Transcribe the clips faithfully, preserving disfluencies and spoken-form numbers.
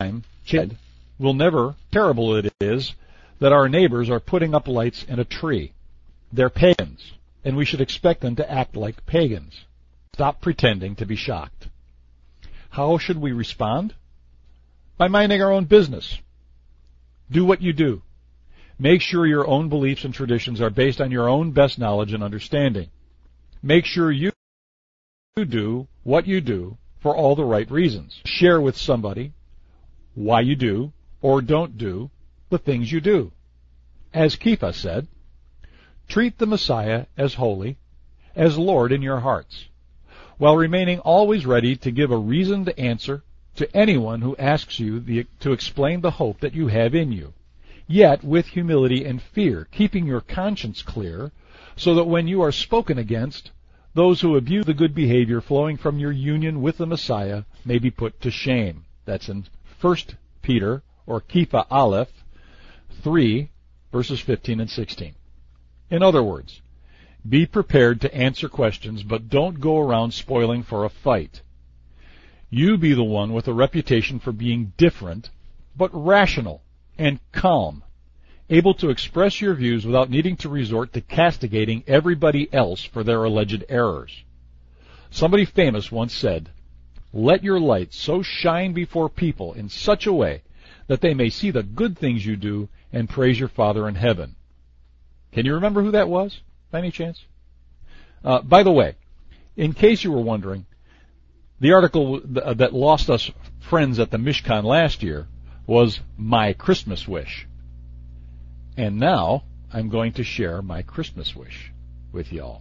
time, will never, terrible it is, that our neighbors are putting up lights in a tree. They're pagans, and we should expect them to act like pagans. Stop pretending to be shocked. How should we respond? By minding our own business. Do what you do. Make sure your own beliefs and traditions are based on your own best knowledge and understanding. Make sure you do what you do for all the right reasons. Share with somebody why you do or don't do the things you do. As Kepha said, treat the Messiah as holy, as Lord in your hearts, while remaining always ready to give a reasoned answer to anyone who asks you the, to explain the hope that you have in you, yet with humility and fear, keeping your conscience clear, so that when you are spoken against, those who abuse the good behavior flowing from your union with the Messiah may be put to shame. That's in First Peter, or Kepha Aleph, three, verses fifteen and sixteen. In other words, be prepared to answer questions, but don't go around spoiling for a fight. You be the one with a reputation for being different, but rational and calm, able to express your views without needing to resort to castigating everybody else for their alleged errors. Somebody famous once said, "Let your light so shine before people in such a way that they may see the good things you do and praise your Father in heaven." Can you remember who that was, by any chance? Uh, by the way, in case you were wondering, the article that lost us friends at the Mishkan last year was My Christmas Wish. And now I'm going to share my Christmas wish with y'all.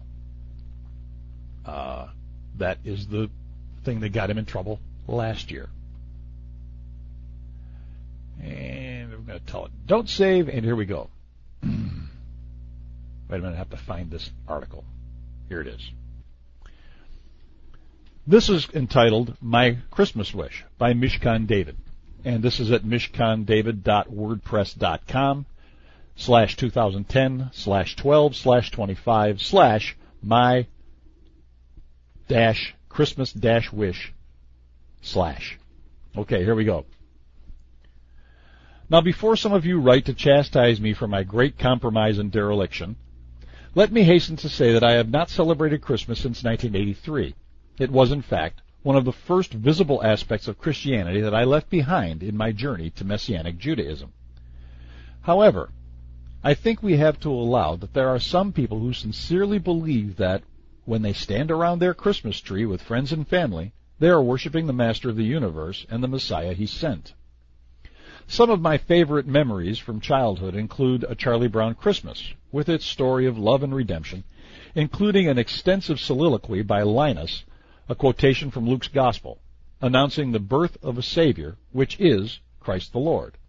Uh, that is the thing that got him in trouble last year. And I'm going to tell it, don't save, and here we go. Wait a minute, I have to find this article. Here it is. This is entitled My Christmas Wish by Mishkan David. And this is at mishkan david dot wordpress dot com slash twenty ten slash twelve slash twenty-five slash my dash Christmas dash wish slash. Okay, here we go. Now, before some of you write to chastise me for my great compromise and dereliction, let me hasten to say that I have not celebrated Christmas since nineteen eighty-three. It was, in fact, one of the first visible aspects of Christianity that I left behind in my journey to Messianic Judaism. However, I think we have to allow that there are some people who sincerely believe that, when they stand around their Christmas tree with friends and family, they are worshiping the Master of the universe and the Messiah he sent. Some of my favorite memories from childhood include A Charlie Brown Christmas, with its story of love and redemption, including an extensive soliloquy by Linus, a quotation from Luke's Gospel, announcing the birth of a Savior, which is Christ the Lord.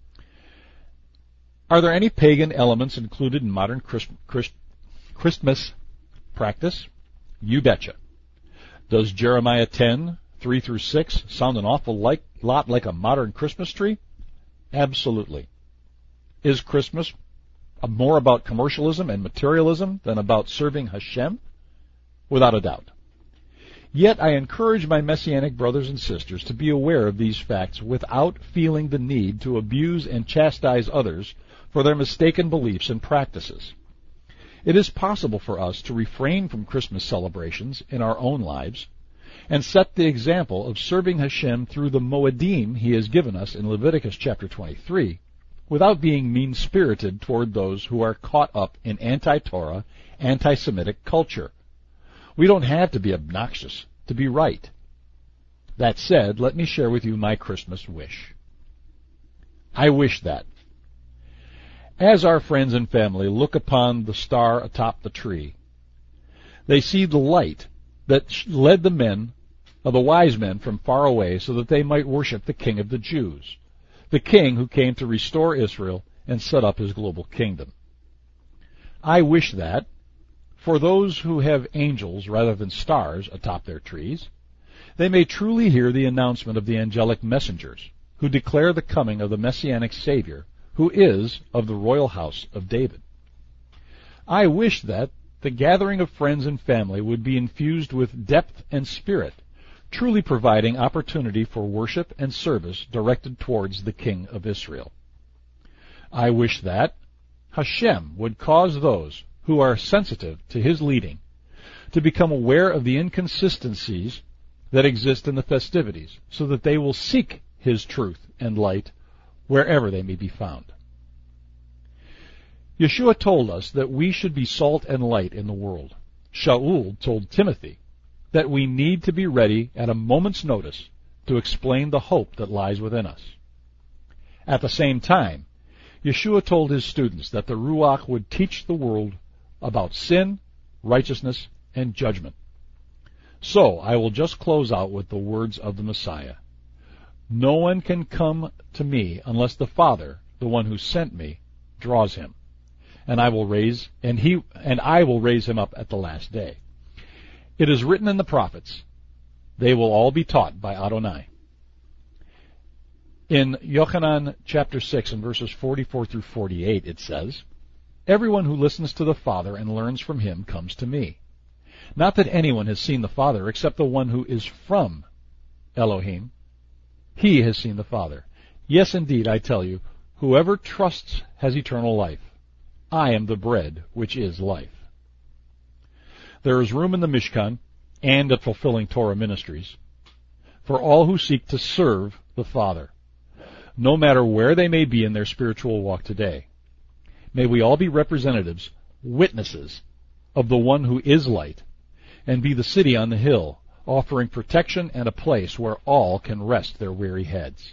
Are there any pagan elements included in modern Christ- Christ- Christmas practice? You betcha. Does Jeremiah ten, three through six sound an awful like, lot like a modern Christmas tree? Absolutely. Is Christmas more about commercialism and materialism than about serving Hashem? Without a doubt. Yet I encourage my Messianic brothers and sisters to be aware of these facts without feeling the need to abuse and chastise others for their mistaken beliefs and practices. It is possible for us to refrain from Christmas celebrations in our own lives and set the example of serving Hashem through the Moedim he has given us in Leviticus chapter twenty-three, without being mean-spirited toward those who are caught up in anti-Torah, anti-Semitic culture. We don't have to be obnoxious to be right. That said, let me share with you my Christmas wish. I wish that, as our friends and family look upon the star atop the tree, they see the light that led the men, of the wise men from far away, so that they might worship the King of the Jews, the King who came to restore Israel and set up his global kingdom. I wish that, for those who have angels rather than stars atop their trees, they may truly hear the announcement of the angelic messengers who declare the coming of the Messianic Savior, who is of the royal house of David. I wish that the gathering of friends and family would be infused with depth and spirit, truly providing opportunity for worship and service directed towards the King of Israel. I wish that Hashem would cause those who are sensitive to his leading to become aware of the inconsistencies that exist in the festivities, so that they will seek his truth and light wherever they may be found. Yeshua told us that we should be salt and light in the world. Shaul told Timothy that we need to be ready at a moment's notice to explain the hope that lies within us. At the same time, Yeshua told his students that the Ruach would teach the world about sin, righteousness, and judgment. So I will just close out with the words of the Messiah. No one can come to me unless the Father, the one who sent me, draws him, and I will raise and he and I will raise him up at the last day. It is written in the prophets, they will all be taught by Adonai. In Yochanan chapter six and verses forty-four through forty-eight, it says, everyone who listens to the Father and learns from him comes to me. Not that anyone has seen the Father except the one who is from Elohim. He has seen the Father. Yes, indeed, I tell you, whoever trusts has eternal life. I am the bread which is life. There is room in the Mishkan and at Fulfilling Torah Ministries for all who seek to serve the Father, no matter where they may be in their spiritual walk today. May we all be representatives, witnesses of the one who is light, and be the city on the hill, offering protection and a place where all can rest their weary heads.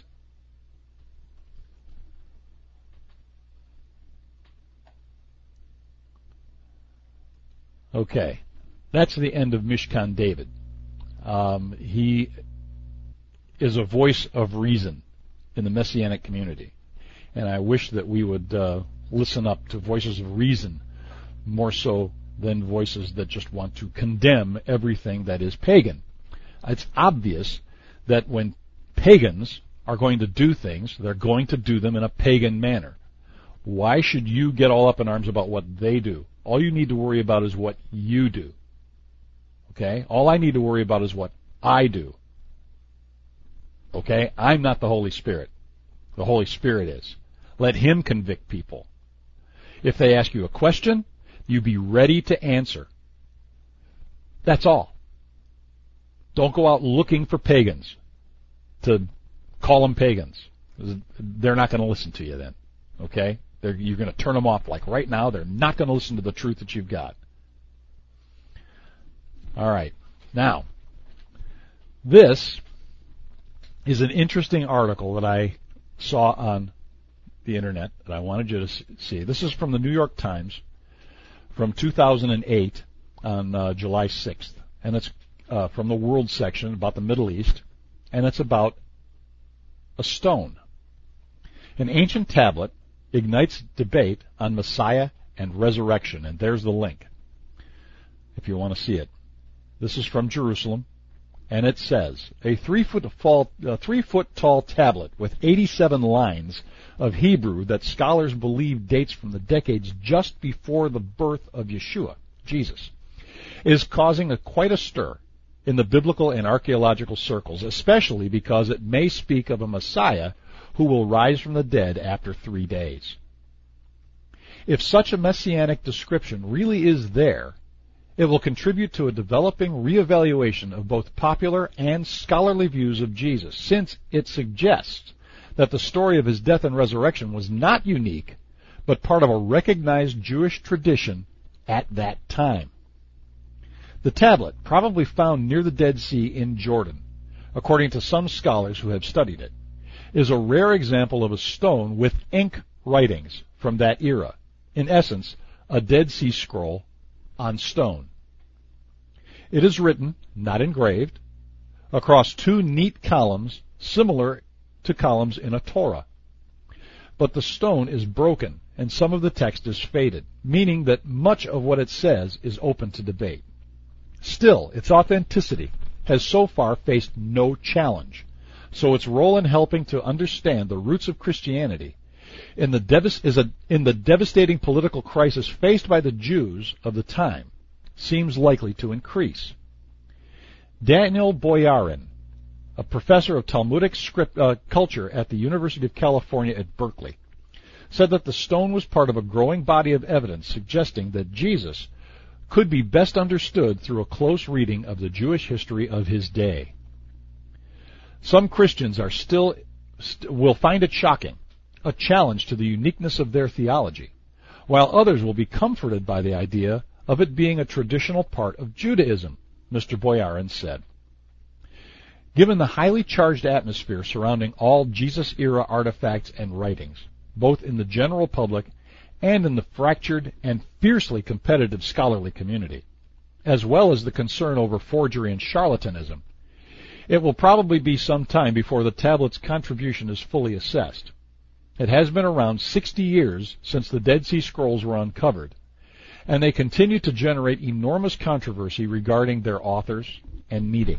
Okay, that's the end of Mishkan David. Um, he is a voice of reason in the Messianic community, and I wish that we would uh, listen up to voices of reason more so than voices that just want to condemn everything that is pagan. It's obvious that when pagans are going to do things, they're going to do them in a pagan manner. Why should you get all up in arms about what they do? All you need to worry about is what you do. Okay? All I need to worry about is what I do. Okay? I'm not the Holy Spirit. The Holy Spirit is. Let him convict people. If they ask you a question, you be ready to answer. That's all. Don't go out looking for pagans to call them pagans. They're not going to listen to you then. Okay? They're, you're going to turn them off. Like right now, they're not going to listen to the truth that you've got. All right. Now, this is an interesting article that I saw on the internet that I wanted you to see. This is from the New York Times from two thousand eight on uh, July sixth. And it's uh, from the World section about the Middle East. And it's about a stone. An ancient tablet ignites debate on Messiah and resurrection. And there's the link if you want to see it. This is from Jerusalem. And it says, a three-foot fall, uh, three-foot tall tablet with eighty-seven lines of Hebrew that scholars believe dates from the decades just before the birth of Yeshua, Jesus, is causing a, quite a stir in the biblical and archaeological circles, especially because it may speak of a Messiah who will rise from the dead after three days. If such a messianic description really is there, it will contribute to a developing reevaluation of both popular and scholarly views of Jesus, since it suggests that the story of his death and resurrection was not unique, but part of a recognized Jewish tradition at that time. The tablet, probably found near the Dead Sea in Jordan, according to some scholars who have studied it, is a rare example of a stone with ink writings from that era. In essence, a Dead Sea Scroll on stone. It is written, not engraved, across two neat columns similar to columns in a Torah. But the stone is broken and some of the text is faded, meaning that much of what it says is open to debate. Still, its authenticity has so far faced no challenge, so its role in helping to understand the roots of Christianity in the, devas- is a, in the devastating political crisis faced by the Jews of the time seems likely to increase. Daniel Boyarin, a professor of Talmudic script, uh, culture at the University of California at Berkeley, said that the stone was part of a growing body of evidence suggesting that Jesus could be best understood through a close reading of the Jewish history of his day. Some Christians are still st- will find it shocking, a challenge to the uniqueness of their theology, while others will be comforted by the idea of it being a traditional part of Judaism, Mister Boyarin said. Given the highly charged atmosphere surrounding all Jesus-era artifacts and writings, both in the general public and in the fractured and fiercely competitive scholarly community, as well as the concern over forgery and charlatanism, it will probably be some time before the tablet's contribution is fully assessed. It has been around sixty years since the Dead Sea Scrolls were uncovered, and they continue to generate enormous controversy regarding their authors and meaning.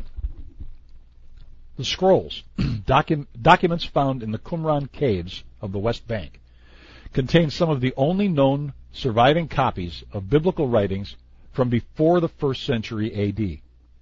The scrolls, docu- documents found in the Qumran caves of the West Bank, contain some of the only known surviving copies of biblical writings from before the first century A D.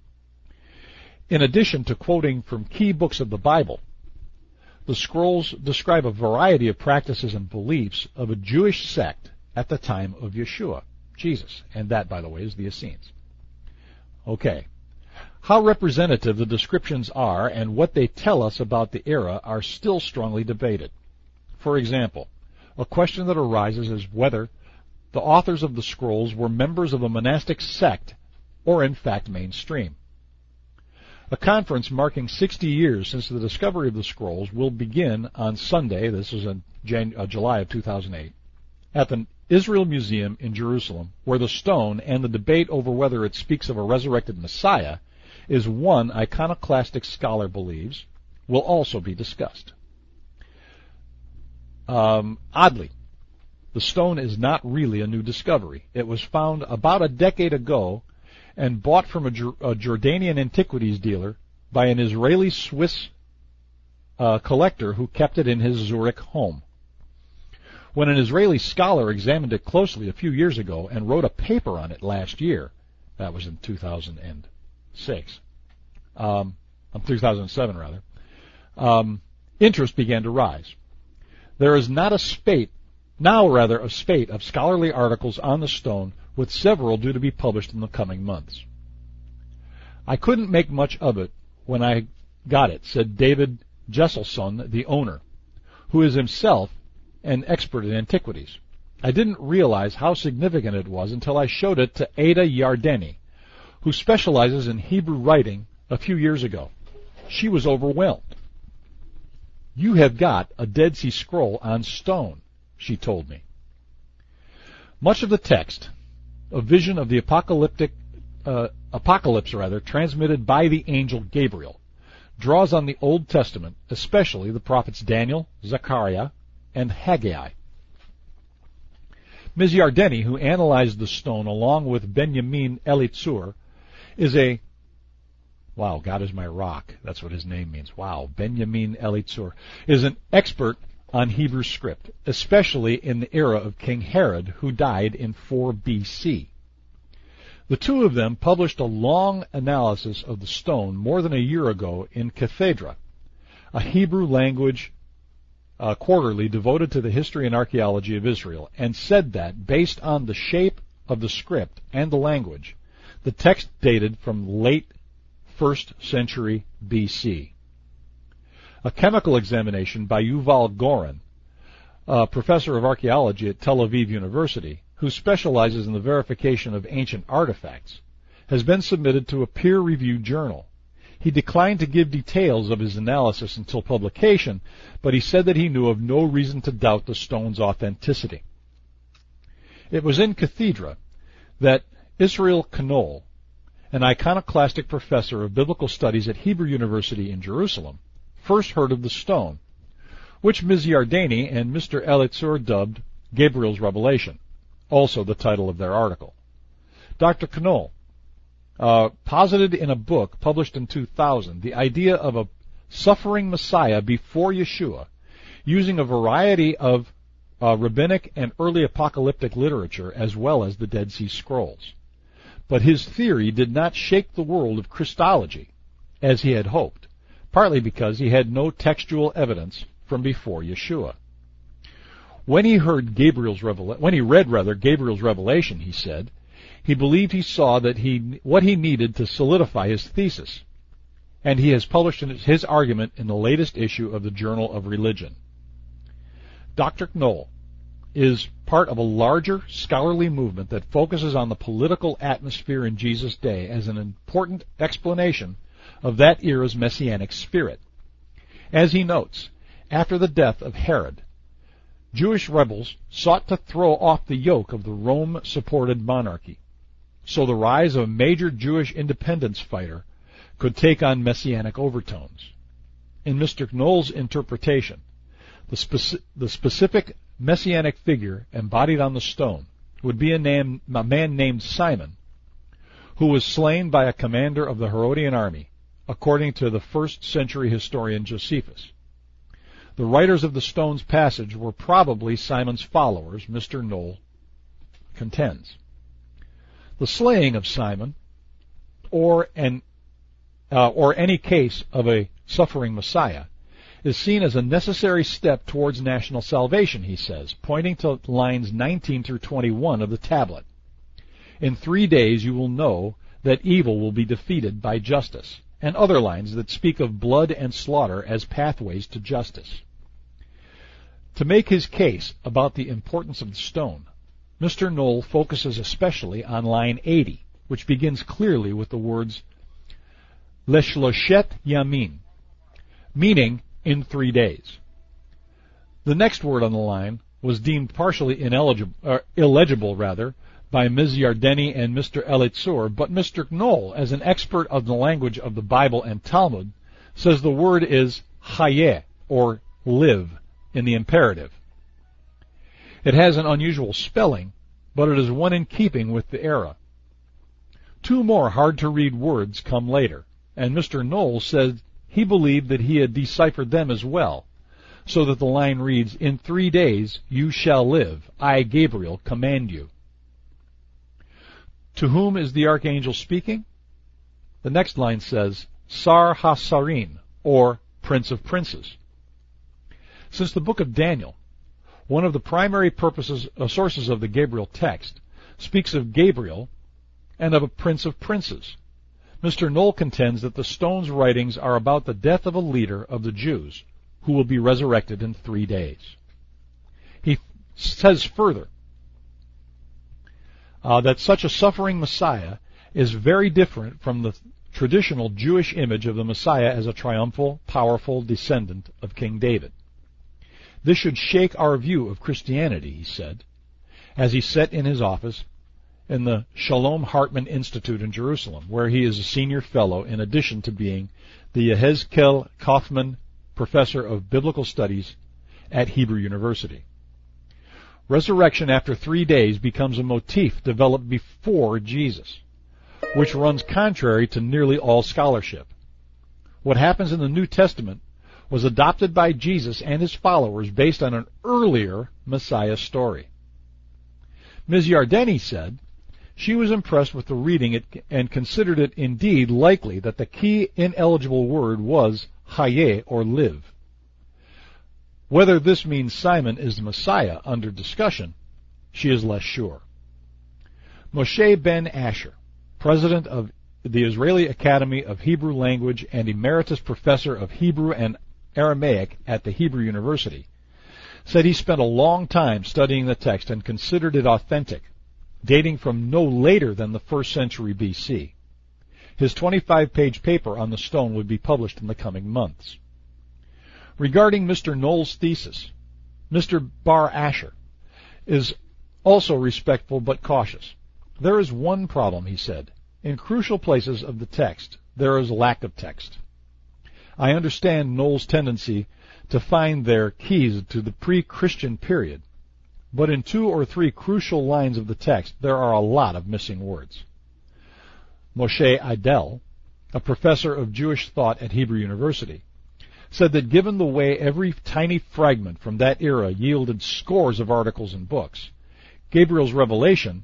In addition to quoting from key books of the Bible, the scrolls describe a variety of practices and beliefs of a Jewish sect at the time of Yeshua, Jesus, and that, by the way, is the Essenes. Okay. How representative the descriptions are and what they tell us about the era are still strongly debated. For example, a question that arises is whether the authors of the scrolls were members of a monastic sect or in fact mainstream. A conference marking sixty years since the discovery of the scrolls will begin on Sunday, this is in Jan- uh, July of two thousand eight, at the Israel Museum in Jerusalem, where the stone and the debate over whether it speaks of a resurrected Messiah is one iconoclastic scholar believes will also be discussed. Um, oddly, the stone is not really a new discovery. It was found about a decade ago and bought from a, a Jordanian antiquities dealer by an Israeli-Swiss uh, collector who kept it in his Zurich home. When an Israeli scholar examined it closely a few years ago and wrote a paper on it last year, that was in two thousand six, um, two thousand seven rather, um, interest began to rise. There is not a spate, now rather a spate of scholarly articles on the stone, with several due to be published in the coming months. I couldn't make much of it when I got it, said David Jesselson, the owner, who is himself an expert in antiquities. I didn't realize how significant it was until I showed it to Ada Yardeni, who specializes in Hebrew writing, a few years ago. She was overwhelmed. "You have got a Dead Sea Scroll on stone," she told me. Much of the text, a vision of the apocalyptic uh, apocalypse rather transmitted by the angel Gabriel, draws on the Old Testament, especially the prophets Daniel, Zechariah, and Haggai. Miz Yardeni, who analyzed the stone along with Benjamin Elitzur, is a wow, God is my rock. That's what his name means. Wow, Benjamin Elitzur is an expert on Hebrew script, especially in the era of King Herod, who died in four B C. The two of them published a long analysis of the stone more than a year ago in Cathedra, a Hebrew language uh, quarterly devoted to the history and archaeology of Israel, and said that, based on the shape of the script and the language, the text dated from late first century B C. A chemical examination by Yuval Goren, a professor of archaeology at Tel Aviv University, who specializes in the verification of ancient artifacts, has been submitted to a peer-reviewed journal. He declined to give details of his analysis until publication, but he said that he knew of no reason to doubt the stone's authenticity. It was in Cathedra that Israel Knoll, an iconoclastic professor of biblical studies at Hebrew University in Jerusalem, first heard of the stone, which Miz Yardeni and Mister Elitzur dubbed Gabriel's Revelation, also the title of their article. Doctor Knoll uh, posited in a book published in two thousand the idea of a suffering Messiah before Yeshua, using a variety of uh, rabbinic and early apocalyptic literature as well as the Dead Sea Scrolls. But his theory did not shake the world of Christology, as he had hoped, partly because he had no textual evidence from before Yeshua. When he heard Gabriel's revela- when he read rather Gabriel's revelation, he said, he believed he saw that he what he needed to solidify his thesis, and he has published his argument in the latest issue of the Journal of Religion. Doctor Knoll is part of a larger scholarly movement that focuses on the political atmosphere in Jesus' day as an important explanation of that era's messianic spirit. As he notes, after the death of Herod, Jewish rebels sought to throw off the yoke of the Rome-supported monarchy, so the rise of a major Jewish independence fighter could take on messianic overtones. In Mister Knoll's interpretation, the, speci- the specific messianic figure embodied on the stone would be a, name, a man named Simon, who was slain by a commander of the Herodian army, according to the first century historian Josephus. The writers of the stone's passage were probably Simon's followers, Mister Knoll contends. The slaying of Simon, or an uh, or any case of a suffering Messiah, is seen as a necessary step towards national salvation, he says, pointing to lines nineteen through twenty-one of the tablet. In three days you will know that evil will be defeated by justice, and other lines that speak of blood and slaughter as pathways to justice. To make his case about the importance of the stone, Mister Knoll focuses especially on line eighty, which begins clearly with the words Leshloshet Yamin, meaning in three days. The next word on the line was deemed partially ineligible, or illegible rather, by Miz Yardeni and Mister Elitzur, but Mister Knoll, as an expert of the language of the Bible and Talmud, says the word is hayeh, or live, in the imperative. It has an unusual spelling, but it is one in keeping with the era. Two more hard-to-read words come later, and Mister Knoll said he believed that he had deciphered them as well, so that the line reads, in three days you shall live, I, Gabriel, command you. To whom is the archangel speaking? The next line says, Sar HaSarin, or Prince of Princes. Since the book of Daniel, one of the primary purposes, uh, sources of the Gabriel text, speaks of Gabriel and of a Prince of Princes, Mister Knoll contends that the stone's writings are about the death of a leader of the Jews who will be resurrected in three days. He says further uh, that such a suffering Messiah is very different from the traditional Jewish image of the Messiah as a triumphal, powerful descendant of King David. This should shake our view of Christianity, he said, as he sat in his office in the Shalom Hartman Institute in Jerusalem, where he is a senior fellow in addition to being the Yehezkel Kaufman Professor of Biblical Studies at Hebrew University. Resurrection after three days becomes a motif developed before Jesus, which runs contrary to nearly all scholarship. What happens in the New Testament was adopted by Jesus and his followers based on an earlier Messiah story. Miz Yardeni said she was impressed with the reading it and considered it indeed likely that the key ineligible word was hayeh, or live. Whether this means Simon is the Messiah under discussion, she is less sure. Moshe ben Asher, president of the Israeli Academy of Hebrew Language and emeritus professor of Hebrew and Aramaic at the Hebrew University, said he spent a long time studying the text and considered it authentic, dating from no later than the first century B C. His twenty-five page paper on the stone would be published in the coming months. Regarding Mister Knoll's thesis, Mister Bar Asher is also respectful but cautious. There is one problem, he said. In crucial places of the text, there is a lack of text. I understand Knoll's tendency to find their keys to the pre-Christian period, but in two or three crucial lines of the text, there are a lot of missing words. Moshe Idel, a professor of Jewish thought at Hebrew University, said that given the way every tiny fragment from that era yielded scores of articles and books, Gabriel's revelation,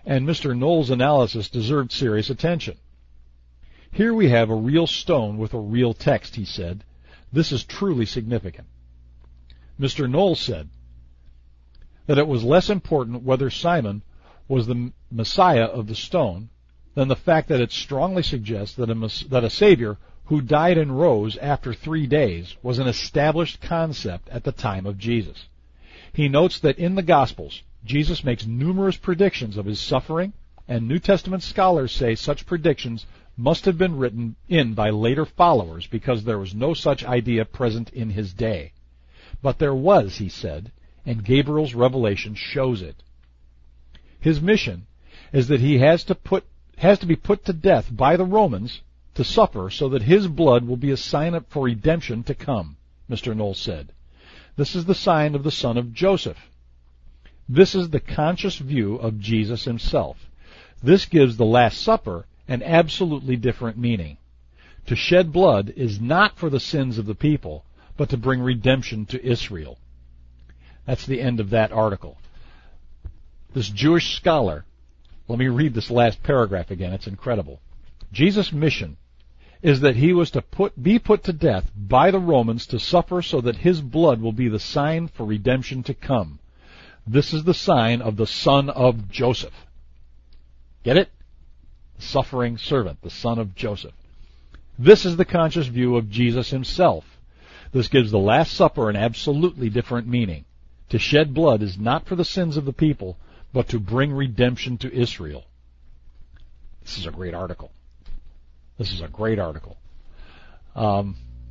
and Mister Knoll's analysis deserved serious attention. Here we have a real stone with a real text, he said. This is truly significant. Mister Knoll said that it was less important whether Simon was the Messiah of the stone than the fact that it strongly suggests that a, that a Savior who died and rose after three days was an established concept at the time of Jesus. He notes that in the Gospels, Jesus makes numerous predictions of his suffering, and New Testament scholars say such predictions must have been written in by later followers because there was no such idea present in his day. But there was, he said, and Gabriel's revelation shows it. His mission is that he has to put has to be put to death by the Romans to suffer so that his blood will be a sign up for redemption to come, Mister Knoll said. This is the sign of the son of Joseph. This is the conscious view of Jesus himself. This gives the Last Supper an absolutely different meaning. To shed blood is not for the sins of the people, but to bring redemption to Israel. That's the end of that article. This Jewish scholar, let me read this last paragraph again, it's incredible. Jesus' mission is that he was to put, be put to death by the Romans to suffer so that his blood will be the sign for redemption to come. This is the sign of the son of Joseph. Get it? The suffering servant, the son of Joseph. This is the conscious view of Jesus himself. This gives the Last Supper an absolutely different meaning. To shed blood is not for the sins of the people, but to bring redemption to Israel. This is a great article. This is a great article. Um,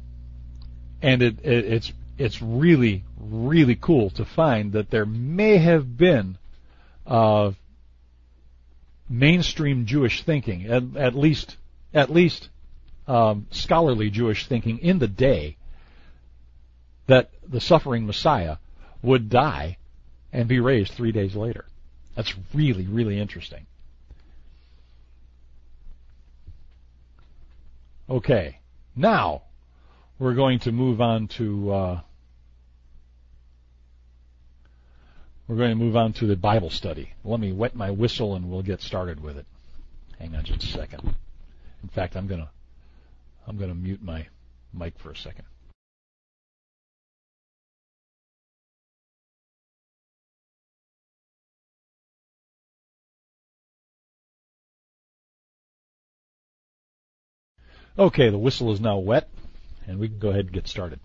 and it, it, it's it's really, really cool to find that there may have been uh, mainstream Jewish thinking, at, at least at least um, scholarly Jewish thinking in the day, that the suffering Messiah would die and be raised three days later. That's really, really interesting. Okay, now we're going to move on to uh, we're going to move on to the Bible study. Let me wet my whistle and we'll get started with it. Hang on just a second. In fact, I'm gonna I'm gonna mute my mic for a second. Okay, the whistle is now wet, and we can go ahead and get started.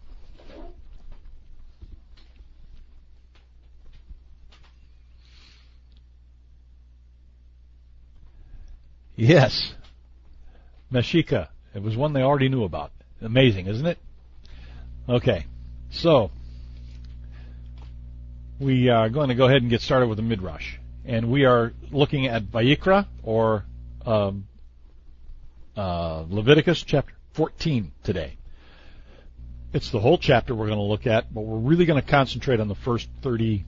Yes, Meshika. It was one they already knew about. Amazing, isn't it? Okay, so we are going to go ahead and get started with the Midrash. And we are looking at Vayikra, or um, Uh, Leviticus chapter fourteen today. It's the whole chapter we're going to look at, but we're really going to concentrate on the first thirty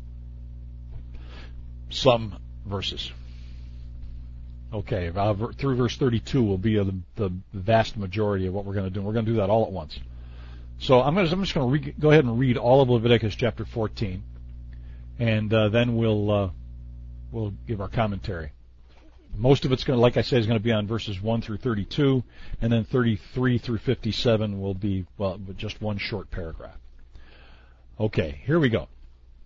some verses. Okay, uh, through verse thirty-two will be uh, the, the vast majority of what we're going to do. We're going to do that all at once. So I'm, going to, I'm just going to re- go ahead and read all of Leviticus chapter fourteen, and uh, then we'll uh, we'll give our commentary. Most of it's going to, like I said, is going to be on verses one through thirty-two, and then thirty-three through fifty-seven will be, well, just one short paragraph. Okay, here we go.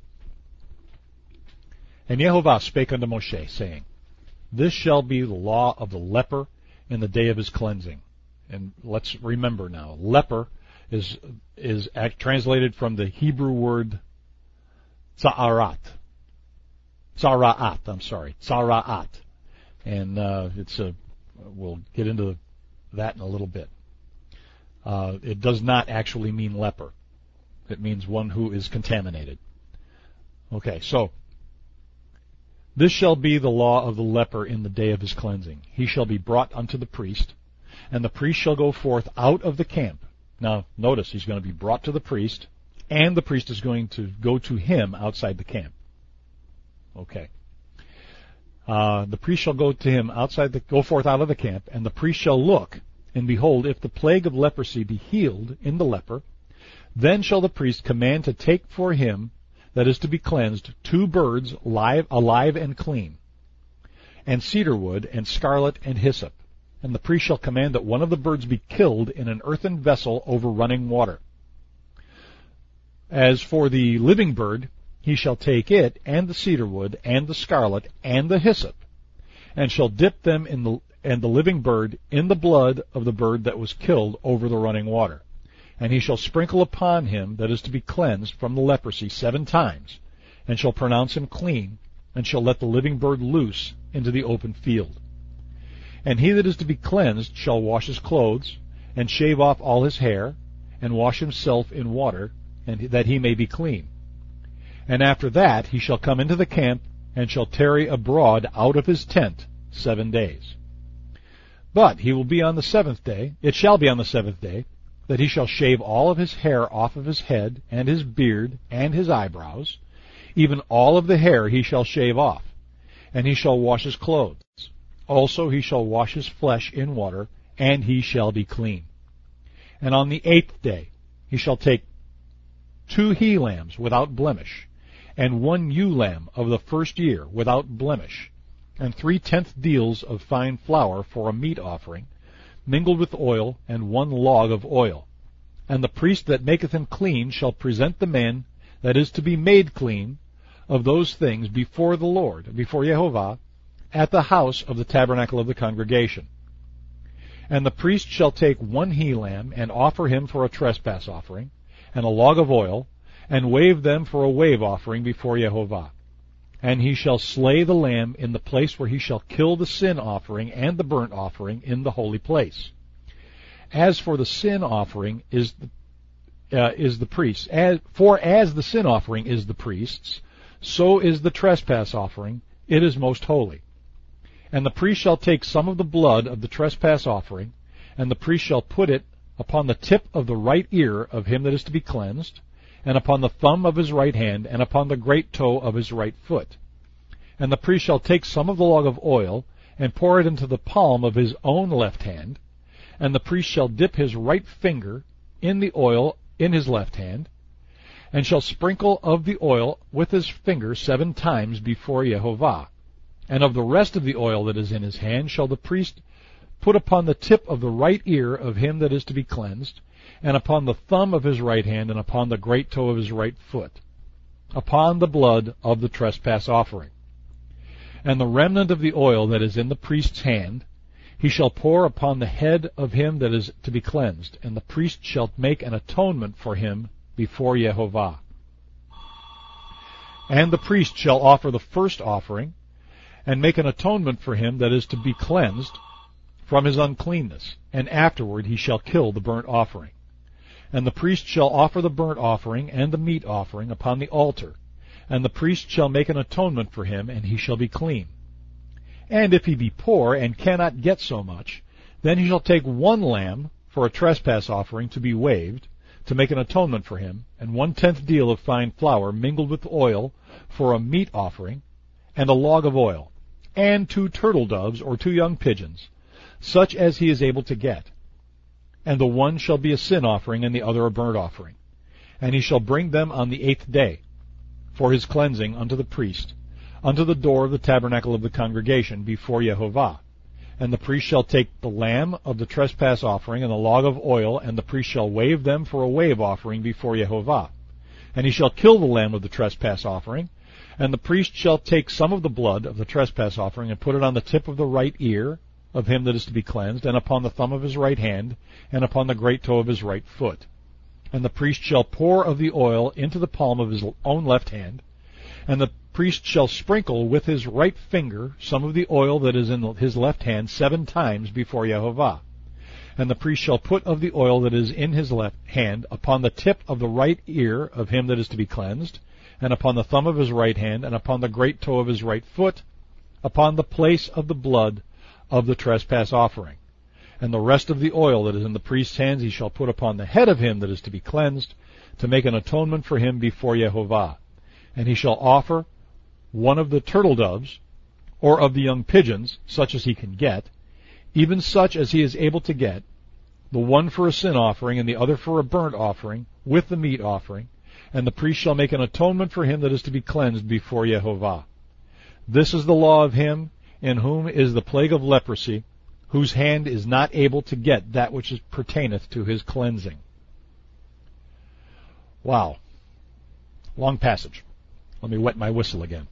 And Yehovah spake unto Moshe, saying, This shall be the law of the leper in the day of his cleansing. And let's remember now, leper is is act, translated from the Hebrew word tza'arat. Tza'ra'at, I'm sorry, tza'ra'at. And uh, it's a, we'll get into that in a little bit. Uh, it does not actually mean leper. It means one who is contaminated. Okay, so this shall be the law of the leper in the day of his cleansing. He shall be brought unto the priest, and the priest shall go forth out of the camp. Now, notice he's going to be brought to the priest, and the priest is going to go to him outside the camp. Okay. Uh, the priest shall go to him outside the, go forth out of the camp, and the priest shall look, and behold, if the plague of leprosy be healed in the leper, then shall the priest command to take for him that is to be cleansed two birds live, alive and clean. and cedar wood, and scarlet, and hyssop. And the priest shall command that one of the birds be killed in an earthen vessel over running water. As for the living bird, he shall take it, and the cedar wood, and the scarlet, and the hyssop, and shall dip them in the and the living bird in the blood of the bird that was killed over the running water. And he shall sprinkle upon him that is to be cleansed from the leprosy seven times, and shall pronounce him clean, and shall let the living bird loose into the open field. And he that is to be cleansed shall wash his clothes, and shave off all his hair, and wash himself in water, and that he may be clean. And after that he shall come into the camp, and shall tarry abroad out of his tent seven days. But he will be on the seventh day, it shall be on the seventh day, that he shall shave all of his hair off of his head, and his beard, and his eyebrows, even all of the hair he shall shave off, and he shall wash his clothes. Also he shall wash his flesh in water, and he shall be clean. And on the eighth day he shall take two he-lambs without blemish, and one ewe-lamb of the first year without blemish, and three-tenth deals of fine flour for a meat offering, mingled with oil, and one log of oil. And the priest that maketh him clean shall present the man that is to be made clean of those things before the Lord, before Yehovah, at the house of the tabernacle of the congregation. And the priest shall take one he-lamb, and offer him for a trespass offering, and a log of oil, and wave them for a wave offering before Yehovah. And he shall slay the lamb in the place where he shall kill the sin offering and the burnt offering in the holy place. As for the sin offering is the, uh, is the priest's, as, for as the sin offering is the priest's, so is the trespass offering, it is most holy. And the priest shall take some of the blood of the trespass offering, and the priest shall put it upon the tip of the right ear of him that is to be cleansed, and upon the thumb of his right hand, and upon the great toe of his right foot. And the priest shall take some of the log of oil, and pour it into the palm of his own left hand, and the priest shall dip his right finger in the oil in his left hand, and shall sprinkle of the oil with his finger seven times before Yehovah. And of the rest of the oil that is in his hand shall the priest put upon the tip of the right ear of him that is to be cleansed, and upon the thumb of his right hand, and upon the great toe of his right foot, upon the blood of the trespass offering. And the remnant of the oil that is in the priest's hand he shall pour upon the head of him that is to be cleansed, and the priest shall make an atonement for him before Yehovah. And the priest shall offer the first offering, and make an atonement for him that is to be cleansed from his uncleanness, and afterward he shall kill the burnt offering. And the priest shall offer the burnt offering and the meat offering upon the altar, and the priest shall make an atonement for him, and he shall be clean. And if he be poor, and cannot get so much, then he shall take one lamb for a trespass offering to be waved, to make an atonement for him, and one-tenth deal of fine flour mingled with oil for a meat offering, and a log of oil, and two turtle doves or two young pigeons, such as he is able to get. And the one shall be a sin offering, and the other a burnt offering. And he shall bring them on the eighth day, for his cleansing unto the priest, unto the door of the tabernacle of the congregation, before Yehovah. And the priest shall take the lamb of the trespass offering, and the log of oil, and the priest shall wave them for a wave offering before Yehovah. And he shall kill the lamb of the trespass offering, and the priest shall take some of the blood of the trespass offering, and put it on the tip of the right ear of him that is to be cleansed, and upon the thumb of his right hand, and upon the great toe of his right foot. And the priest shall pour of the oil into the palm of his own left hand, and the priest shall sprinkle with his right finger some of the oil that is in his left hand seven times before Yehovah. And the priest shall put of the oil that is in his left hand upon the tip of the right ear of him that is to be cleansed, and upon the thumb of his right hand, and upon the great toe of his right foot, upon the place of the blood of the trespass offering. And the rest of the oil that is in the priest's hands he shall put upon the head of him that is to be cleansed, to make an atonement for him before Yehovah. And he shall offer one of the turtle doves, or of the young pigeons, such as he can get, even such as he is able to get, the one for a sin offering, and the other for a burnt offering, with the meat offering, and the priest shall make an atonement for him that is to be cleansed before Yehovah. This is the law of him, in whom is the plague of leprosy, whose hand is not able to get that which is pertaineth to his cleansing. Wow. Long passage. Let me wet my whistle again.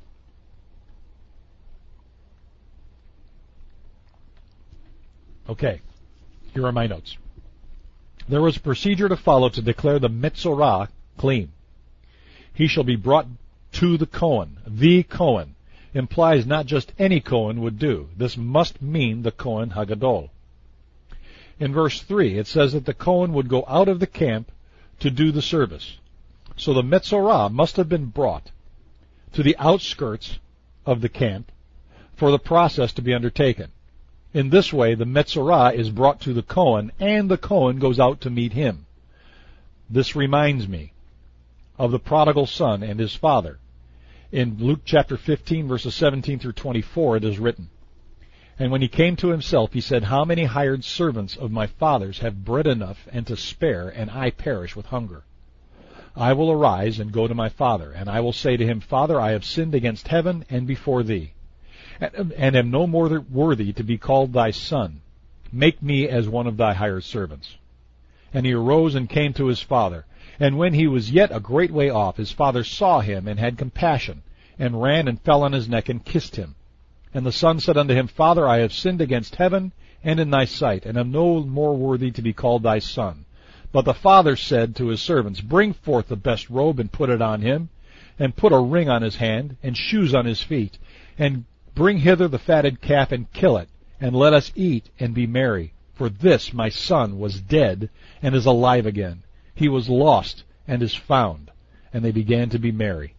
Okay, here are my notes. There was a procedure to follow to declare the Metzorah clean. He shall be brought to the Kohen. The Kohen implies not just any Kohen would do. This must mean the Kohen Hagadol. In verse three, it says that the Kohen would go out of the camp to do the service. So the Metzorah must have been brought to the outskirts of the camp for the process to be undertaken. In this way, the Metzorah is brought to the Kohen, and the Kohen goes out to meet him. This reminds me of the prodigal son and his father. In Luke chapter fifteen, verses seventeen through twenty-four, it is written, "And when he came to himself, he said, How many hired servants of my father's have bread enough and to spare, and I perish with hunger? I will arise and go to my father, and I will say to him, Father, I have sinned against heaven and before thee, and, and am no more worthy to be called thy son. Make me as one of thy hired servants. And he arose and came to his father. And when he was yet a great way off, his father saw him, and had compassion, and ran and fell on his neck, and kissed him. And the son said unto him, Father, I have sinned against heaven and in thy sight, and am no more worthy to be called thy son. But the father said to his servants, Bring forth the best robe, and put it on him, and put a ring on his hand, and shoes on his feet, and bring hither the fatted calf, and kill it, and let us eat and be merry. For this my son was dead, and is alive again. He was lost, and is found. And they began to be merry."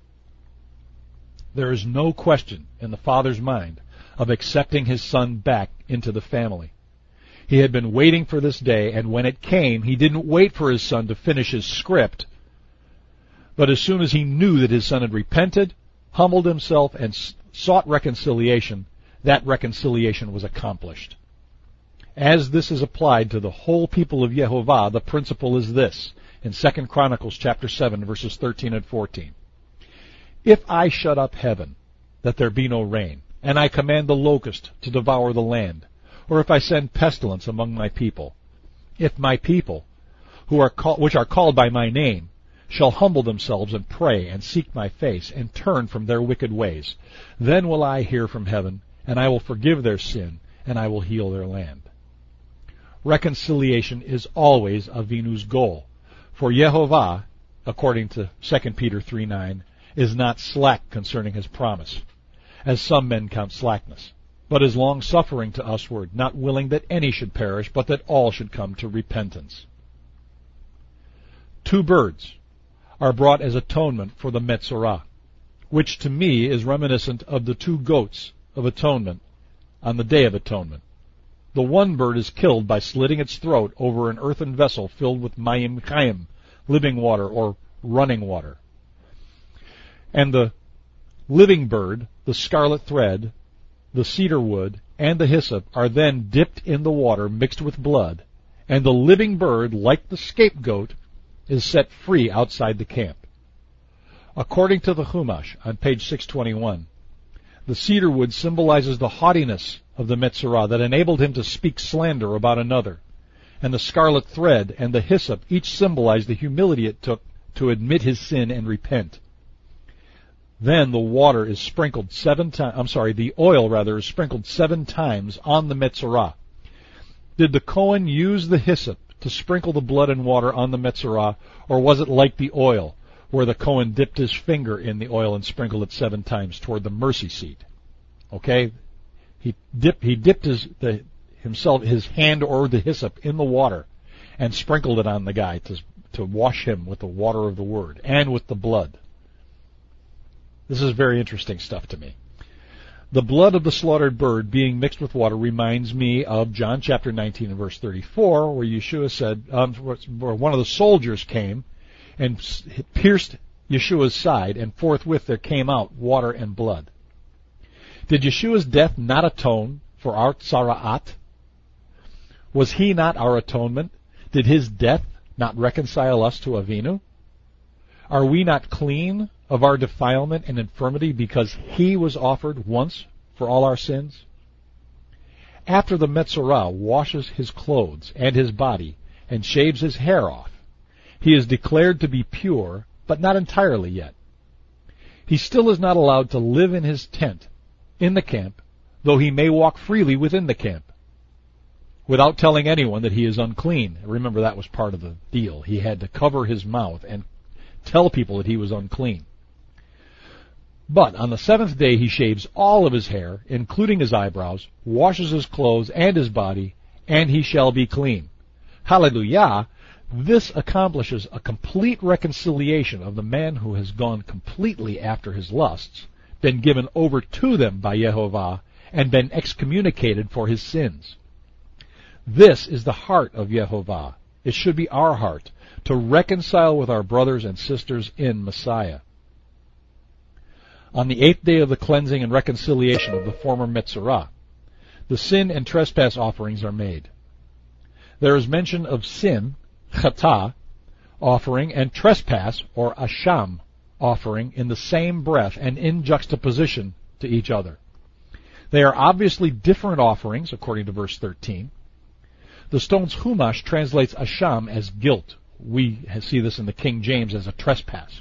There is no question in the father's mind of accepting his son back into the family. He had been waiting for this day, and when it came, he didn't wait for his son to finish his script, but as soon as he knew that his son had repented, humbled himself, and sought reconciliation, that reconciliation was accomplished. As this is applied to the whole people of Yehovah, the principle is this, in Second Chronicles chapter seven, verses thirteen and fourteen. If I shut up heaven, that there be no rain, and I command the locust to devour the land, or if I send pestilence among my people, if my people, who are call, which are called by my name, shall humble themselves and pray and seek my face and turn from their wicked ways, then will I hear from heaven, and I will forgive their sin, and I will heal their land. Reconciliation is always Avinu's goal, for Yehovah, according to Second Peter three nine, is not slack concerning his promise, as some men count slackness, but is long-suffering to usward, not willing that any should perish, but that all should come to repentance. Two birds are brought as atonement for the Metzorah, which to me is reminiscent of the two goats of atonement on the Day of Atonement. The one bird is killed by slitting its throat over an earthen vessel filled with mayim chayim, living water or running water. And the living bird, the scarlet thread, the cedar wood, and the hyssop are then dipped in the water mixed with blood, and the living bird, like the scapegoat, is set free outside the camp. According to the Chumash on page six twenty-one, the cedar wood symbolizes the haughtiness of the Metzorah that enabled him to speak slander about another, and the scarlet thread and the hyssop each symbolize the humility it took to admit his sin and repent. Then the water is sprinkled seven times, I'm sorry, the oil rather is sprinkled seven times on the Metzorah. Did the Kohen use the hyssop to sprinkle the blood and water on the Metzorah, or was it like the oil, where the Kohen dipped his finger in the oil and sprinkled it seven times toward the mercy seat? Okay? He dipped, he dipped his, the, himself, his hand or the hyssop in the water and sprinkled it on the guy to, to wash him with the water of the word and with the blood. This is very interesting stuff to me. The blood of the slaughtered bird being mixed with water reminds me of John chapter nineteen and verse thirty-four, where Yeshua said, um, where one of the soldiers came and pierced Yeshua's side, and forthwith there came out water and blood. Did Yeshua's death not atone for our tzara'at? Was he not our atonement? Did his death not reconcile us to Avinu? Are we not clean of our defilement and infirmity because he was offered once for all our sins? after the Metzorah washes his clothes and his body and shaves his hair off, he is declared to be pure, but not entirely yet. He still is not allowed to live in his tent in the camp, though he may walk freely within the camp, without telling anyone that he is unclean. Remember, that was part of the deal. He had to cover his mouth and tell people that he was unclean. But on the seventh day he shaves all of his hair, including his eyebrows, washes his clothes and his body, and he shall be clean. Hallelujah! This accomplishes a complete reconciliation of the man who has gone completely after his lusts, been given over to them by Yehovah, and been excommunicated for his sins. This is the heart of Yehovah. It should be our heart, to reconcile with our brothers and sisters in Messiah. On the eighth day of the cleansing and reconciliation of the former Metzorah, the sin and trespass offerings are made. There is mention of sin, chatah, offering, and trespass, or asham, offering, in the same breath and in juxtaposition to each other. They are obviously different offerings, according to verse thirteen. The Stone's Chumash translates asham as guilt. We see this in the King James as a trespass.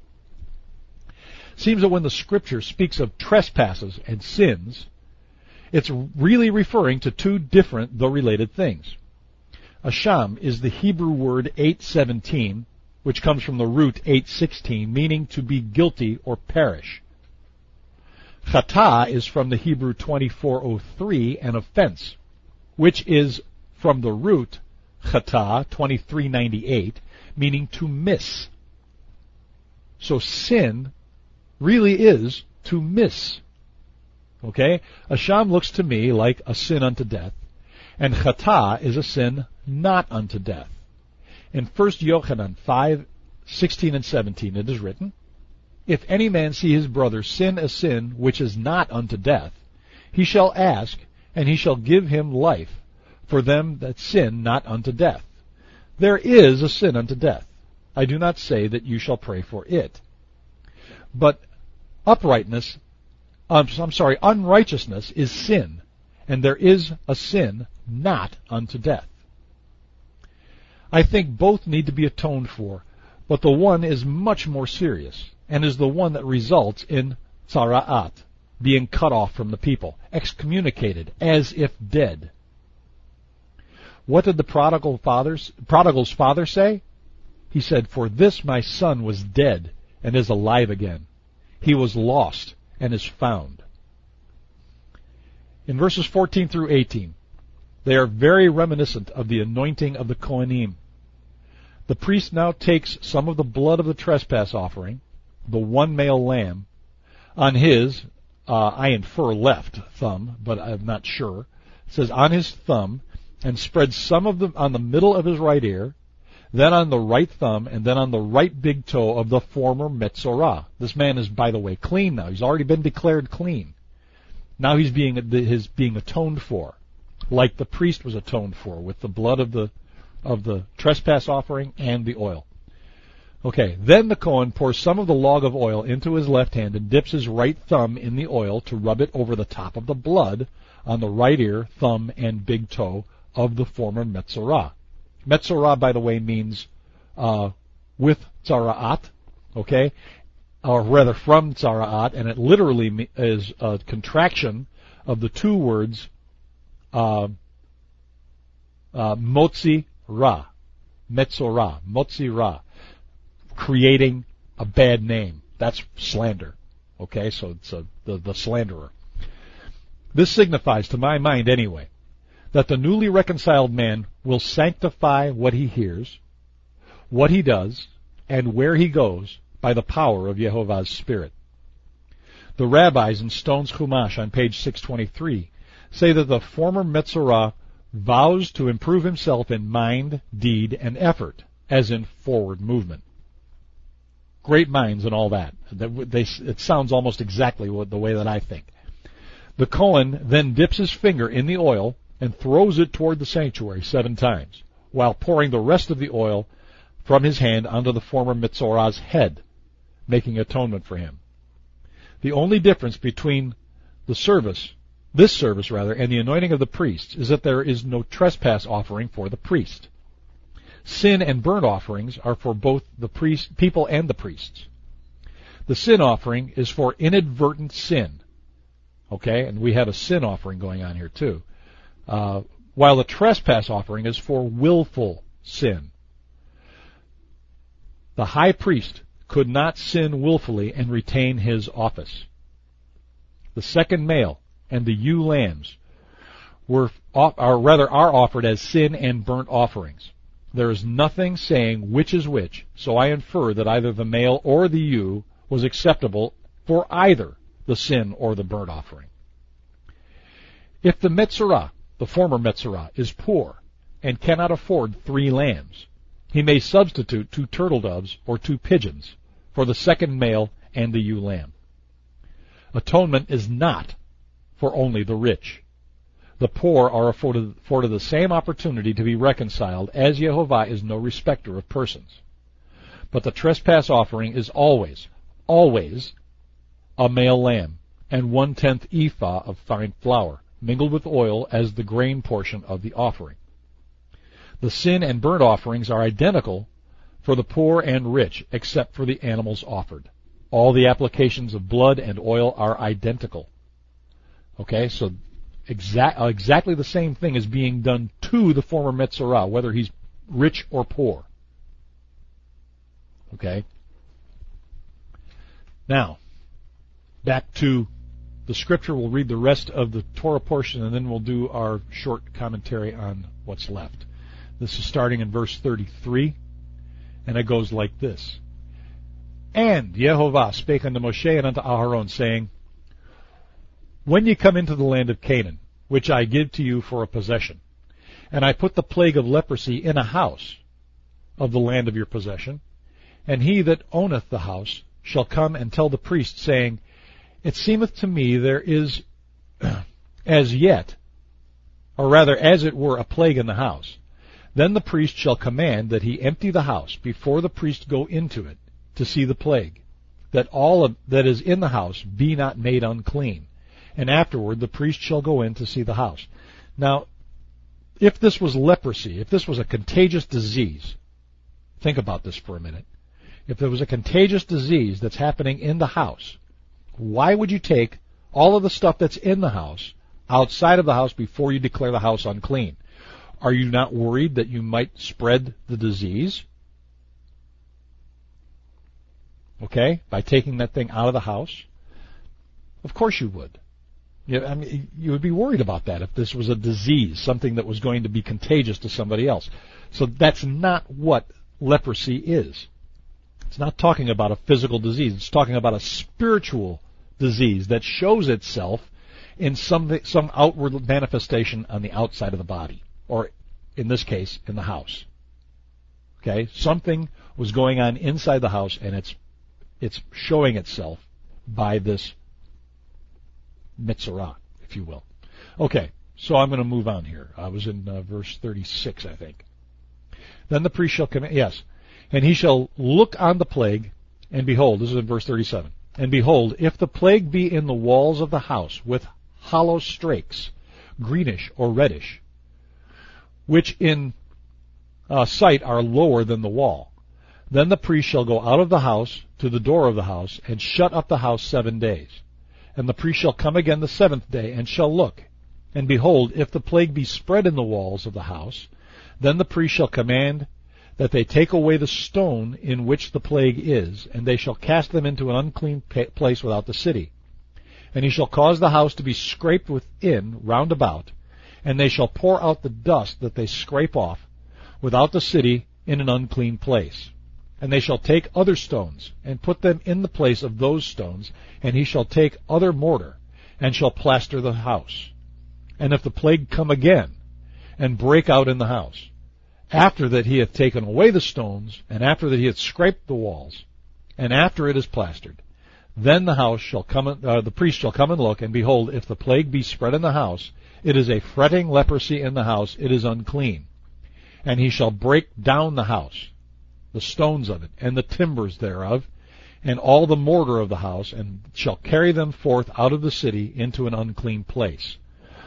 Seems that when the Scripture speaks of trespasses and sins, it's really referring to two different, though related, things. Asham is the Hebrew word eight seventeen, which comes from the root eight sixteen, meaning to be guilty or perish. Chatah is from the Hebrew twenty-four oh three, an offense, which is from the root chatah twenty-three ninety-eight, meaning to miss. So sin really is to miss. Okay? Asham looks to me like a sin unto death, and chatah is a sin not unto death. In First Yochanan five sixteen and seventeen it is written, "If any man see his brother sin a sin which is not unto death, he shall ask, and he shall give him life for them that sin not unto death." There is a sin unto death. I do not say that you shall pray for it. But uprightness, um, I'm sorry, unrighteousness is sin, and there is a sin not unto death. I think both need to be atoned for, but the one is much more serious, and is the one that results in tzara'at, being cut off from the people, excommunicated, as if dead. What did the prodigal father's, prodigal's father say? He said, "For this my son was dead, and is alive again. He was lost, and is found." In verses fourteen through eighteen, they are very reminiscent of the anointing of the Kohanim. The priest now takes some of the blood of the trespass offering, the one male lamb, on his, uh, I infer left thumb, but I'm not sure. It says on his thumb, and spreads some of them on the middle of his right ear, then on the right thumb, and then on the right big toe of the former Metzorah. This man is, by the way, clean now. He's already been declared clean. Now he's being his being atoned for, like the priest was atoned for, with the blood of the of the trespass offering and the oil. Okay, then the Kohen pours some of the log of oil into his left hand and dips his right thumb in the oil to rub it over the top of the blood on the right ear, thumb, and big toe of the former Metzorah. Metzorah, by the way, means uh, with tzara'at, okay, or rather from tzara'at, and it literally is a contraction of the two words uh, uh, motzi ra, Metzorah, motzi ra, creating a bad name. That's slander. Okay, so it's a, the, the slanderer. This signifies, to my mind anyway, that the newly reconciled man will sanctify what he hears, what he does, and where he goes by the power of Yehovah's Spirit. The rabbis in Stone's Chumash on page six twenty-three say that the former Metzorah vows to improve himself in mind, deed, and effort, as in forward movement. Great minds and all that. They, it sounds almost exactly what, the way that I think. The Kohen then dips his finger in the oil and throws it toward the sanctuary seven times, while pouring the rest of the oil from his hand onto the former Metzorah's head, making atonement for him. The only difference between the service this service rather, and the anointing of the priests is that there is no trespass offering for the priest. Sin and burnt offerings are for both the priest, people and the priests. The sin offering is for inadvertent sin. Okay, and we have a sin offering going on here too. Uh, while the trespass offering is for willful sin. The high priest could not sin willfully and retain his office. The second male and the ewe lambs were, or rather, are offered as sin and burnt offerings. There is nothing saying which is which, so I infer that either the male or the ewe was acceptable for either the sin or the burnt offering. If the Metzorah, the former Metzorah, is poor and cannot afford three lambs, he may substitute two turtle doves or two pigeons for the second male and the ewe lamb. Atonement is not for only the rich. The poor are afforded, afforded the same opportunity to be reconciled, as Yehovah is no respecter of persons. But the trespass offering is always, always a male lamb, and one-tenth ephah of fine flour, mingled with oil as the grain portion of the offering. The sin and burnt offerings are identical for the poor and rich, except for the animals offered. All the applications of blood and oil are identical. Okay, so exact, exactly the same thing is being done to the former Metzorah, whether he's rich or poor. Okay? Now, back to the scripture. We'll read the rest of the Torah portion, and then we'll do our short commentary on what's left. This is starting in verse thirty-three, and it goes like this. And Yehovah spake unto Moshe and unto Aharon, saying, When ye come into the land of Canaan, which I give to you for a possession, and I put the plague of leprosy in a house of the land of your possession, and he that owneth the house shall come and tell the priest, saying, It seemeth to me there is as yet, or rather as it were, a plague in the house. Then the priest shall command that he empty the house before the priest go into it to see the plague, that all of, that is in the house be not made unclean. And afterward the priest shall go in to see the house. Now, if this was leprosy, if this was a contagious disease, think about this for a minute. If there was a contagious disease that's happening in the house, why would you take all of the stuff that's in the house outside of the house before you declare the house unclean? Are you not worried that you might spread the disease? Okay, by taking that thing out of the house? Of course you would. You, I mean, you would be worried about that if this was a disease, something that was going to be contagious to somebody else. So that's not what leprosy is. It's not talking about a physical disease. It's talking about a spiritual disease that shows itself in some some outward manifestation on the outside of the body, or in this case, in the house. Okay, something was going on inside the house, and it's it's showing itself by this Metzorah, if you will. Okay, so I'm going to move on here. I was in uh, verse thirty-six, I think. Then the priest shall come in, yes, and he shall look on the plague, and behold, this is in verse thirty-seven, and behold, if the plague be in the walls of the house with hollow strakes, greenish or reddish, which in uh, sight are lower than the wall, then the priest shall go out of the house to the door of the house, and shut up the house seven days. And the priest shall come again the seventh day, and shall look. And behold, if the plague be spread in the walls of the house, then the priest shall command that they take away the stone in which the plague is, and they shall cast them into an unclean place without the city. And he shall cause the house to be scraped within round about, and they shall pour out the dust that they scrape off without the city in an unclean place. And they shall take other stones, and put them in the place of those stones, and he shall take other mortar, and shall plaster the house. And if the plague come again, and break out in the house, after that he hath taken away the stones, and after that he hath scraped the walls, and after it is plastered, then the house shall come, uh, the priest shall come and look, and behold, if the plague be spread in the house, it is a fretting leprosy in the house, it is unclean. And he shall break down the house, the stones of it, and the timbers thereof, and all the mortar of the house, and shall carry them forth out of the city into an unclean place.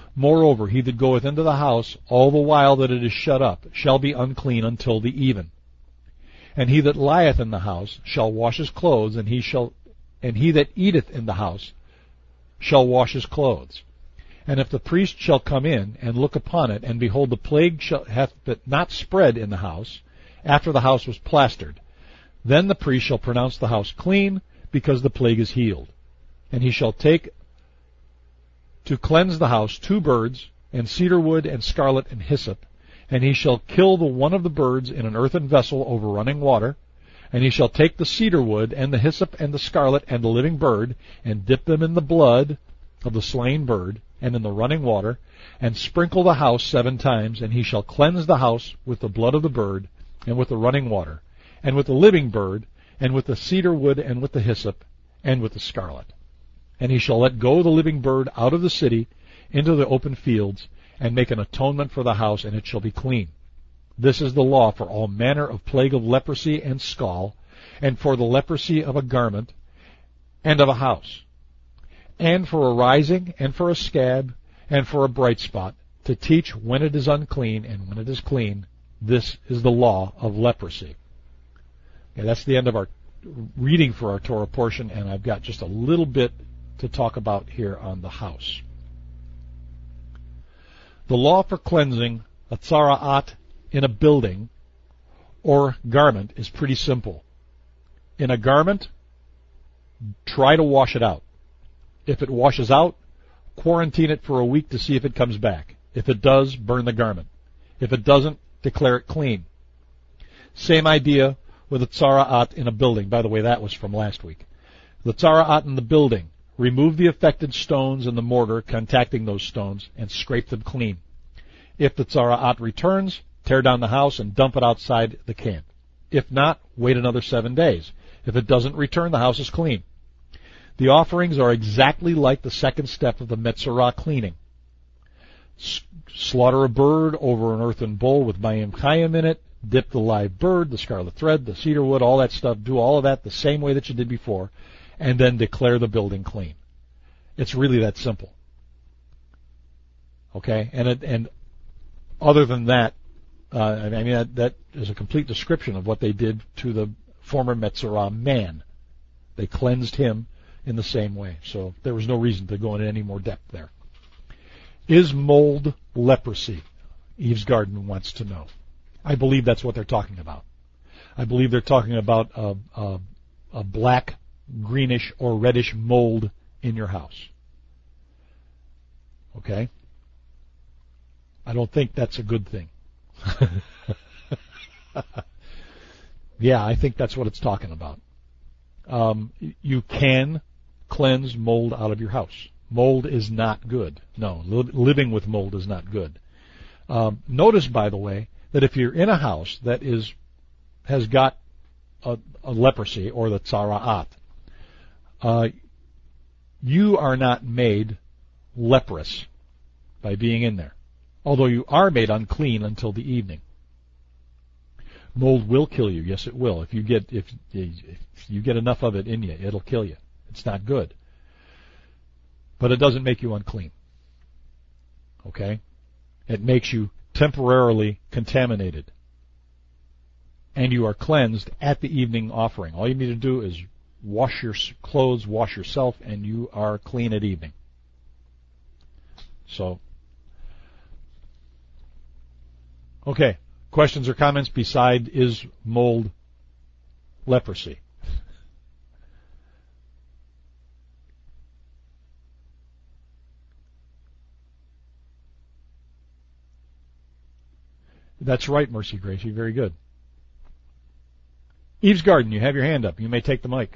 Moreover, he that goeth into the house all the while that it is shut up shall be unclean until the even. And he that lieth in the house shall wash his clothes, and he shall, and he that eateth in the house shall wash his clothes. And if the priest shall come in and look upon it, and behold, the plague shall, hath not spread in the house, after the house was plastered, then the priest shall pronounce the house clean, because the plague is healed. And he shall take to cleanse the house two birds, and cedar wood, and scarlet, and hyssop. And he shall kill the one of the birds in an earthen vessel over running water. And he shall take the cedar wood, and the hyssop, and the scarlet, and the living bird, and dip them in the blood of the slain bird, and in the running water, and sprinkle the house seven times. And he shall cleanse the house with the blood of the bird, and with the running water, and with the living bird, and with the cedar wood, and with the hyssop, and with the scarlet. And he shall let go the living bird out of the city into the open fields, and make an atonement for the house, and it shall be clean. This is the law for all manner of plague of leprosy and scall, and for the leprosy of a garment, and of a house, and for a rising, and for a scab, and for a bright spot, to teach when it is unclean and when it is clean. This is the law of leprosy. Okay, that's the end of our reading for our Torah portion, and I've got just a little bit to talk about here on the house. The law for cleansing a tzara'at in a building or garment is pretty simple. In a garment, try to wash it out. If it washes out, quarantine it for a week to see if it comes back. If it does, burn the garment. If it doesn't, declare it clean. Same idea with a tzara'at in a building. By the way, that was from last week. The tzara'at in the building. Remove the affected stones and the mortar contacting those stones and scrape them clean. If the tzara'at returns, tear down the house and dump it outside the camp. If not, wait another seven days. If it doesn't return, the house is clean. The offerings are exactly like the second step of the Metzorah cleaning. S- slaughter a bird over an earthen bowl with mayim chayim in it. Dip the live bird, the scarlet thread, the cedar wood, all that stuff. Do all of that the same way that you did before, and then declare the building clean. It's really that simple. Okay, and it, and other than that, uh, I mean that, that is a complete description of what they did to the former Metzorah man. They cleansed him in the same way. So there was no reason to go into any more depth there. Is mold leprosy? Eve's Garden wants to know. I believe that's what they're talking about. I believe they're talking about a, a, a black, greenish, or reddish mold in your house. Okay? I don't think that's a good thing. Yeah, I think that's what it's talking about. Um, you can cleanse mold out of your house. Mold is not good. No, li- living with mold is not good. Um, notice, by the way, that if you're in a house that is has got a, a leprosy or the tzara'at, uh, you are not made leprous by being in there, although you are made unclean until the evening. Mold will kill you. Yes, it will. If you get if, if you get enough of it in you, it'll kill you. It's not good. But it doesn't make you unclean. Okay? It makes you temporarily contaminated. And you are cleansed at the evening offering. All you need to do is wash your clothes, wash yourself, and you are clean at evening. So, okay. Questions or comments beside is mold leprosy? That's right, Mercy Gracie. Very good. Eve's Garden, you have your hand up. You may take the mic.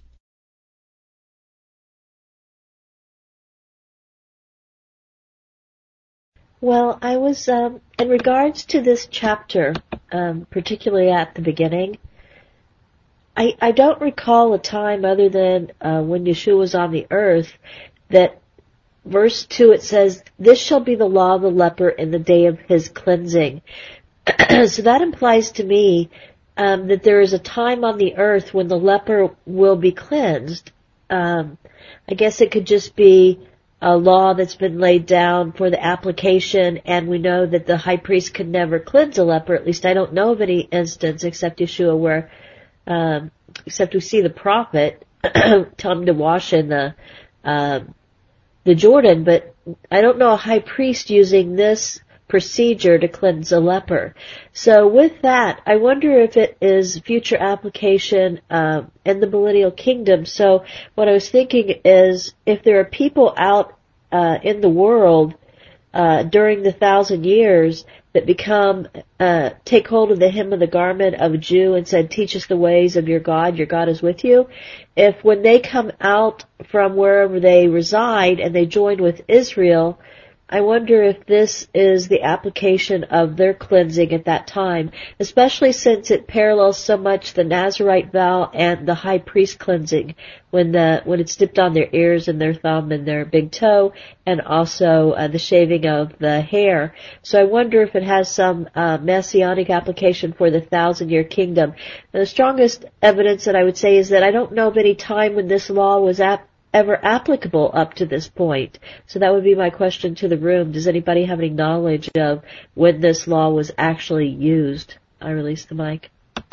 Well, I was, um, in regards to this chapter, um, particularly at the beginning, I, I don't recall a time other than uh, when Yeshua was on the earth that verse two it says, "This shall be the law of the leper in the day of his cleansing." So that implies to me um, that there is a time on the earth when the leper will be cleansed. Um, I guess it could just be a law that's been laid down for the application, and we know that the high priest could never cleanse a leper. At least I don't know of any instance except Yeshua where, um, except we see the prophet tell him to wash in the, um, the Jordan, but I don't know a high priest using this procedure to cleanse a leper. So with that, I wonder if it is future application um, in the millennial kingdom. So what I was thinking is if there are people out uh, in the world uh, during the thousand years that become, uh, take hold of the hem of the garment of a Jew and said, teach us the ways of your God, your God is with you. If when they come out from wherever they reside and they join with Israel, I wonder if this is the application of their cleansing at that time, especially since it parallels so much the Nazirite vow and the high priest cleansing when the when it's dipped on their ears and their thumb and their big toe, and also uh, the shaving of the hair. So I wonder if it has some uh, messianic application for the thousand-year kingdom. And the strongest evidence that I would say is that I don't know of any time when this law was ap- ever applicable up to this point. So that would be my question to the room. Does anybody have any knowledge of when this law was actually used? I release the mic.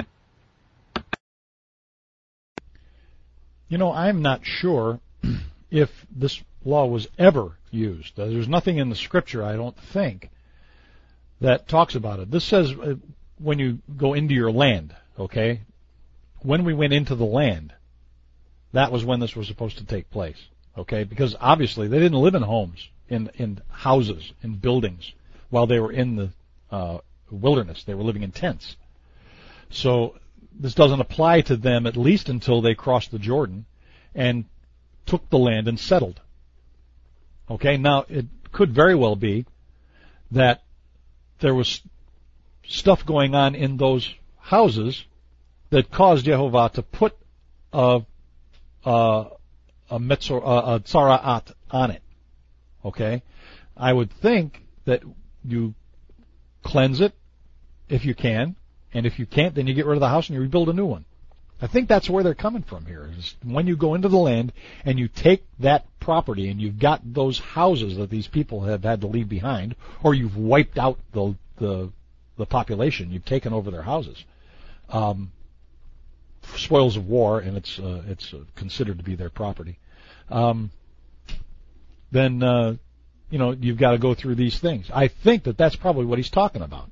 You know, I'm not sure if this law was ever used. Uh, there's nothing in the scripture, I don't think, that talks about it. This says uh, when you go into your land, okay? When we went into the land, that was when this was supposed to take place, okay? Because obviously they didn't live in homes, in in houses, in buildings, while they were in the uh, wilderness. They were living in tents. So this doesn't apply to them at least until they crossed the Jordan and took the land and settled. Okay, now it could very well be that there was stuff going on in those houses that caused Yehovah to put a Uh, a metzor, uh, a tzara'at on it. Okay? I would think that you cleanse it if you can, and if you can't, then you get rid of the house and you rebuild a new one. I think that's where they're coming from here. Is when you go into the land and you take that property and you've got those houses that these people have had to leave behind, or you've wiped out the the, the population, you've taken over their houses. Um, spoils of war, and it's uh, it's uh, considered to be their property. Um, then uh, you know you've got to go through these things. I think that that's probably what he's talking about.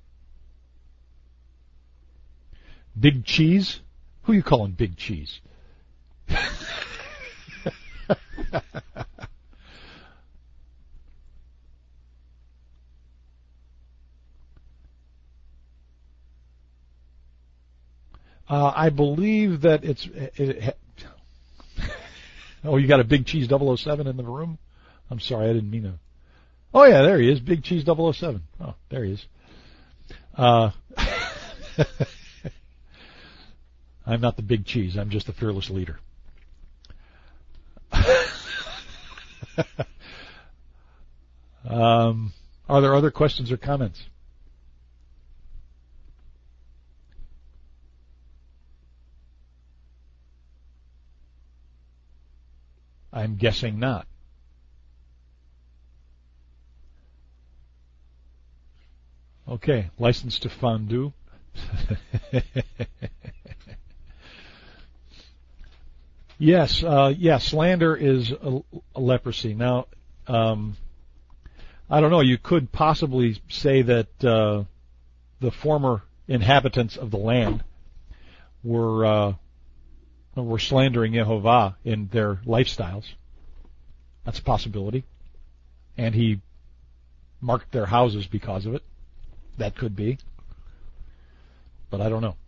Big Cheese? Who you calling Big Cheese? Uh, I believe that it's. It, it, oh, you got a Big Cheese double oh seven in the room? I'm sorry, I didn't mean to. Oh, yeah, there he is, Big Cheese double oh seven. Oh, there he is. Uh, I'm not the Big Cheese. I'm just the fearless leader. um, are there other questions or comments? I'm guessing not. Okay, license to fondue. yes, uh, yeah, slander is a, a leprosy. Now, um, I don't know, you could possibly say that uh, the former inhabitants of the land were... Uh, were slandering Yehovah in their lifestyles. That's a possibility. And he marked their houses because of it. That could be. But I don't know.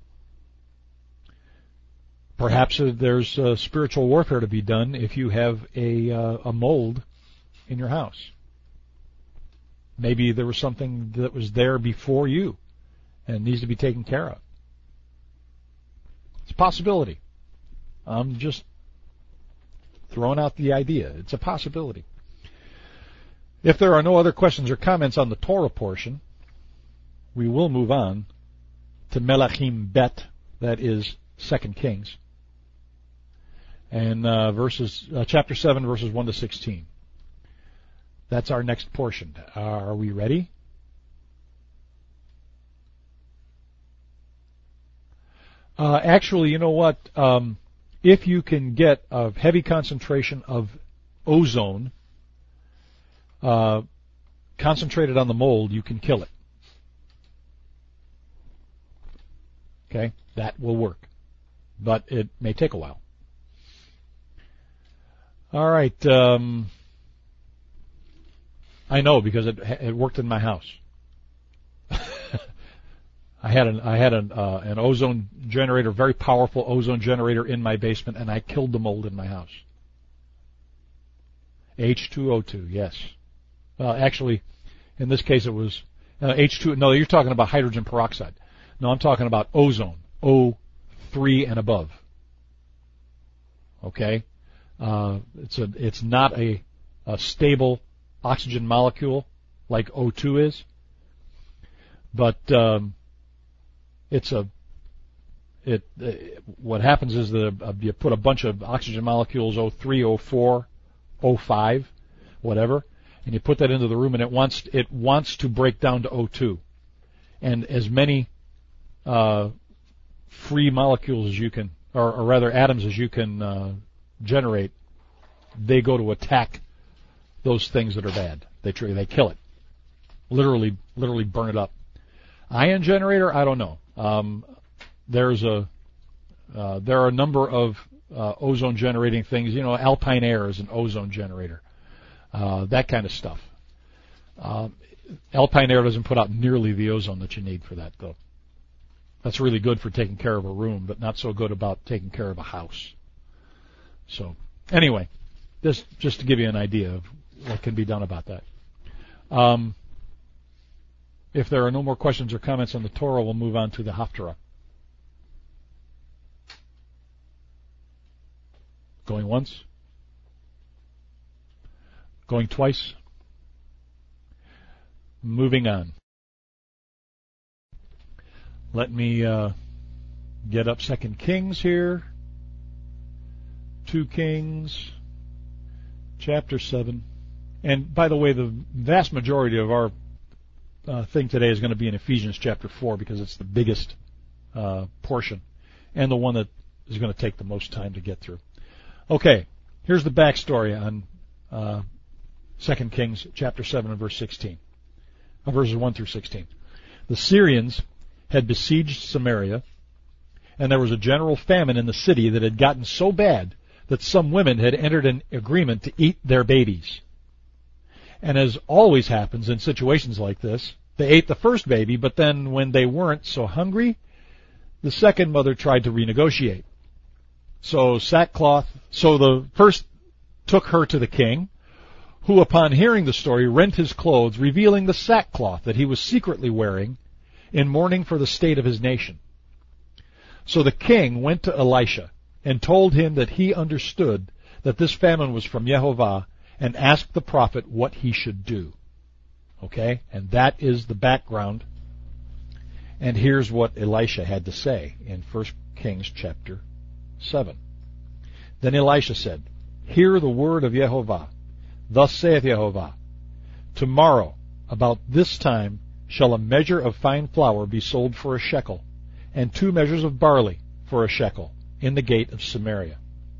Perhaps uh, there's uh, spiritual warfare to be done if you have a, uh, a mold in your house. Maybe there was something that was there before you and needs to be taken care of. It's a possibility. I'm just throwing out the idea. It's a possibility. If there are no other questions or comments on the Torah portion, we will move on to Melachim Bet, that is Second Kings, and uh, verses uh, chapter seven, verses one to sixteen. That's our next portion. Uh, are we ready? Uh, actually, you know what? Um, if you can get a heavy concentration of ozone uh, concentrated on the mold, you can kill it. Okay? That will work. But it may take a while. All right. Um, I know because it, it worked in my house. I had an I had an uh, an ozone generator, very powerful ozone generator in my basement, and I killed the mold in my house. H two O two, yes. Well, actually, in this case, it was uh, H two. No, you're talking about hydrogen peroxide. No, I'm talking about ozone, O three and above. Okay, uh, it's a it's not a, a stable oxygen molecule like O two is, but um, it's a it. Uh, what happens is that uh, you put a bunch of oxygen molecules, O three, O four, O five, whatever, and you put that into the room, and it wants it wants to break down to O two, and as many uh, free molecules as you can, or, or rather atoms as you can uh, generate, they go to attack those things that are bad. They try, they kill it, literally, literally burn it up. Ion generator, I don't know. Um, there's a uh, there are a number of uh, ozone generating things. You know, Alpine Air is an ozone generator. Uh, that kind of stuff. Um, Alpine Air doesn't put out nearly the ozone that you need for that, though. That's really good for taking care of a room, but not so good about taking care of a house. So, anyway, this just to give you an idea of what can be done about that. Um, if there are no more questions or comments on the Torah, we'll move on to the Haftarah. Going once? Going twice? Moving on. Let me uh, get up Second Kings here. Two Kings, chapter seven. And by the way, the vast majority of our uh, thing today is going to be in Ephesians chapter four because it's the biggest uh, portion and the one that is going to take the most time to get through. Okay, here's the backstory on uh, Second Kings chapter seven and verse sixteen, uh, verses one through sixteen. The Syrians had besieged Samaria, and there was a general famine in the city that had gotten so bad that some women had entered an agreement to eat their babies. And as always happens in situations like this, they ate the first baby, but then when they weren't so hungry, the second mother tried to renegotiate. So sackcloth, so the first took her to the king, who upon hearing the story rent his clothes, revealing the sackcloth that he was secretly wearing in mourning for the state of his nation. So the king went to Elisha and told him that he understood that this famine was from Yehovah, and asked the prophet what he should do. Okay? And that is the background. And here's what Elisha had to say in First Kings chapter seven. Then Elisha said, Hear the word of Yehovah. Thus saith Yehovah, Tomorrow, about this time, shall a measure of fine flour be sold for a shekel, and two measures of barley for a shekel, in the gate of Samaria.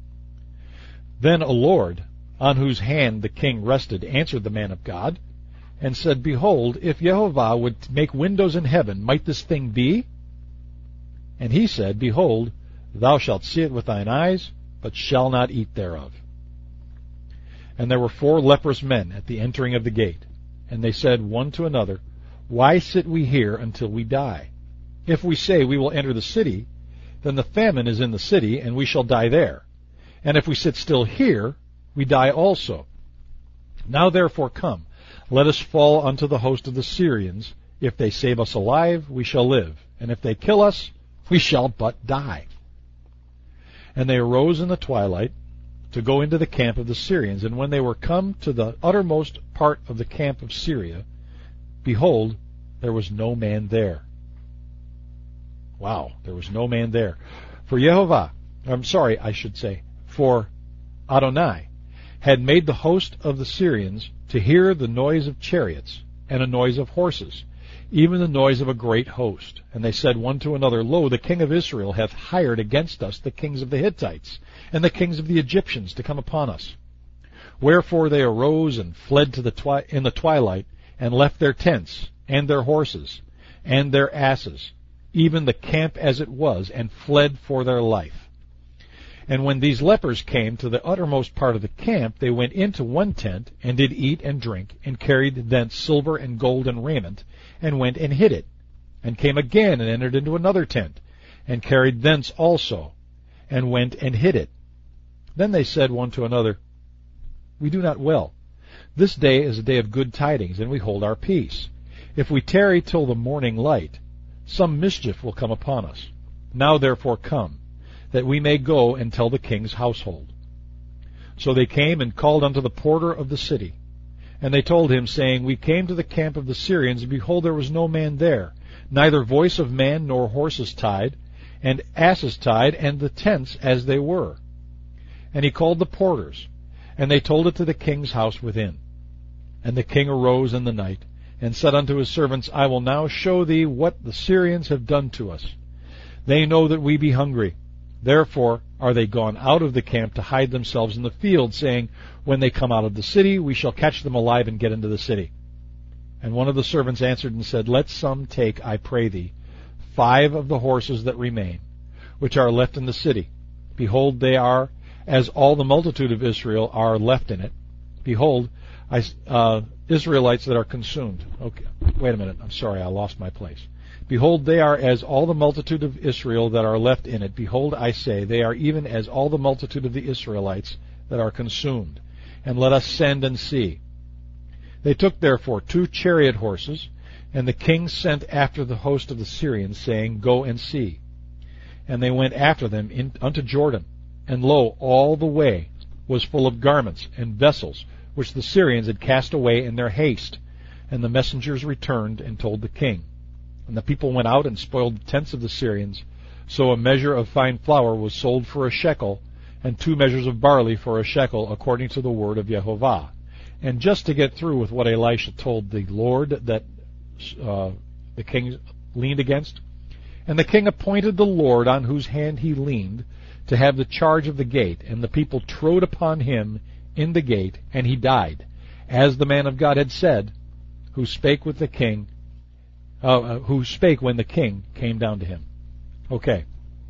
Then a lord, on whose hand the king rested, answered the man of God, and said, Behold, if Yehovah would make windows in heaven, might this thing be? And he said, Behold, thou shalt see it with thine eyes, but shall not eat thereof. And there were four leprous men at the entering of the gate, and they said one to another, Why sit we here until we die? If we say we will enter the city, then the famine is in the city, and we shall die there. And if we sit still here, we die also. Now therefore come, let us fall unto the host of the Syrians. If they save us alive, we shall live, and if they kill us, we shall but die. And they arose in the twilight to go into the camp of the Syrians. And when they were come to the uttermost part of the camp of Syria, behold, there was no man there. Wow, there was no man there. For Yehovah, I'm sorry, I should say, for Adonai had made the host of the Syrians to hear the noise of chariots, and a noise of horses, even the noise of a great host. And they said one to another, Lo, the king of Israel hath hired against us the kings of the Hittites, and the kings of the Egyptians to come upon us. Wherefore they arose and fled to the twi- in the twilight, and left their tents, and their horses, and their asses, even the camp as it was, and fled for their life. And when these lepers came to the uttermost part of the camp, they went into one tent, and did eat and drink, and carried thence silver and gold and raiment, and went and hid it, and came again and entered into another tent, and carried thence also, and went and hid it. Then they said one to another, We do not well. This day is a day of good tidings, and we hold our peace. If we tarry till the morning light, some mischief will come upon us. Now therefore come, that we may go and tell the king's household. So they came and called unto the porter of the city. And they told him, saying, We came to the camp of the Syrians, and behold, there was no man there, neither voice of man nor horses tied, and asses tied, and the tents as they were. And he called the porters, and they told it to the king's house within. And the king arose in the night, and said unto his servants, I will now show thee what the Syrians have done to us. They know that we be hungry. Therefore are they gone out of the camp to hide themselves in the field, saying, When they come out of the city, we shall catch them alive and get into the city. And one of the servants answered and said, Let some take, I pray thee, five of the horses that remain, which are left in the city. Behold, they are as all the multitude of Israel are left in it. Behold, I, uh, Israelites that are consumed. Okay, wait a minute. I'm sorry, I lost my place. Behold, they are as all the multitude of Israel that are left in it. Behold, I say, they are even as all the multitude of the Israelites that are consumed. And let us send and see. They took therefore two chariot horses, and the king sent after the host of the Syrians, saying, Go and see. And they went after them in, unto Jordan. And lo, all the way was full of garments and vessels, which the Syrians had cast away in their haste. And the messengers returned and told the king. And the people went out and spoiled the tents of the Syrians. So a measure of fine flour was sold for a shekel, and two measures of barley for a shekel, according to the word of Yehovah. And just to get through with what Elisha told the Lord that uh, the king leaned against, and the king appointed the Lord on whose hand he leaned to have the charge of the gate, and the people trode upon him in the gate, and he died, as the man of God had said, who spake with the king, uh, who spake when the king came down to him. Okay.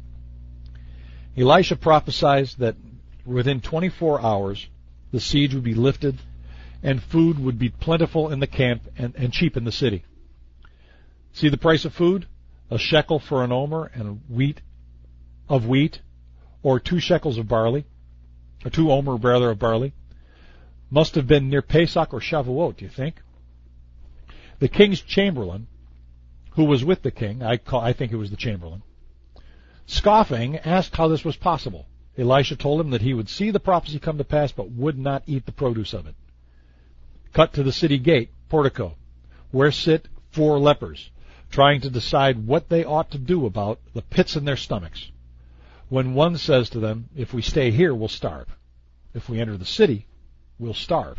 Elisha prophesied that within twenty-four hours the siege would be lifted, and food would be plentiful in the camp and, and cheap in the city. See the price of food? A shekel for an omer and a wheat of wheat, or two shekels of barley, or two omer rather of barley. Must have been near Pesach or Shavuot, do you think? The king's chamberlain, who was with the king, I call, I think it was the chamberlain, scoffing, asked how this was possible. Elisha told him that he would see the prophecy come to pass, but would not eat the produce of it. Cut to the city gate, portico, where sit four lepers, trying to decide what they ought to do about the pits in their stomachs. When one says to them, if we stay here, we'll starve. If we enter the city, we'll starve.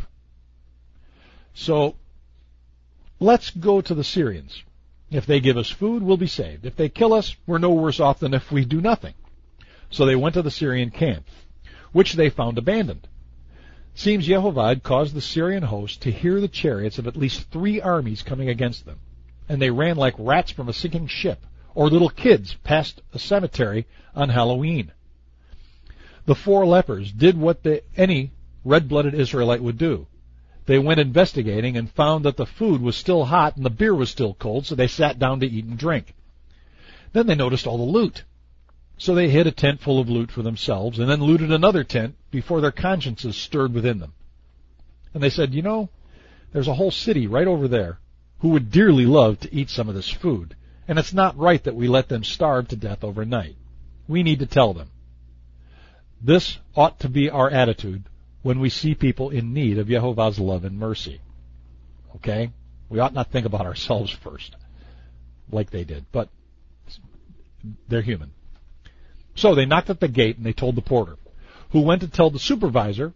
So, let's go to the Syrians. If they give us food, we'll be saved. If they kill us, we're no worse off than if we do nothing. So they went to the Syrian camp, which they found abandoned. Seems Yehovah had caused the Syrian host to hear the chariots of at least three armies coming against them, and they ran like rats from a sinking ship, or little kids past a cemetery on Halloween. The four lepers did what the, any red-blooded Israelite would do. They went investigating and found that the food was still hot and the beer was still cold, so they sat down to eat and drink. Then they noticed all the loot. So they hid a tent full of loot for themselves, and then looted another tent before their consciences stirred within them. And they said, you know, there's a whole city right over there who would dearly love to eat some of this food, and it's not right that we let them starve to death overnight. We need to tell them. This ought to be our attitude when we see people in need of Yehovah's love and mercy. Okay? We ought not think about ourselves first, like they did, but they're human. So they knocked at the gate and they told the porter, who went to tell the supervisor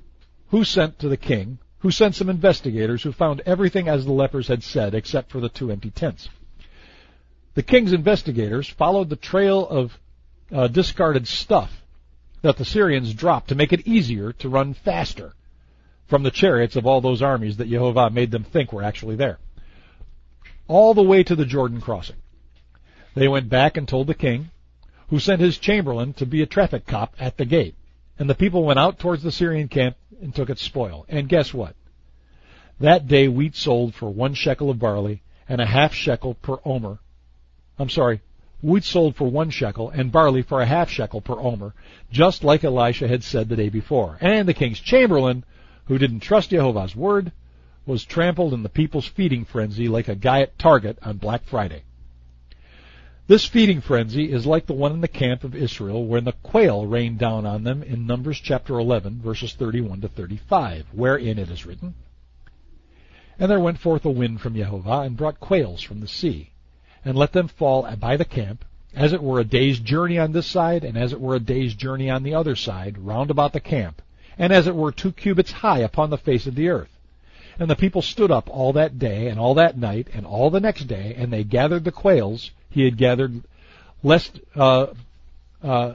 who sent to the king, who sent some investigators who found everything as the lepers had said, except for the two empty tents. The king's investigators followed the trail of uh, discarded stuff that the Syrians dropped to make it easier to run faster from the chariots of all those armies that Yehovah made them think were actually there, all the way to the Jordan crossing. They went back and told the king, who sent his chamberlain to be a traffic cop at the gate. And the people went out towards the Syrian camp and took its spoil. And guess what? That day wheat sold for one shekel of barley and a half shekel per omer. I'm sorry, wheat sold for one shekel and barley for a half shekel per omer, just like Elisha had said the day before. And the king's chamberlain, who didn't trust Yehovah's word, was trampled in the people's feeding frenzy like a guy at Target on Black Friday. This feeding frenzy is like the one in the camp of Israel when the quail rained down on them in Numbers chapter eleven, verses thirty-one to thirty-five, wherein it is written, And there went forth a wind from Yehovah, and brought quails from the sea, and let them fall by the camp, as it were a day's journey on this side, and as it were a day's journey on the other side, round about the camp, and as it were two cubits high upon the face of the earth. And the people stood up all that day, and all that night, and all the next day, and they gathered the quails he had gathered, lest uh, uh,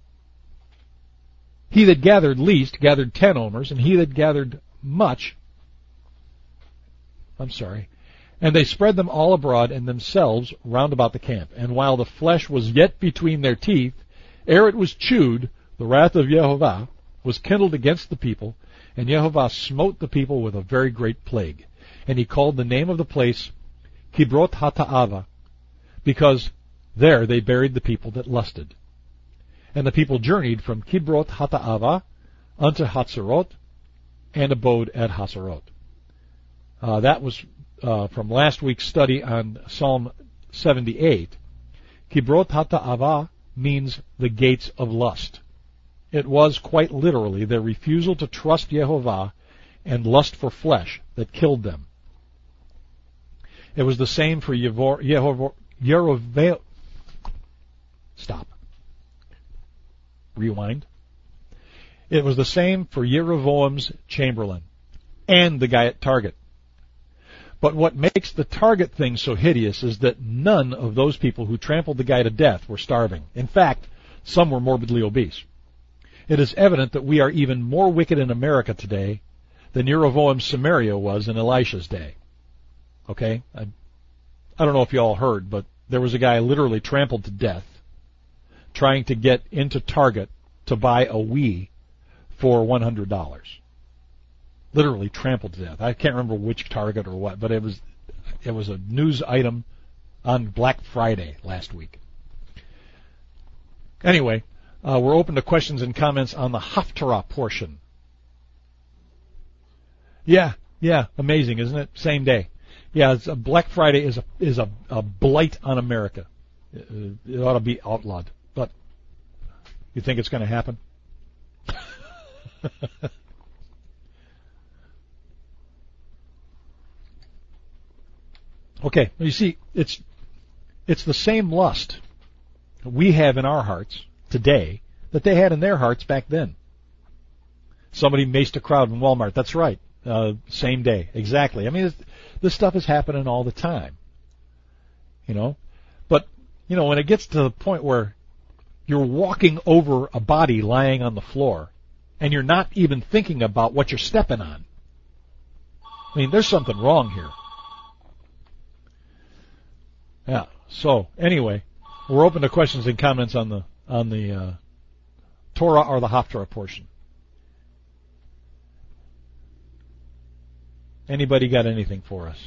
he that gathered least gathered ten omers, and he that gathered much, I'm sorry, and they spread them all abroad and themselves round about the camp. And while the flesh was yet between their teeth, ere it was chewed, the wrath of Yehovah was kindled against the people, and Yehovah smote the people with a very great plague. And he called the name of the place Kibrot Hata'ava, because there they buried the people that lusted. And the people journeyed from Kibrot Hata'ava unto Hatzerot, and abode at Hatzerot. Uh, that was uh, from last week's study on Psalm seventy-eight. Kibrot Hata'ava means the gates of lust. It was quite literally their refusal to trust Yehovah and lust for flesh that killed them. It was the same for Yevor, Yehovah, Yerovel. Stop. Rewind. It was the same for Yerovoam's chamberlain and the guy at Target. But what makes the Target thing so hideous is that none of those people who trampled the guy to death were starving. In fact, some were morbidly obese. It is evident that we are even more wicked in America today than Yerovoam's Samaria was in Elisha's day. Okay? I, I don't know if you all heard, but there was a guy literally trampled to death trying to get into Target to buy a Wii for one hundred dollars. Literally trampled to death. I can't remember which Target or what, but it was it was a news item on Black Friday last week. Anyway, uh, we're open to questions and comments on the Haftarah portion. Yeah, yeah, amazing, isn't it? Same day. Yeah, it's a Black Friday is a is a, a blight on America. It, it ought to be outlawed. But you think it's going to happen? Okay, you see, it's it's the same lust we have in our hearts today that they had in their hearts back then. Somebody maced a crowd in Walmart. That's right. Uh, same day. Exactly. I mean, this, this stuff is happening all the time. You know? But, you know, when it gets to the point where you're walking over a body lying on the floor and you're not even thinking about what you're stepping on, I mean, there's something wrong here. Yeah. So, anyway, we're open to questions and comments on the on the uh, Torah or the Haftarah portion. Anybody got anything for us?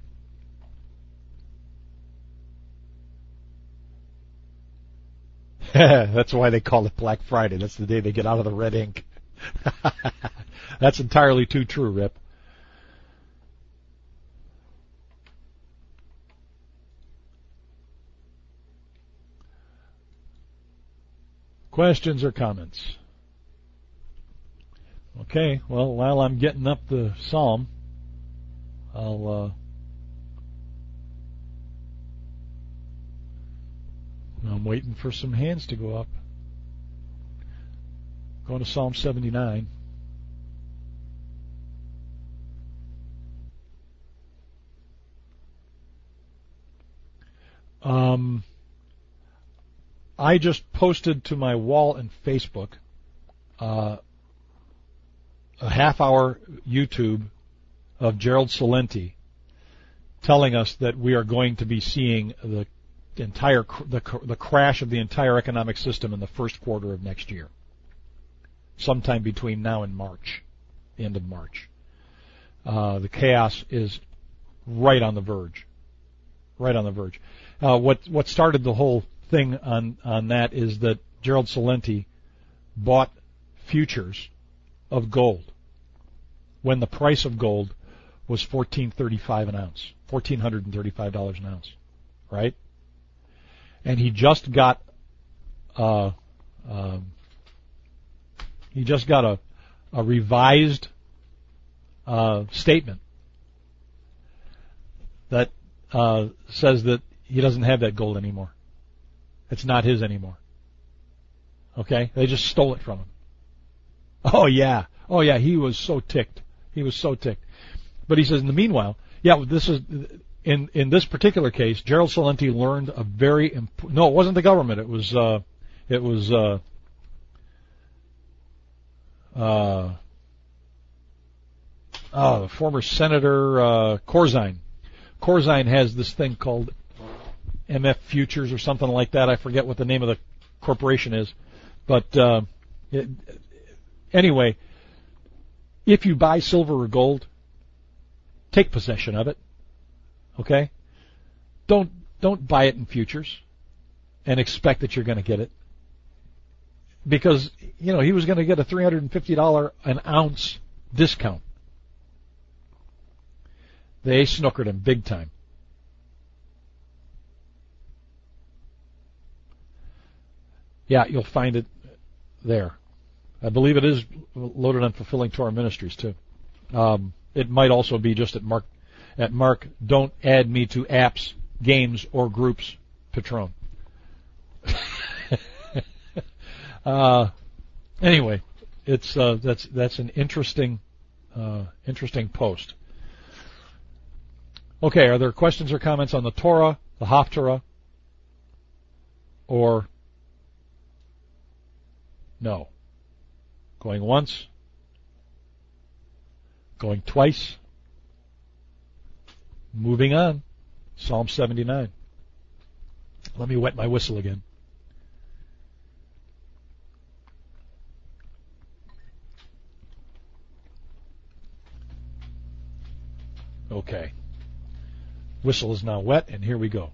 That's why they call it Black Friday. That's the day they get out of the red ink. That's entirely too true, Rip. Questions or comments? Okay, well, while I'm getting up the psalm, I'll, uh, I'm waiting for some hands to go up. Going to Psalm seventy-nine. I just posted to my wall in Facebook uh, a half-hour YouTube of Gerald Celente telling us that we are going to be seeing the entire the, the crash of the entire economic system in the first quarter of next year, sometime between now and March, the end of March. Uh, the chaos is right on the verge, right on the verge. Uh, what what started the whole thing on on that is that Gerald Celente bought futures of gold when the price of gold was fourteen thirty-five an ounce, fourteen hundred thirty-five dollars an ounce, right? And he just got uh, uh, he just got a a revised uh, statement that uh, says that he doesn't have that gold anymore. It's not his anymore. Okay? They just stole it from him. Oh yeah, oh yeah. He was so ticked. He was so ticked. But he says, in the meanwhile, yeah, this is in in this particular case, Gerald Celente learned a very imp- no, it wasn't the government. It was uh, it was uh, uh, oh, the former Senator uh, Corzine. Corzine has this thing called M F Futures or something like that. I forget what the name of the corporation is, but uh, it, anyway, if you buy silver or gold, take possession of it. Okay? Don't don't buy it in futures and expect that you're going to get it. Because, you know, he was going to get a three hundred fifty dollars an ounce discount. They snookered him big time. Yeah, you'll find it there. I believe it is loaded on Fulfilling Torah Ministries too. Um, it might also be just at Mark. At Mark, don't add me to apps, games, or groups, Patron. uh, anyway, it's uh, that's that's an interesting uh, interesting post. Okay, are there questions or comments on the Torah, the Haftarah, or no? Going once? Going twice? Moving on. Psalm seventy-nine. Let me wet my whistle again. Okay. Whistle is now wet, and here we go.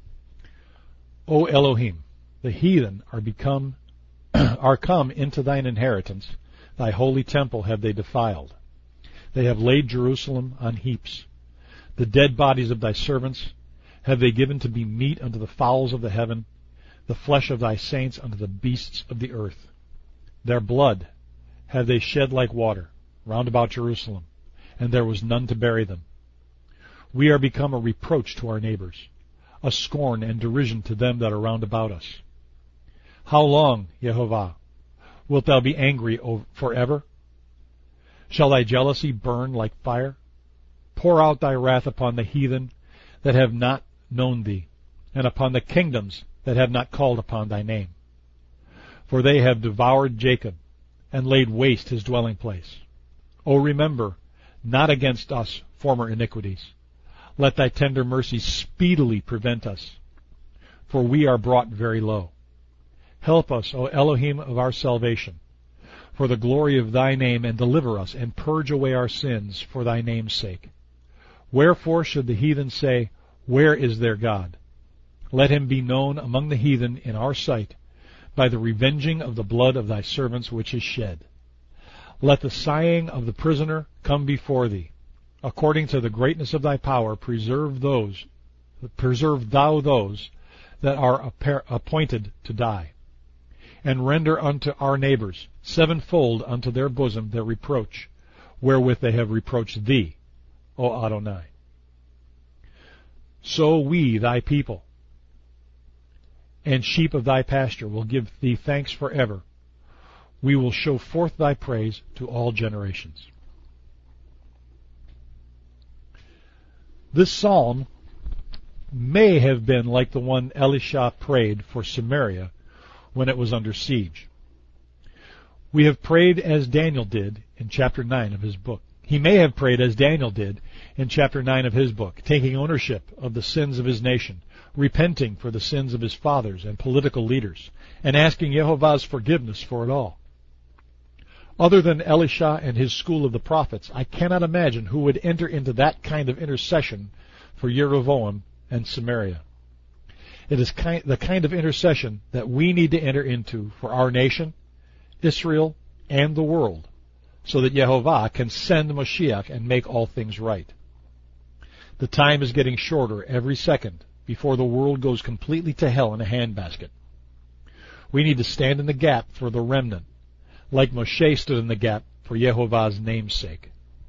O Elohim, the heathen are become are come into thine inheritance. Thy holy temple have they defiled. They have laid Jerusalem on heaps. The dead bodies of thy servants have they given to be meat unto the fowls of the heaven, the flesh of thy saints unto the beasts of the earth. Their blood have they shed like water round about Jerusalem, and there was none to bury them. We are become a reproach to our neighbors, a scorn and derision to them that are round about us. How long, Yehovah, wilt thou be angry forever? Shall thy jealousy burn like fire? Pour out thy wrath upon the heathen that have not known thee, and upon the kingdoms that have not called upon thy name. For they have devoured Jacob, and laid waste his dwelling place. O remember, not against us, former iniquities. Let thy tender mercies speedily prevent us, for we are brought very low. Help us, O Elohim of our salvation, for the glory of thy name, and deliver us, and purge away our sins for thy name's sake. Wherefore should the heathen say, Where is their God? Let him be known among the heathen in our sight, by the revenging of the blood of thy servants which is shed. Let the sighing of the prisoner come before thee. According to the greatness of thy power, preserve those, preserve thou those that are appointed to die. And render unto our neighbors sevenfold unto their bosom their reproach, wherewith they have reproached thee, O Adonai. So we, thy people, and sheep of thy pasture, will give thee thanks forever. We will show forth thy praise to all generations. This psalm may have been like the one Elisha prayed for Samaria when it was under siege. We have prayed as Daniel did in chapter nine of his book. He may have prayed as Daniel did in chapter nine of his book, taking ownership of the sins of his nation, repenting for the sins of his fathers and political leaders, and asking Yehovah's forgiveness for it all. Other than Elisha and his school of the prophets, I cannot imagine who would enter into that kind of intercession for Jeroboam and Samaria. It is kind, the kind of intercession that we need to enter into for our nation, Israel, and the world, so that Yehovah can send Mashiach and make all things right. The time is getting shorter every second before the world goes completely to hell in a handbasket. We need to stand in the gap for the remnant, like Moshe stood in the gap for Yehovah's name's sake.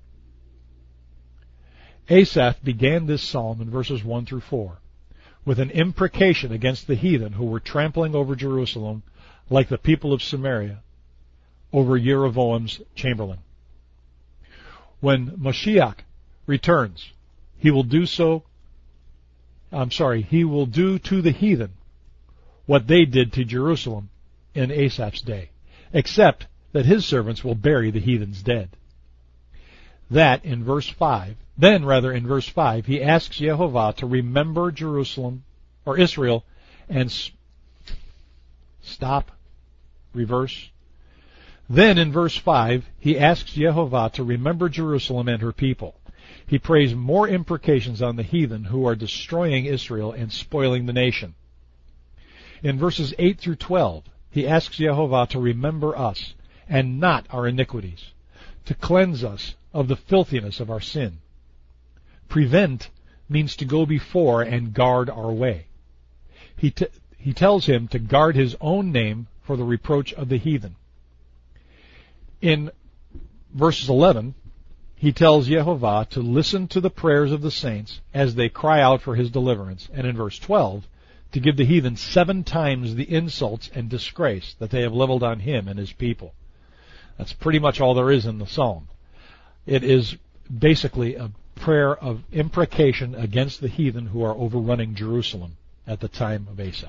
Asaph began this psalm in verses one through four with an imprecation against the heathen who were trampling over Jerusalem like the people of Samaria over Jeroboam's chamberlain. When Mashiach returns, he will do so, I'm sorry, he will do to the heathen what they did to Jerusalem in Asaph's day, except that his servants will bury the heathen's dead. That in verse five, then rather in verse five, he asks Yehovah to remember Jerusalem, or Israel, and s- stop, reverse. Then in verse five, he asks Yehovah to remember Jerusalem and her people. He prays more imprecations on the heathen who are destroying Israel and spoiling the nation. In verses eight through twelve, he asks Yehovah to remember us and not our iniquities, to cleanse us of the filthiness of our sin. Prevent means to go before and guard our way. He, t- he tells him to guard his own name for the reproach of the heathen. In verses eleven, he tells Yehovah to listen to the prayers of the saints as they cry out for his deliverance. And in verse twelve, to give the heathen seven times the insults and disgrace that they have leveled on him and his people. That's pretty much all there is in the psalm. It is basically a prayer of imprecation against the heathen who are overrunning Jerusalem at the time of Asaph.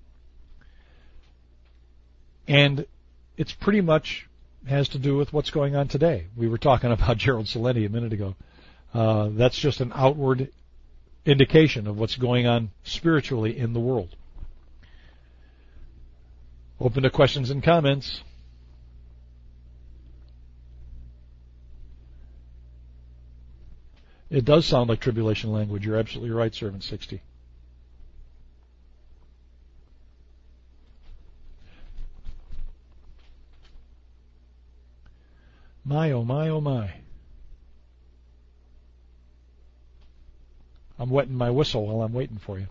And it's pretty much has to do with what's going on today. We were talking about Gerald Celente a minute ago. Uh, that's just an outward indication of what's going on spiritually in the world. Open to questions and comments. It does sound like tribulation language. You're absolutely right, Servant sixty. My, oh my, oh my. I'm wetting my whistle while I'm waiting for you.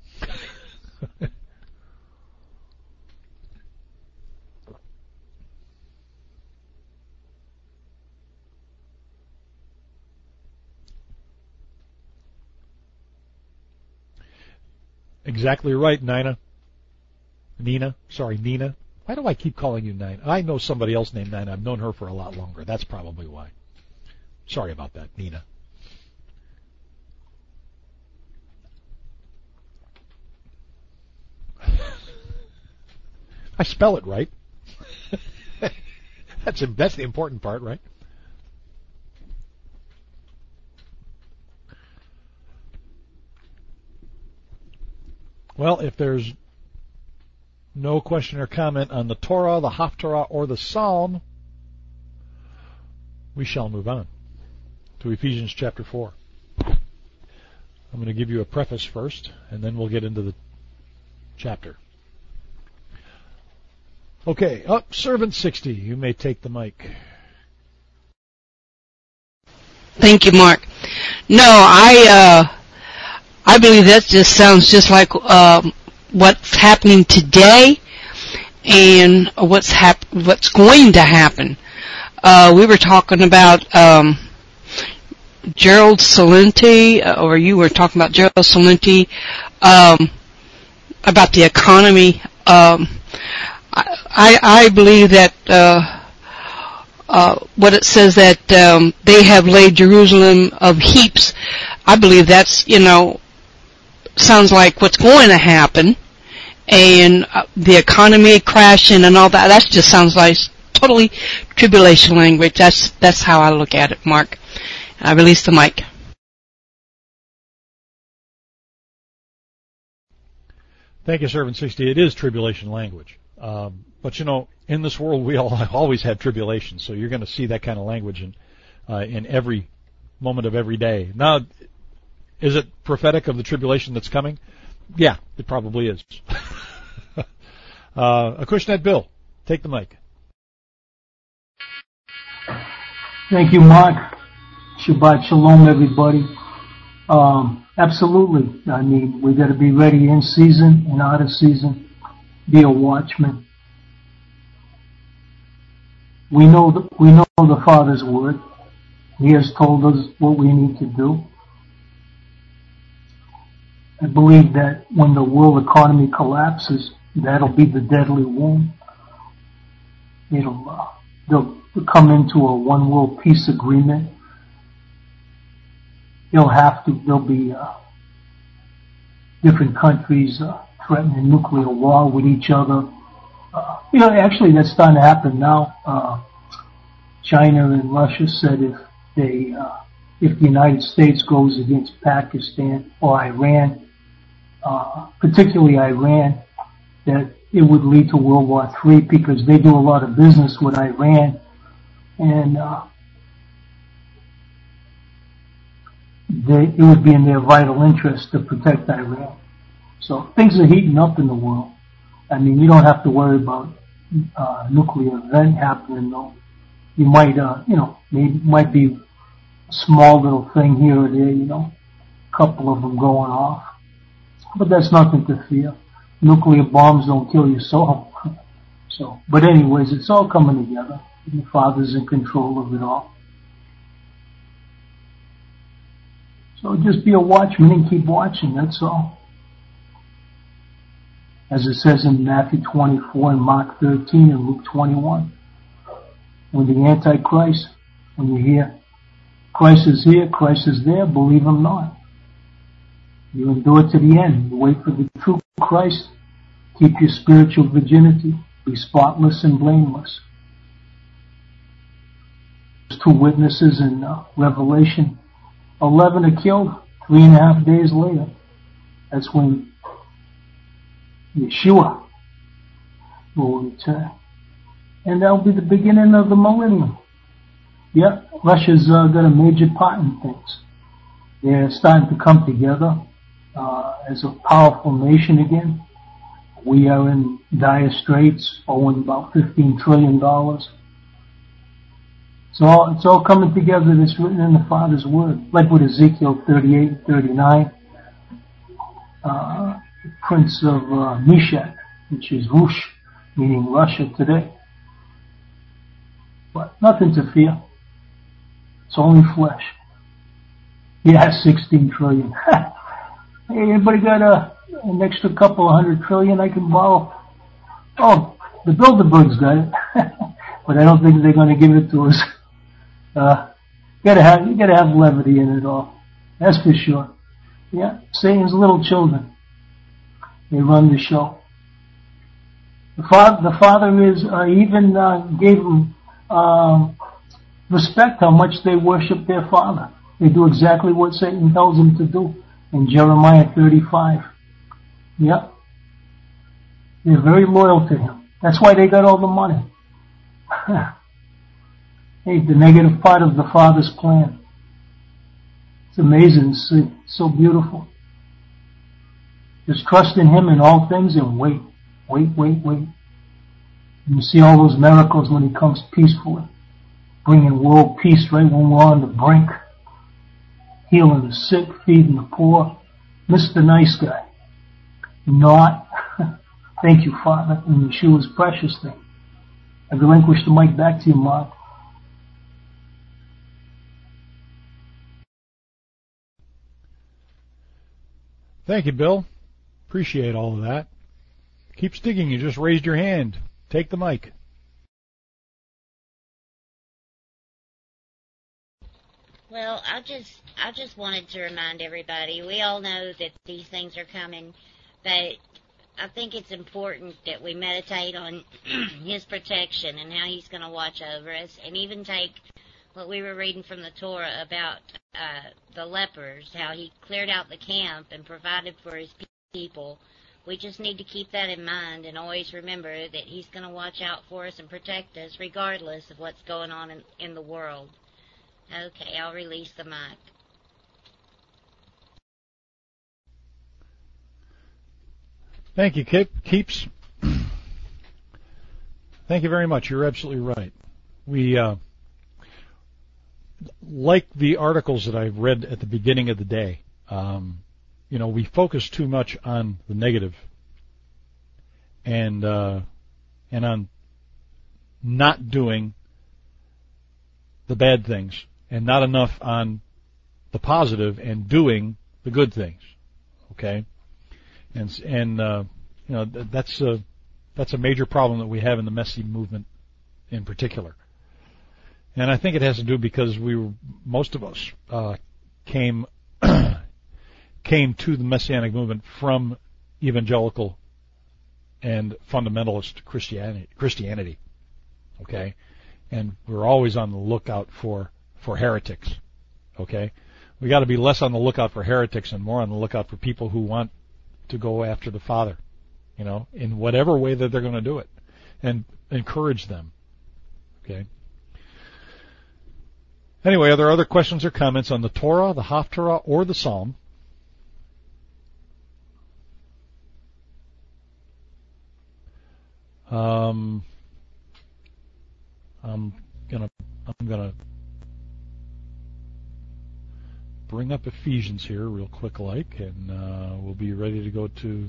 Exactly right, Nina. Nina. Sorry, Nina. Why do I keep calling you Nina? I know somebody else named Nina. I've known her for a lot longer. That's probably why. Sorry about that, Nina. I spell it right. that's, a, that's the important part, right? Well, if there's no question or comment on the Torah, the Haftarah, or the Psalm, we shall move on to Ephesians chapter four. I'm going to give you a preface first, and then we'll get into the chapter. Okay, up, Servant sixty, you may take the mic. Thank you, Mark. No, I, uh, I believe that just sounds just like, um, what's happening today and what's hap- what's going to happen. Uh, we were talking about, um, Gerald Celente, or you were talking about Gerald Celente, um, about the economy. Um, I, I believe that, uh, uh, what it says that, um, they have laid Jerusalem of heaps. I believe that's, you know, sounds like what's going to happen. and uh, the economy crashing and all that. That just sounds like totally tribulation language. That's that's how I look at it, Mark. I release the mic. Thank you, Servant sixty. It is tribulation language. Um, but, you know, in this world we all always have tribulation, so you're going to see that kind of language in, uh, in every moment of every day. Now, is it prophetic of the tribulation that's coming? Yeah, it probably is. uh, Acushnet Bill, take the mic. Thank you, Mark. Shabbat Shalom, everybody. Um, absolutely. I mean, we got to be ready in season and out of season. Be a watchman. We know the, we know the Father's word. He has told us what we need to do. I believe that when the world economy collapses, that'll be the deadly wound. It'll uh, they'll come into a one world peace agreement. You'll have to. There'll be uh, different countries uh, threatening nuclear war with each other. Uh, you know, actually, that's starting to happen now. Uh, China and Russia said if they, uh, if the United States goes against Pakistan or Iran, uh, particularly Iran, that it would lead to World War Three because they do a lot of business with Iran, and uh, they, it would be in their vital interest to protect Iran. So things are heating up in the world. I mean, you don't have to worry about uh, nuclear event happening, though. You might, uh, you know, maybe might be a small little thing here or there, you know, a couple of them going off, but that's nothing to fear. Nuclear bombs don't kill your soul. So, but anyways, it's all coming together. The Father's in control of it all. So just be a watchman and keep watching, that's all. As it says in Matthew twenty-four and Mark thirteen and Luke twenty-one. When the Antichrist, when you hear Christ is here, Christ is there, believe him not. You endure to the end. You wait for the true Christ. Keep your spiritual virginity. Be spotless and blameless. There's two witnesses in uh, Revelation. Eleven are killed three and a half days later. That's when Yeshua will return. And that'll be the beginning of the millennium. Yeah, Russia's uh, got a major part in things. They're starting to come together uh, as a powerful nation again. We are in dire straits, owing about fifteen trillion dollars. It's all, it's all coming together. It's written in the Father's Word. Like with Ezekiel thirty-eight and thirty-nine. Uh, the Prince of uh, Meshach, which is Rush, meaning Russia today. But nothing to fear. It's only flesh. Yeah, sixteen trillion. Hey, anybody got a, an extra couple of hundred trillion I can borrow? Oh, the Bilderbergs got it. But I don't think they're going to give it to us. Uh, gotta have, you gotta have levity in it all. That's for sure. Yeah, Satan's little children. They run the show. The father, the father is, uh, even, uh, gave them, um, respect how much they worship their father. They do exactly what Satan tells them to do in Jeremiah thirty-five. Yep. They're very loyal to him. That's why they got all the money. Hey, the negative part of the Father's plan. It's amazing to see. It's so beautiful. Just trust in him in all things and wait. Wait, wait, wait. And you see all those miracles when he comes peacefully. Bringing world peace right when we're on the brink. Healing the sick, feeding the poor. Mister Nice Guy. Not. Thank you, Father, in Yeshua's precious name. I relinquish the mic back to you, Mark. Thank you, Bill. Appreciate all of that. Keep sticking. You just raised your hand. Take the mic. Well, I just I just wanted to remind everybody, we all know that these things are coming, but I think it's important that we meditate on his protection and how he's going to watch over us, and even take what we were reading from the Torah about uh, the lepers, how he cleared out the camp and provided for his people. We just need to keep that in mind and always remember that he's going to watch out for us and protect us regardless of what's going on in, in the world. Okay, I'll release the mic. Thank you, Keeps. Thank you very much. You're absolutely right. We, uh, like the articles that I've read at the beginning of the day, um, you know, we focus too much on the negative and uh, and on not doing the bad things, and not enough on the positive and doing the good things. Okay. And and uh, you know that's a that's a major problem that we have in the Messianic movement in particular, and I think it has to do because we were, most of us uh, came came to the Messianic movement from evangelical and fundamentalist Christianity. Christianity, okay, and we're always on the lookout for for heretics. Okay, we got to be less on the lookout for heretics and more on the lookout for people who want to go after the Father, you know, in whatever way that they're going to do it, and encourage them. Okay. Anyway, are there other questions or comments on the Torah, the Haftarah, or the Psalm? Um, I'm gonna I'm gonna bring up Ephesians here real quick like, and uh, we'll be ready to go to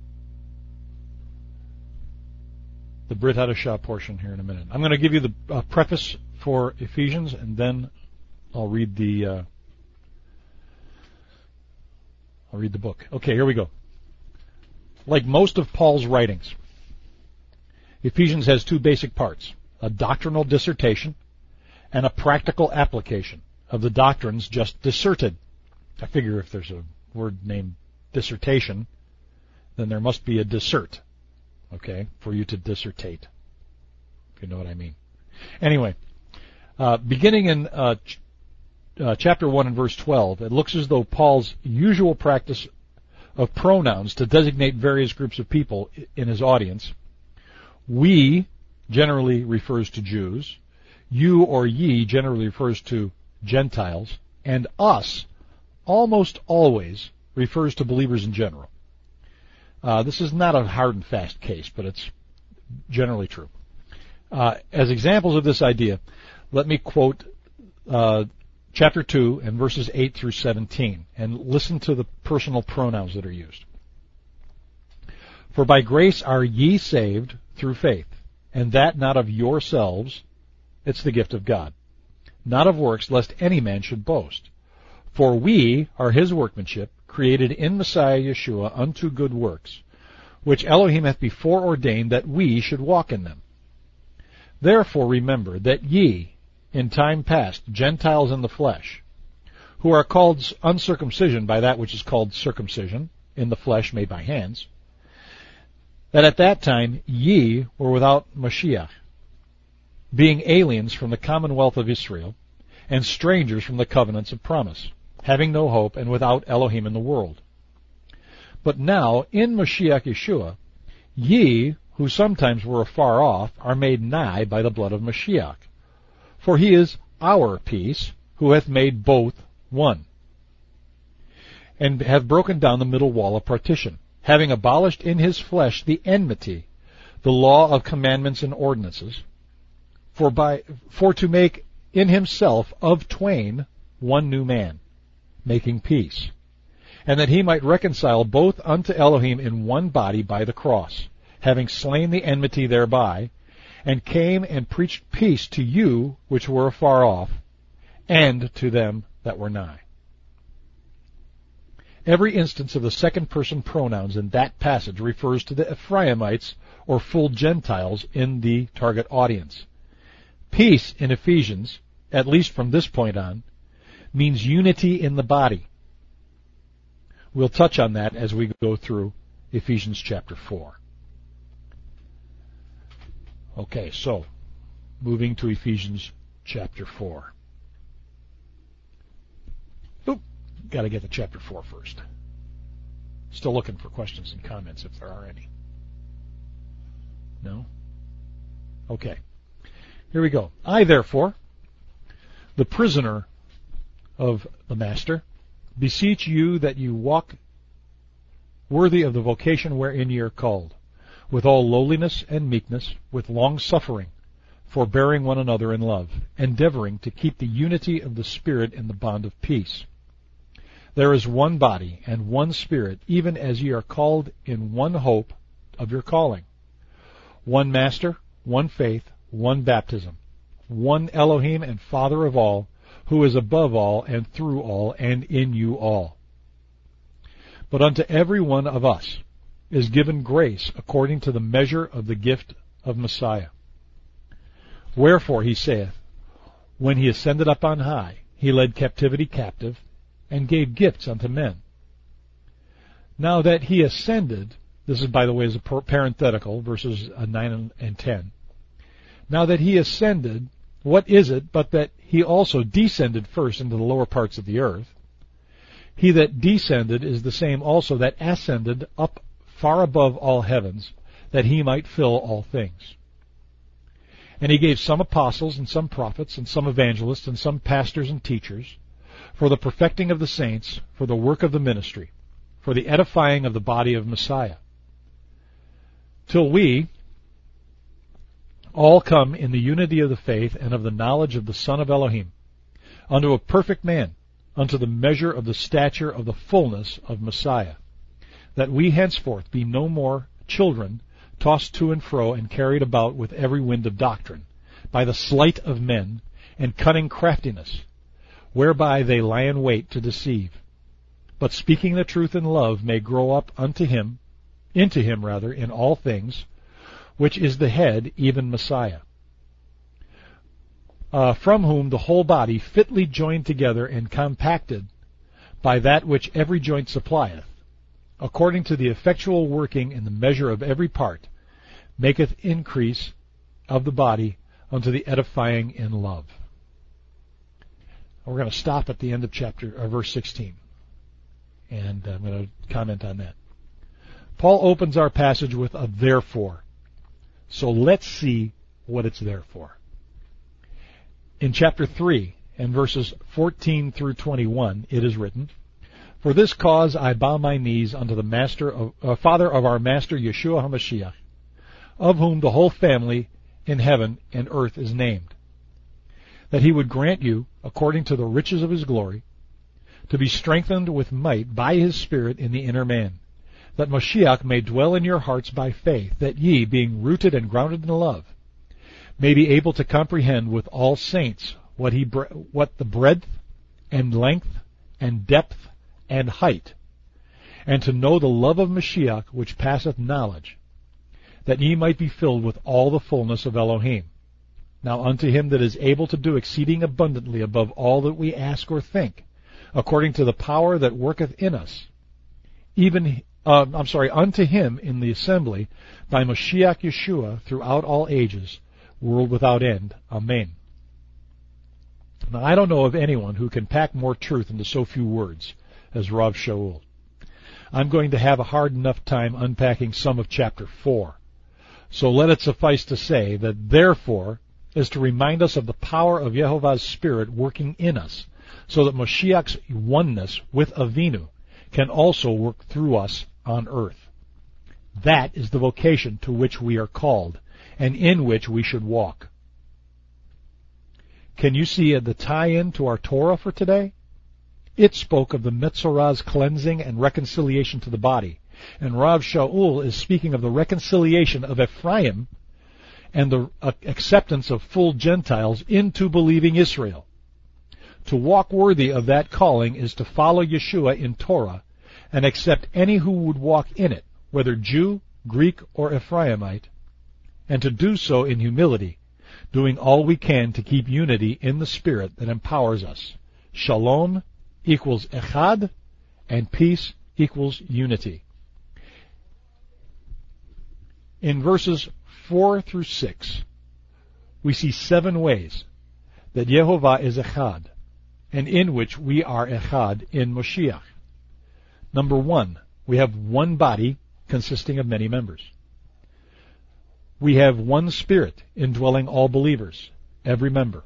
the Brit Hadashah portion here in a minute. I'm going to give you the uh, preface for Ephesians, and then I'll read the uh, I'll read the book. Okay, here we go. Like most of Paul's writings, Ephesians has two basic parts: a doctrinal dissertation and a practical application of the doctrines just disserted. I figure if there's a word named dissertation, then there must be a dissert, okay, for you to dissertate, if you know what I mean. Anyway, uh, beginning in uh, ch- uh, chapter one and verse twelve, it looks as though Paul's usual practice of pronouns to designate various groups of people in his audience, we generally refers to Jews, you or ye generally refers to Gentiles, and us almost always refers to believers in general. Uh, this is not a hard and fast case, but it's generally true. Uh, as examples of this idea, let me quote uh, chapter two and verses eight through seventeen, and listen to the personal pronouns that are used. For by grace are ye saved through faith, and that not of yourselves, it's the gift of God, not of works, lest any man should boast. For we are his workmanship, created in Messiah Yeshua unto good works, which Elohim hath before ordained that we should walk in them. Therefore remember that ye, in time past, Gentiles in the flesh, who are called uncircumcision by that which is called circumcision, in the flesh made by hands, that at that time ye were without Mashiach, being aliens from the commonwealth of Israel, and strangers from the covenants of promise, having no hope, and without Elohim in the world. But now, in Mashiach Yeshua, ye, who sometimes were afar off, are made nigh by the blood of Mashiach. For he is our peace, who hath made both one, and hath broken down the middle wall of partition, having abolished in his flesh the enmity, the law of commandments and ordinances, for by for to make in himself of twain one new man, making peace, and that he might reconcile both unto Elohim in one body by the cross, having slain the enmity thereby, and came and preached peace to you which were afar off, and to them that were nigh. Every instance of the second person pronouns in that passage refers to the Ephraimites or full Gentiles in the target audience. Peace in Ephesians, at least from this point on, means unity in the body. We'll touch on that as we go through Ephesians chapter four. Okay, so, moving to Ephesians chapter four. Oop, got to get to chapter four first. Still looking for questions and comments if there are any. No? Okay. Here we go. I, therefore, the prisoner of the Master, beseech you that you walk worthy of the vocation wherein ye are called, with all lowliness and meekness, with long suffering, forbearing one another in love, endeavoring to keep the unity of the Spirit in the bond of peace. There is one body and one Spirit, even as ye are called in one hope of your calling. One Master, one faith, one baptism, one Elohim and Father of all, who is above all and through all and in you all. But unto every one of us is given grace according to the measure of the gift of Messiah. Wherefore he saith, when he ascended up on high, he led captivity captive, and gave gifts unto men. Now that he ascended, this is, by the way, as a parenthetical, verses nine and ten. Now that he ascended, what is it but that he also descended first into the lower parts of the earth? He that descended is the same also that ascended up far above all heavens, that he might fill all things. And he gave some apostles, and some prophets, and some evangelists, and some pastors and teachers, for the perfecting of the saints, for the work of the ministry, for the edifying of the body of Messiah, till we all come in the unity of the faith and of the knowledge of the Son of Elohim, unto a perfect man, unto the measure of the stature of the fullness of Messiah, that we henceforth be no more children, tossed to and fro and carried about with every wind of doctrine, by the sleight of men and cunning craftiness, whereby they lie in wait to deceive, but speaking the truth in love may grow up unto him, into him rather, in all things, which is the head, even Messiah, uh, from whom the whole body, fitly joined together and compacted by that which every joint supplieth, according to the effectual working in the measure of every part, maketh increase of the body unto the edifying in love. We're going to stop at the end of chapter, uh, verse sixteen, and I'm going to comment on that. Paul opens our passage with a therefore. So let's see what it's there for. In chapter three, and verses fourteen through twenty-one, it is written, For this cause I bow my knees unto the Master of, uh, Father of our Master Yeshua HaMashiach, of whom the whole family in heaven and earth is named, that he would grant you, according to the riches of his glory, to be strengthened with might by his Spirit in the inner man, that Mashiach may dwell in your hearts by faith, that ye, being rooted and grounded in love, may be able to comprehend with all saints what he what the breadth and length and depth and height, and to know the love of Mashiach which passeth knowledge, that ye might be filled with all the fullness of Elohim. Now unto him that is able to do exceeding abundantly above all that we ask or think, according to the power that worketh in us, even uh, I'm sorry, unto him in the assembly by Mashiach Yeshua throughout all ages, world without end. Amen. Now I don't know of anyone who can pack more truth into so few words as Rav Shaul. I'm going to have a hard enough time unpacking some of chapter four. So let it suffice to say that therefore is to remind us of the power of Yehovah's Spirit working in us, so that Mashiach's oneness with Avinu can also work through us on earth. That is the vocation to which we are called, and in which we should walk. Can you see the tie-in to our Torah for today? It spoke of the Metzorah's cleansing and reconciliation to the body, and Rav Shaul is speaking of the reconciliation of Ephraim and the acceptance of full Gentiles into believing Israel. To walk worthy of that calling is to follow Yeshua in Torah and accept any who would walk in it, whether Jew, Greek, or Ephraimite, and to do so in humility, doing all we can to keep unity in the Spirit that empowers us. Shalom equals echad, and peace equals unity. In verses four through six, we see seven ways that Yehovah is Echad, and in which we are Echad in Moshiach. Number one, we have one body consisting of many members. We have one Spirit indwelling all believers, every member.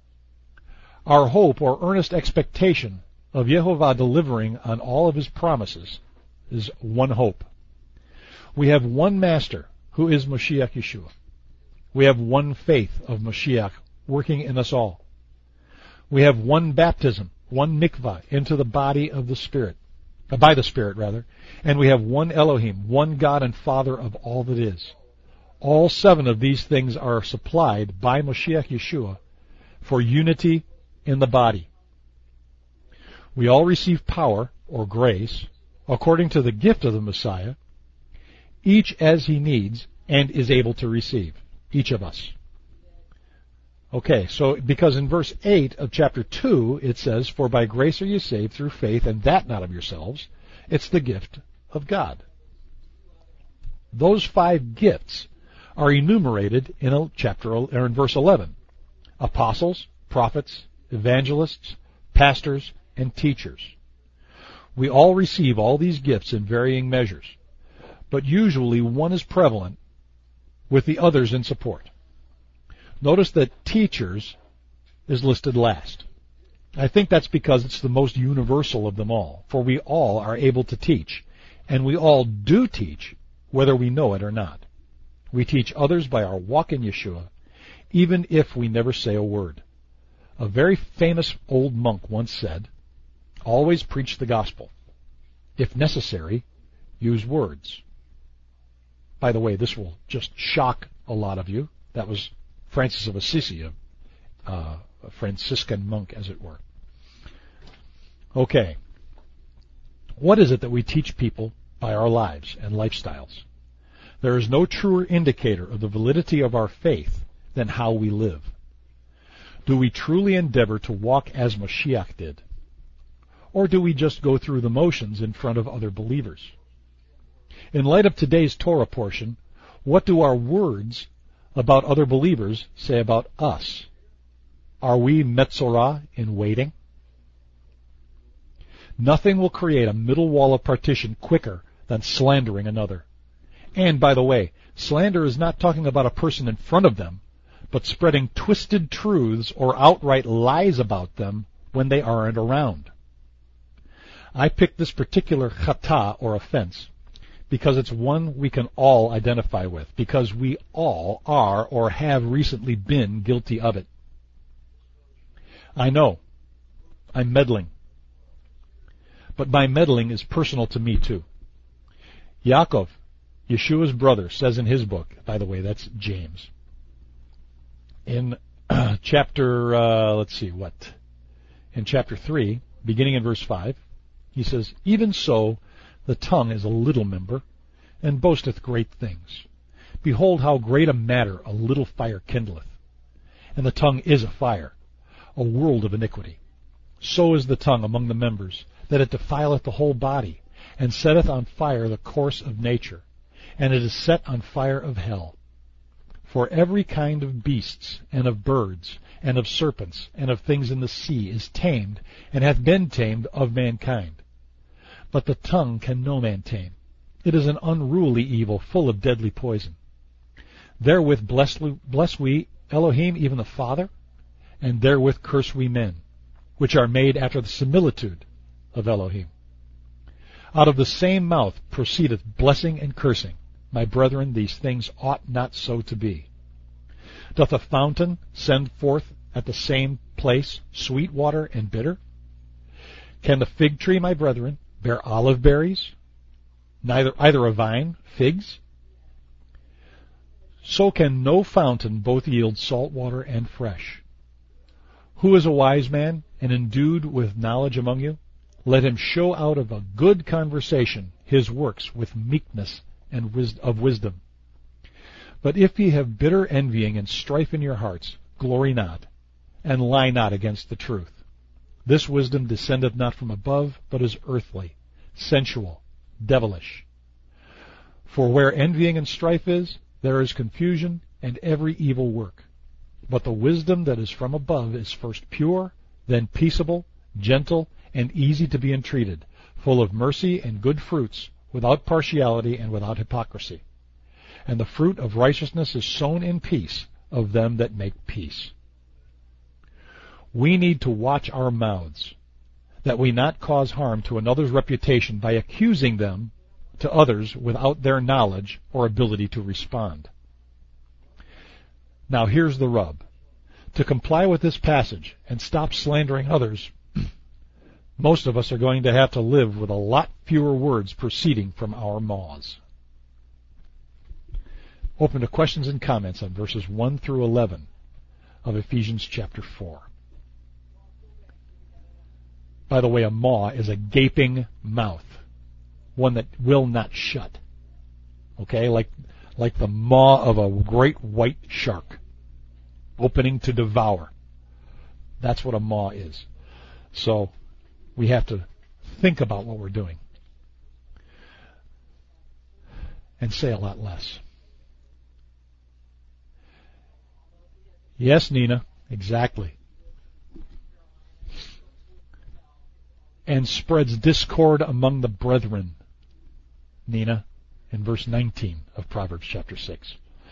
Our hope or earnest expectation of Yehovah delivering on all of His promises is one hope. We have one Master, who is Mashiach Yeshua. We have one faith of Mashiach working in us all. We have one baptism, one mikvah into the body of the Spirit, uh, by the Spirit rather, and we have one Elohim, one God and Father of all that is. All seven of these things are supplied by Mashiach Yeshua for unity in the body. We all receive power, or grace, according to the gift of the Messiah, each as he needs and is able to receive, each of us. Okay, so because in verse eight of chapter two it says, "For by grace are you saved through faith, and that not of yourselves. It's the gift of God." Those five gifts are enumerated in a chapter or in verse eleven. Apostles, prophets, evangelists, pastors, and teachers. We all receive all these gifts in varying measures, but usually one is prevalent with the others in support. Notice that teachers is listed last. I think that's because it's the most universal of them all, for we all are able to teach, and we all do teach, whether we know it or not. We teach others by our walk in Yeshua, even if we never say a word. A very famous old monk once said, "Always preach the gospel. If necessary, use words." By the way, this will just shock a lot of you. That was Francis of Assisi, a, uh, a Franciscan monk, as it were. Okay. What is it that we teach people by our lives and lifestyles? There is no truer indicator of the validity of our faith than how we live. Do we truly endeavor to walk as Mashiach did? Or do we just go through the motions in front of other believers? In light of today's Torah portion, what do our words about other believers say about us? Are we Metzorah in waiting? Nothing will create a middle wall of partition quicker than slandering another. And, by the way, slander is not talking about a person in front of them, but spreading twisted truths or outright lies about them when they aren't around. I picked this particular chata, or offense, because it's one we can all identify with, because we all are or have recently been guilty of it. I know, I'm meddling. But my meddling is personal to me too. Yaakov, Yeshua's brother, says in his book, by the way, that's James, in uh, chapter, uh, let's see, what? In chapter three, beginning in verse five, he says, "Even so, the tongue is a little member, and boasteth great things. Behold how great a matter a little fire kindleth. And the tongue is a fire, a world of iniquity. So is the tongue among the members, that it defileth the whole body, and setteth on fire the course of nature, and it is set on fire of hell. For every kind of beasts, and of birds, and of serpents, and of things in the sea is tamed, and hath been tamed of mankind. But the tongue can no man tame. It is an unruly evil, full of deadly poison. Therewith bless, bless we Elohim, even the Father, and therewith curse we men, which are made after the similitude of Elohim. Out of the same mouth proceedeth blessing and cursing. My brethren, these things ought not so to be. Doth a fountain send forth at the same place sweet water and bitter? Can the fig tree, my brethren, bear olive berries? Neither either a vine, figs? So can no fountain both yield salt water and fresh. Who is a wise man and endued with knowledge among you? Let him show out of a good conversation his works with meekness and wis- of wisdom. But if ye have bitter envying and strife in your hearts, glory not, and lie not against the truth. This wisdom descendeth not from above, but is earthly, sensual, devilish. For where envying and strife is, there is confusion and every evil work. But the wisdom that is from above is first pure, then peaceable, gentle, and easy to be entreated, full of mercy and good fruits, without partiality and without hypocrisy. And the fruit of righteousness is sown in peace of them that make peace. We need to watch our mouths, that we not cause harm to another's reputation by accusing them to others without their knowledge or ability to respond. Now here's the rub. To comply with this passage and stop slandering others, most of us are going to have to live with a lot fewer words proceeding from our maws. Open to questions and comments on verses one through eleven of Ephesians chapter four. By the way, a maw is a gaping mouth, one that will not shut. Okay, like like the maw of a great white shark, opening to devour. That's what a maw is. So we have to think about what we're doing and say a lot less. Yes, Nina, exactly. And spreads discord among the brethren, Nina, in verse nineteen of Proverbs chapter six.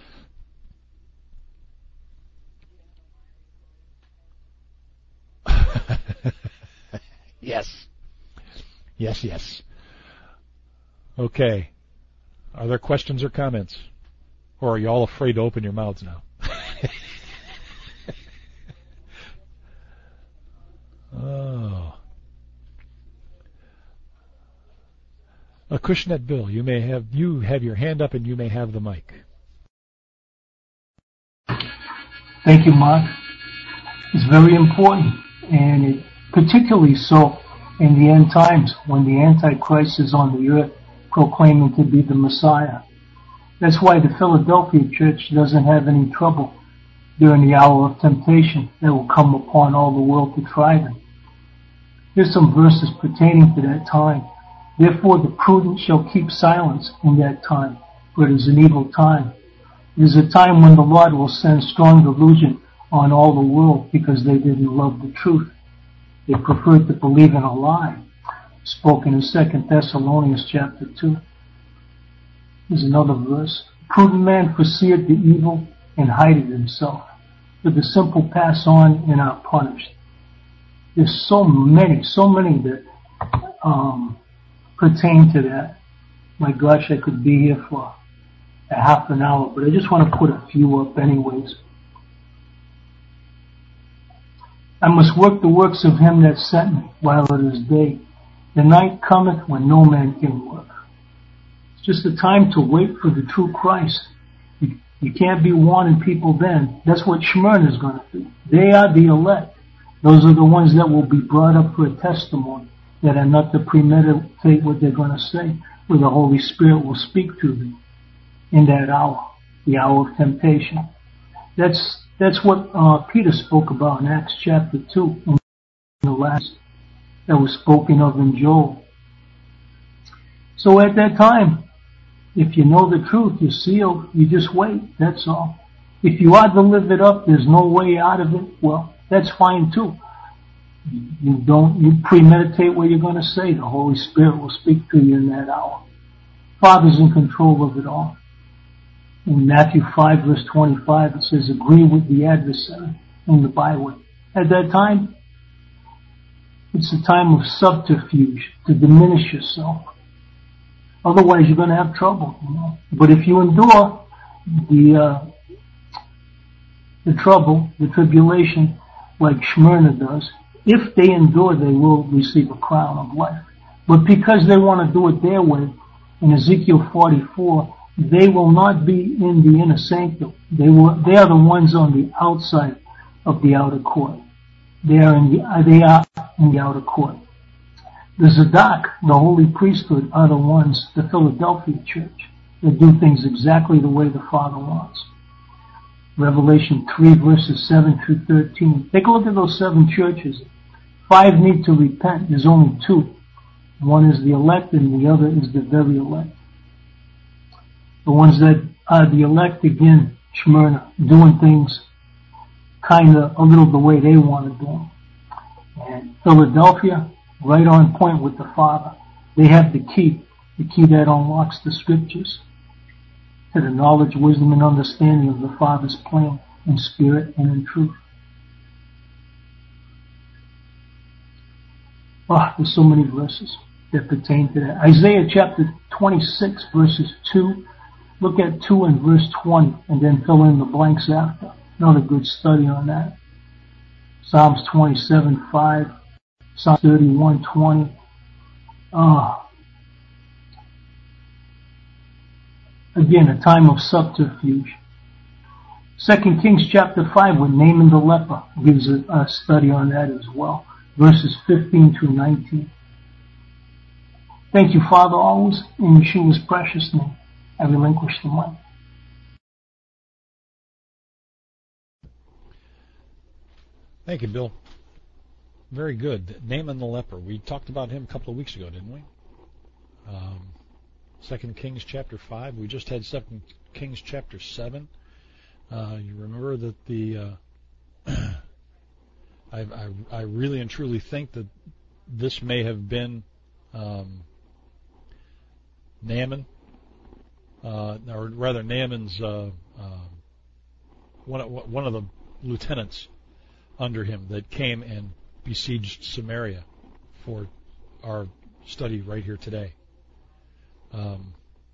Yes. Yes, yes. Okay. Are there questions or comments? Or are you all afraid to open your mouths now? Oh. Acushnet Bill, you may have you have your hand up and you may have the mic. Thank you, Mark. It's very important, and it particularly so in the end times when the Antichrist is on the earth proclaiming to be the Messiah. That's why the Philadelphia church doesn't have any trouble during the hour of temptation that will come upon all the world to try them. Here's some verses pertaining to that time. Therefore the prudent shall keep silence in that time, for it is an evil time. It is a time when the Lord will send strong delusion on all the world because they didn't love the truth. They preferred to believe in a lie. Spoken in Second Thessalonians chapter two. Here's another verse. Prudent man foreseeth the evil and hideth himself, but the simple pass on and are punished. There's so many, so many that um, pertain to that. My gosh, I could be here for a half an hour, but I just want to put a few up anyways. I must work the works of him that sent me while it is day. The night cometh when no man can work. It's just a time to wait for the true Christ. You, you can't be warning people then. That's what Smyrna is going to do. They are the elect. Those are the ones that will be brought up for a testimony, that are not to premeditate what they're going to say, where the Holy Spirit will speak to them in that hour, the hour of temptation. That's that's what uh, Peter spoke about in Acts chapter two, in the last that was spoken of in Joel. So at that time, if you know the truth, you're sealed. You just wait. That's all. If you are to live it up, there's no way out of it. Well, that's fine too. You don't, you premeditate what you're going to say. The Holy Spirit will speak to you in that hour. Father's in control of it all. In Matthew five verse twenty-five it says, agree with the adversary in the byway. At that time, it's a time of subterfuge to diminish yourself. Otherwise you're going to have trouble, you know. But if you endure the, uh, the trouble, the tribulation, like Smyrna does, if they endure, they will receive a crown of life. But because they want to do it their way, in Ezekiel forty-four, they will not be in the inner sanctum. They will, they are the ones on the outside of the outer court. They are in the, they are in the outer court. The Zadok, the holy priesthood, are the ones, the Philadelphia church, that do things exactly the way the Father wants. Revelation three verses seven through thirteen. Take a look at those seven churches. Five need to repent. There's only two. One is the elect and the other is the very elect. The ones that are the elect, again, Smyrna, doing things kind of a little the way they want to do them. And Philadelphia, right on point with the Father. They have the key, the key that unlocks the Scriptures to the knowledge, wisdom, and understanding of the Father's plan in spirit and in truth. Oh, there's so many verses that pertain to that. Isaiah chapter twenty-six, verses two. Look at two and verse twenty, and then fill in the blanks after. Another good study on that. Psalms twenty-seven, five. Psalm thirty-one, twenty. Ah. Again, a time of subterfuge. Second Kings chapter five, with Naaman the leper, gives a, a study on that as well. Verses fifteen through nineteen. Thank you, Father, always, in Yeshua's precious name. I relinquish the mic. Thank you, Bill. Very good. Naaman the leper. We talked about him a couple of weeks ago, didn't we? Um, Second Kings chapter five. We just had Second Kings chapter seven. Uh, you remember that the uh, I, I, I really and truly think that this may have been um, Naaman, uh, or rather Naaman's uh, uh, one of, one of the lieutenants under him that came and besieged Samaria for our study right here today. Um,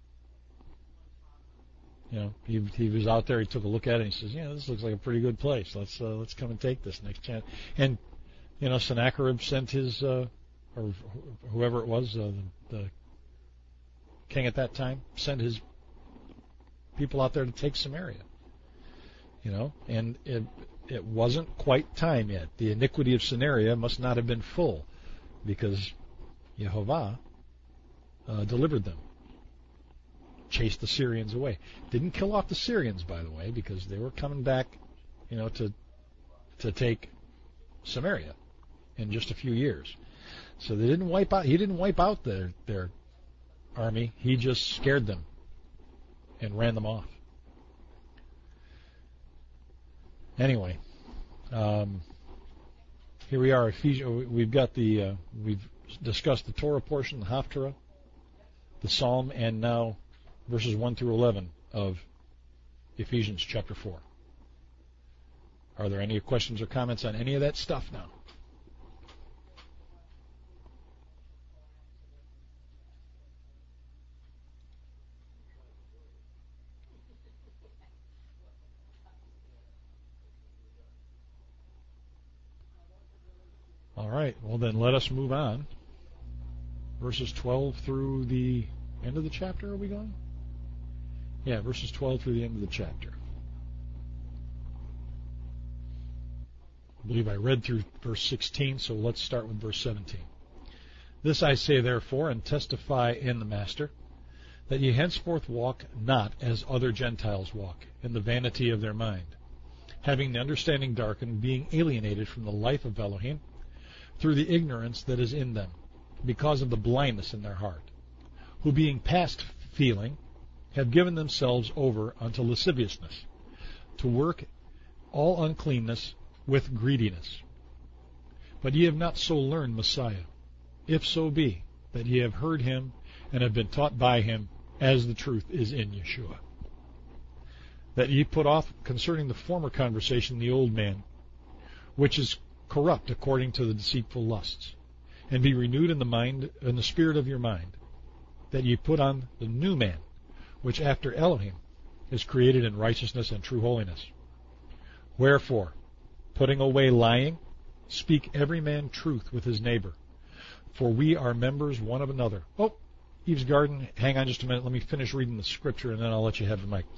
you know, he, he was out there. He took a look at it. and He says, "Yeah, this looks like a pretty good place. Let's uh, let's come and take this next chance." And you know, Sennacherib sent his uh, or whoever it was, uh, the, the king at that time, sent his people out there to take Samaria. You know, and it it wasn't quite time yet. The iniquity of Samaria must not have been full, because Yehovah uh, delivered them. Chased the Syrians away. Didn't kill off the Syrians, by the way, because they were coming back, you know, to to take Samaria in just a few years. So they didn't wipe out. He didn't wipe out their their army. He just scared them and ran them off. Anyway, um, here we are. Ephesians. We've got the. Uh, we've discussed the Torah portion, the Haftarah, the Psalm, and now verses one through eleven of Ephesians chapter four. Are there any questions or comments on any of that stuff now? All right, well then let us move on. Verses twelve through the end of the chapter, are we going? Yeah, verses twelve through the end of the chapter. I believe I read through verse sixteen, so let's start with verse seventeen. This I say therefore, and testify in the Master, that ye henceforth walk not as other Gentiles walk, in the vanity of their mind, having the understanding darkened, being alienated from the life of Elohim, through the ignorance that is in them, because of the blindness in their heart, who being past feeling, have given themselves over unto lasciviousness, to work all uncleanness with greediness. But ye have not so learned Messiah, if so be that ye have heard him and have been taught by him, as the truth is in Yeshua. That ye put off concerning the former conversation the old man, which is corrupt according to the deceitful lusts, and be renewed in the mind, in the spirit of your mind, that ye put on the new man, which after Elohim is created in righteousness and true holiness. Wherefore, putting away lying, speak every man truth with his neighbor, for we are members one of another. Oh, Eve's Garden, hang on just a minute. Let me finish reading the scripture, and then I'll let you have the mic.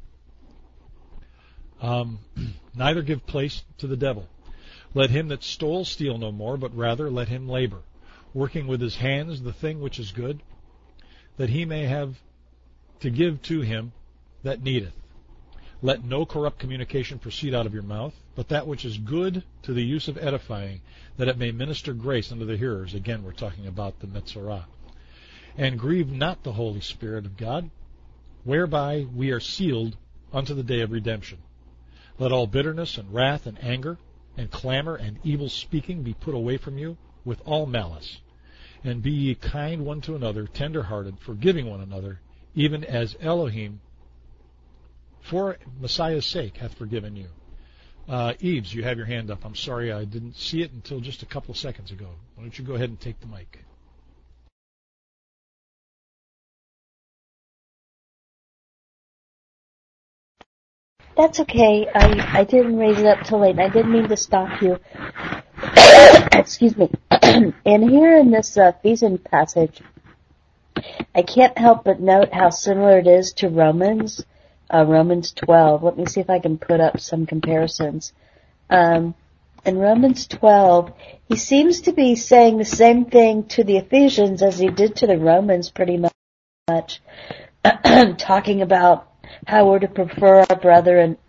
Um, neither give place to the devil. Let him that stole steal no more, but rather let him labor, working with his hands the thing which is good, that he may have to give to him that needeth. Let no corrupt communication proceed out of your mouth, but that which is good to the use of edifying, that it may minister grace unto the hearers. Again, we're talking about the Metzorah. And grieve not the Holy Spirit of God, whereby we are sealed unto the day of redemption. Let all bitterness and wrath and anger and clamor and evil speaking be put away from you with all malice. And be ye kind one to another, tender-hearted, forgiving one another, even as Elohim, for Messiah's sake, hath forgiven you. Uh, Eves, you have your hand up. I'm sorry I didn't see it until just a couple of seconds ago. Why don't you go ahead and take the mic? That's okay. I, I didn't raise it up till late, and I didn't mean to stop you. Excuse me. And here in this uh, Ephesians passage, I can't help but note how similar it is to Romans, uh, Romans twelve. Let me see if I can put up some comparisons. Um, in Romans twelve, he seems to be saying the same thing to the Ephesians as he did to the Romans pretty much, talking about how we're to prefer our brethren.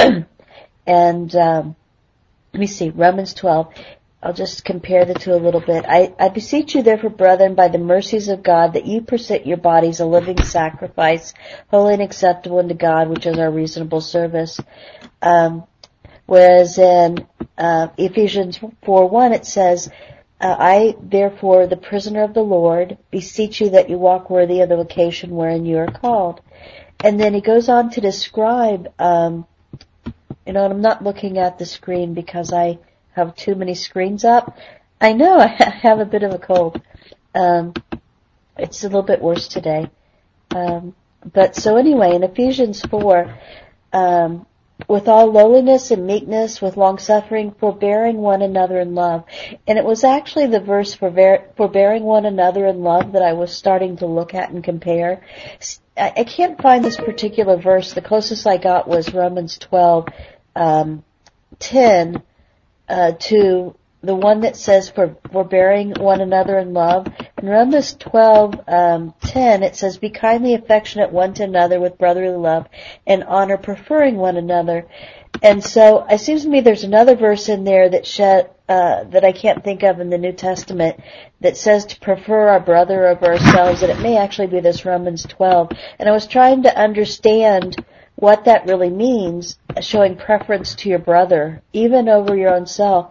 And um, let me see, Romans twelve. I'll just compare the two a little bit. I, I beseech you, therefore, brethren, by the mercies of God, that you present your bodies a living sacrifice, holy and acceptable unto God, which is our reasonable service. Um, whereas in uh, Ephesians four one, it says, uh, I, therefore, the prisoner of the Lord, beseech you that you walk worthy of the vocation wherein you are called. And then he goes on to describe, um, you know, and I'm not looking at the screen because I have too many screens up. I know I have a bit of a cold. Um, it's a little bit worse today. Um, but so anyway, in Ephesians four, um, with all lowliness and meekness, with long suffering, forbearing one another in love. And it was actually the verse forbear, forbearing one another in love that I was starting to look at and compare. I, I can't find this particular verse. The closest I got was Romans twelve, um, ten. Uh, to the one that says for forbearing one another in love. In Romans twelve, um, ten, it says, be kindly affectionate one to another with brotherly love and honor, preferring one another. And so it seems to me there's another verse in there that shed, uh, that I can't think of in the New Testament that says to prefer our brother over ourselves, and it may actually be this Romans twelve. And I was trying to understand what that really means, showing preference to your brother, even over your own self.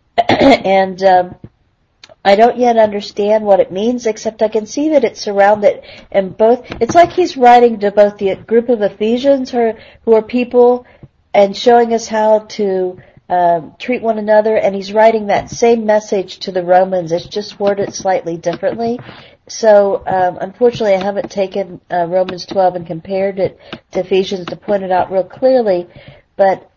And um, I don't yet understand what it means, except I can see that it's surrounded in both. It's like he's writing to both the group of Ephesians who are, who are people and showing us how to um, treat one another, and he's writing that same message to the Romans. It's just worded slightly differently. So, um, unfortunately, I haven't taken uh, Romans twelve and compared it to Ephesians to point it out real clearly, but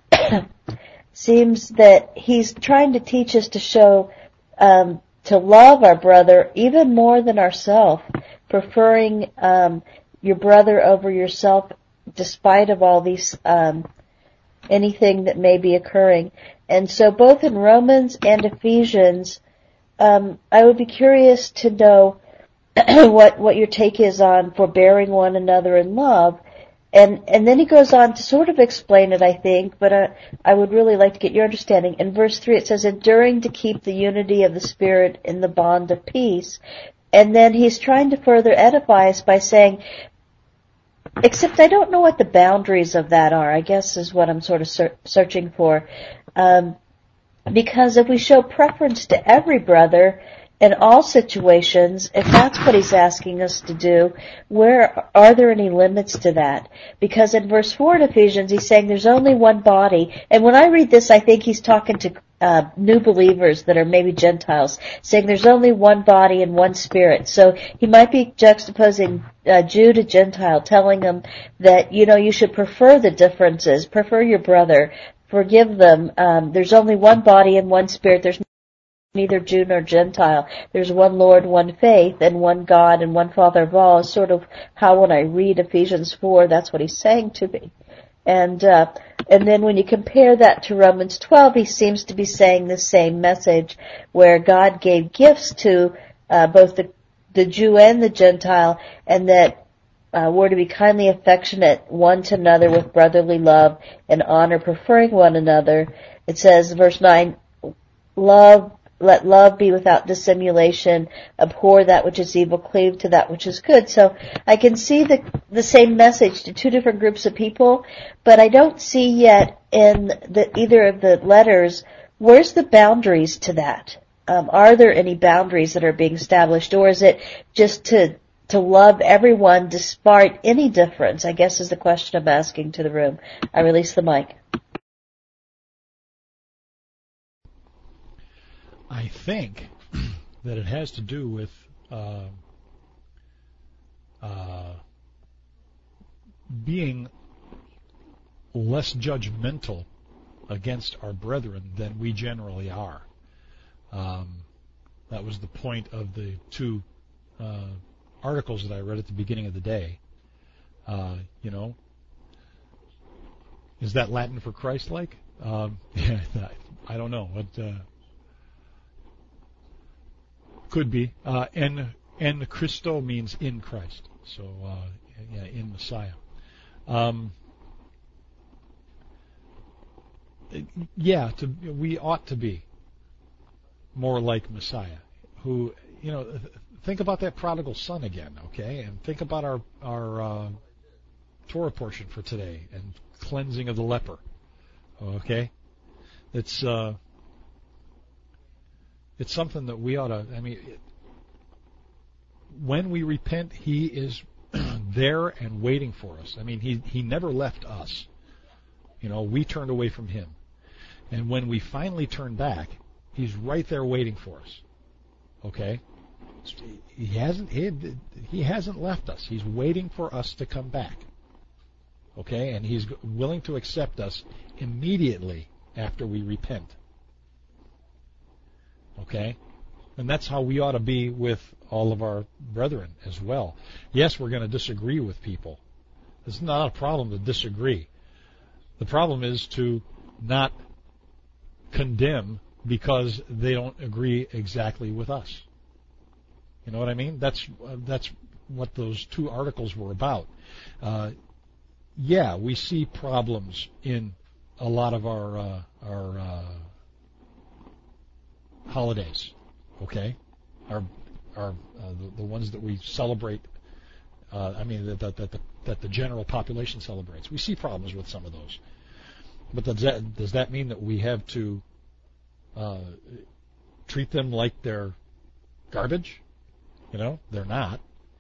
seems that he's trying to teach us to show, um, to love our brother even more than ourselves, preferring um, your brother over yourself, despite of all these um, anything that may be occurring. And so, both in Romans and Ephesians, um, I would be curious to know what what your take is on forbearing one another in love, and and then he goes on to sort of explain it, I think, but uh, I would really like to get your understanding. In verse three, it says, enduring to keep the unity of the Spirit in the bond of peace, and then he's trying to further edify us by saying, except I don't know what the boundaries of that are, I guess is what I'm sort of ser- searching for, um, because if we show preference to every brother in all situations, if that's what he's asking us to do, where are there any limits to that? Because in verse four in Ephesians, he's saying there's only one body. And when I read this, I think he's talking to uh, new believers that are maybe Gentiles, saying there's only one body and one spirit. So he might be juxtaposing uh, Jew to Gentile, telling them that, you know, you should prefer the differences, prefer your brother, forgive them. Um, there's only one body and one spirit. There's neither Jew nor Gentile. There's one Lord, one faith, and one God and one Father of all, is sort of how when I read Ephesians four, that's what he's saying to me. And uh, and then when you compare that to Romans twelve, he seems to be saying the same message, where God gave gifts to uh, both the, the Jew and the Gentile, and that uh, we're to be kindly affectionate one to another with brotherly love and honor, preferring one another. It says, verse nine, love let love be without dissimulation, abhor that which is evil, cleave to that which is good. So I can see the the same message to two different groups of people, but I don't see yet in the, either of the letters, where's the boundaries to that? Um, are there any boundaries that are being established, or is it just to to love everyone despite any difference, I guess is the question I'm asking to the room. I release the mic. I think that it has to do with uh, uh, being less judgmental against our brethren than we generally are. Um, that was the point of the two uh, articles that I read at the beginning of the day. Uh, you know, is that Latin for Christ-like? Um, I don't know. But, uh, could be. Uh, and and Christo means in Christ. So, uh, yeah, in Messiah. Um, yeah, to, we ought to be more like Messiah, who, you know, think about that prodigal son again, okay? And think about our our uh, Torah portion for today and cleansing of the leper, okay? It's uh, it's something that we ought to. I mean, it, when we repent, He is there and waiting for us. I mean, He He never left us. You know, we turned away from Him, and when we finally turn back, He's right there waiting for us. Okay. He hasn't he, he hasn't left us. He's waiting for us to come back. Okay, and He's willing to accept us immediately after we repent. Okay, and that's how we ought to be with all of our brethren as well. Yes, we're going to disagree with people. It's not a problem to disagree. The problem is to not condemn because they don't agree exactly with us. You know what I mean? That's uh, that's what those two articles were about. Uh, yeah, we see problems in a lot of our uh, our uh, holidays. Okay, our our uh, the, the ones that we celebrate. Uh, I mean that that that the, that the general population celebrates. We see problems with some of those. But does that does that mean that we have to uh, treat them like they're garbage? You know, they're not.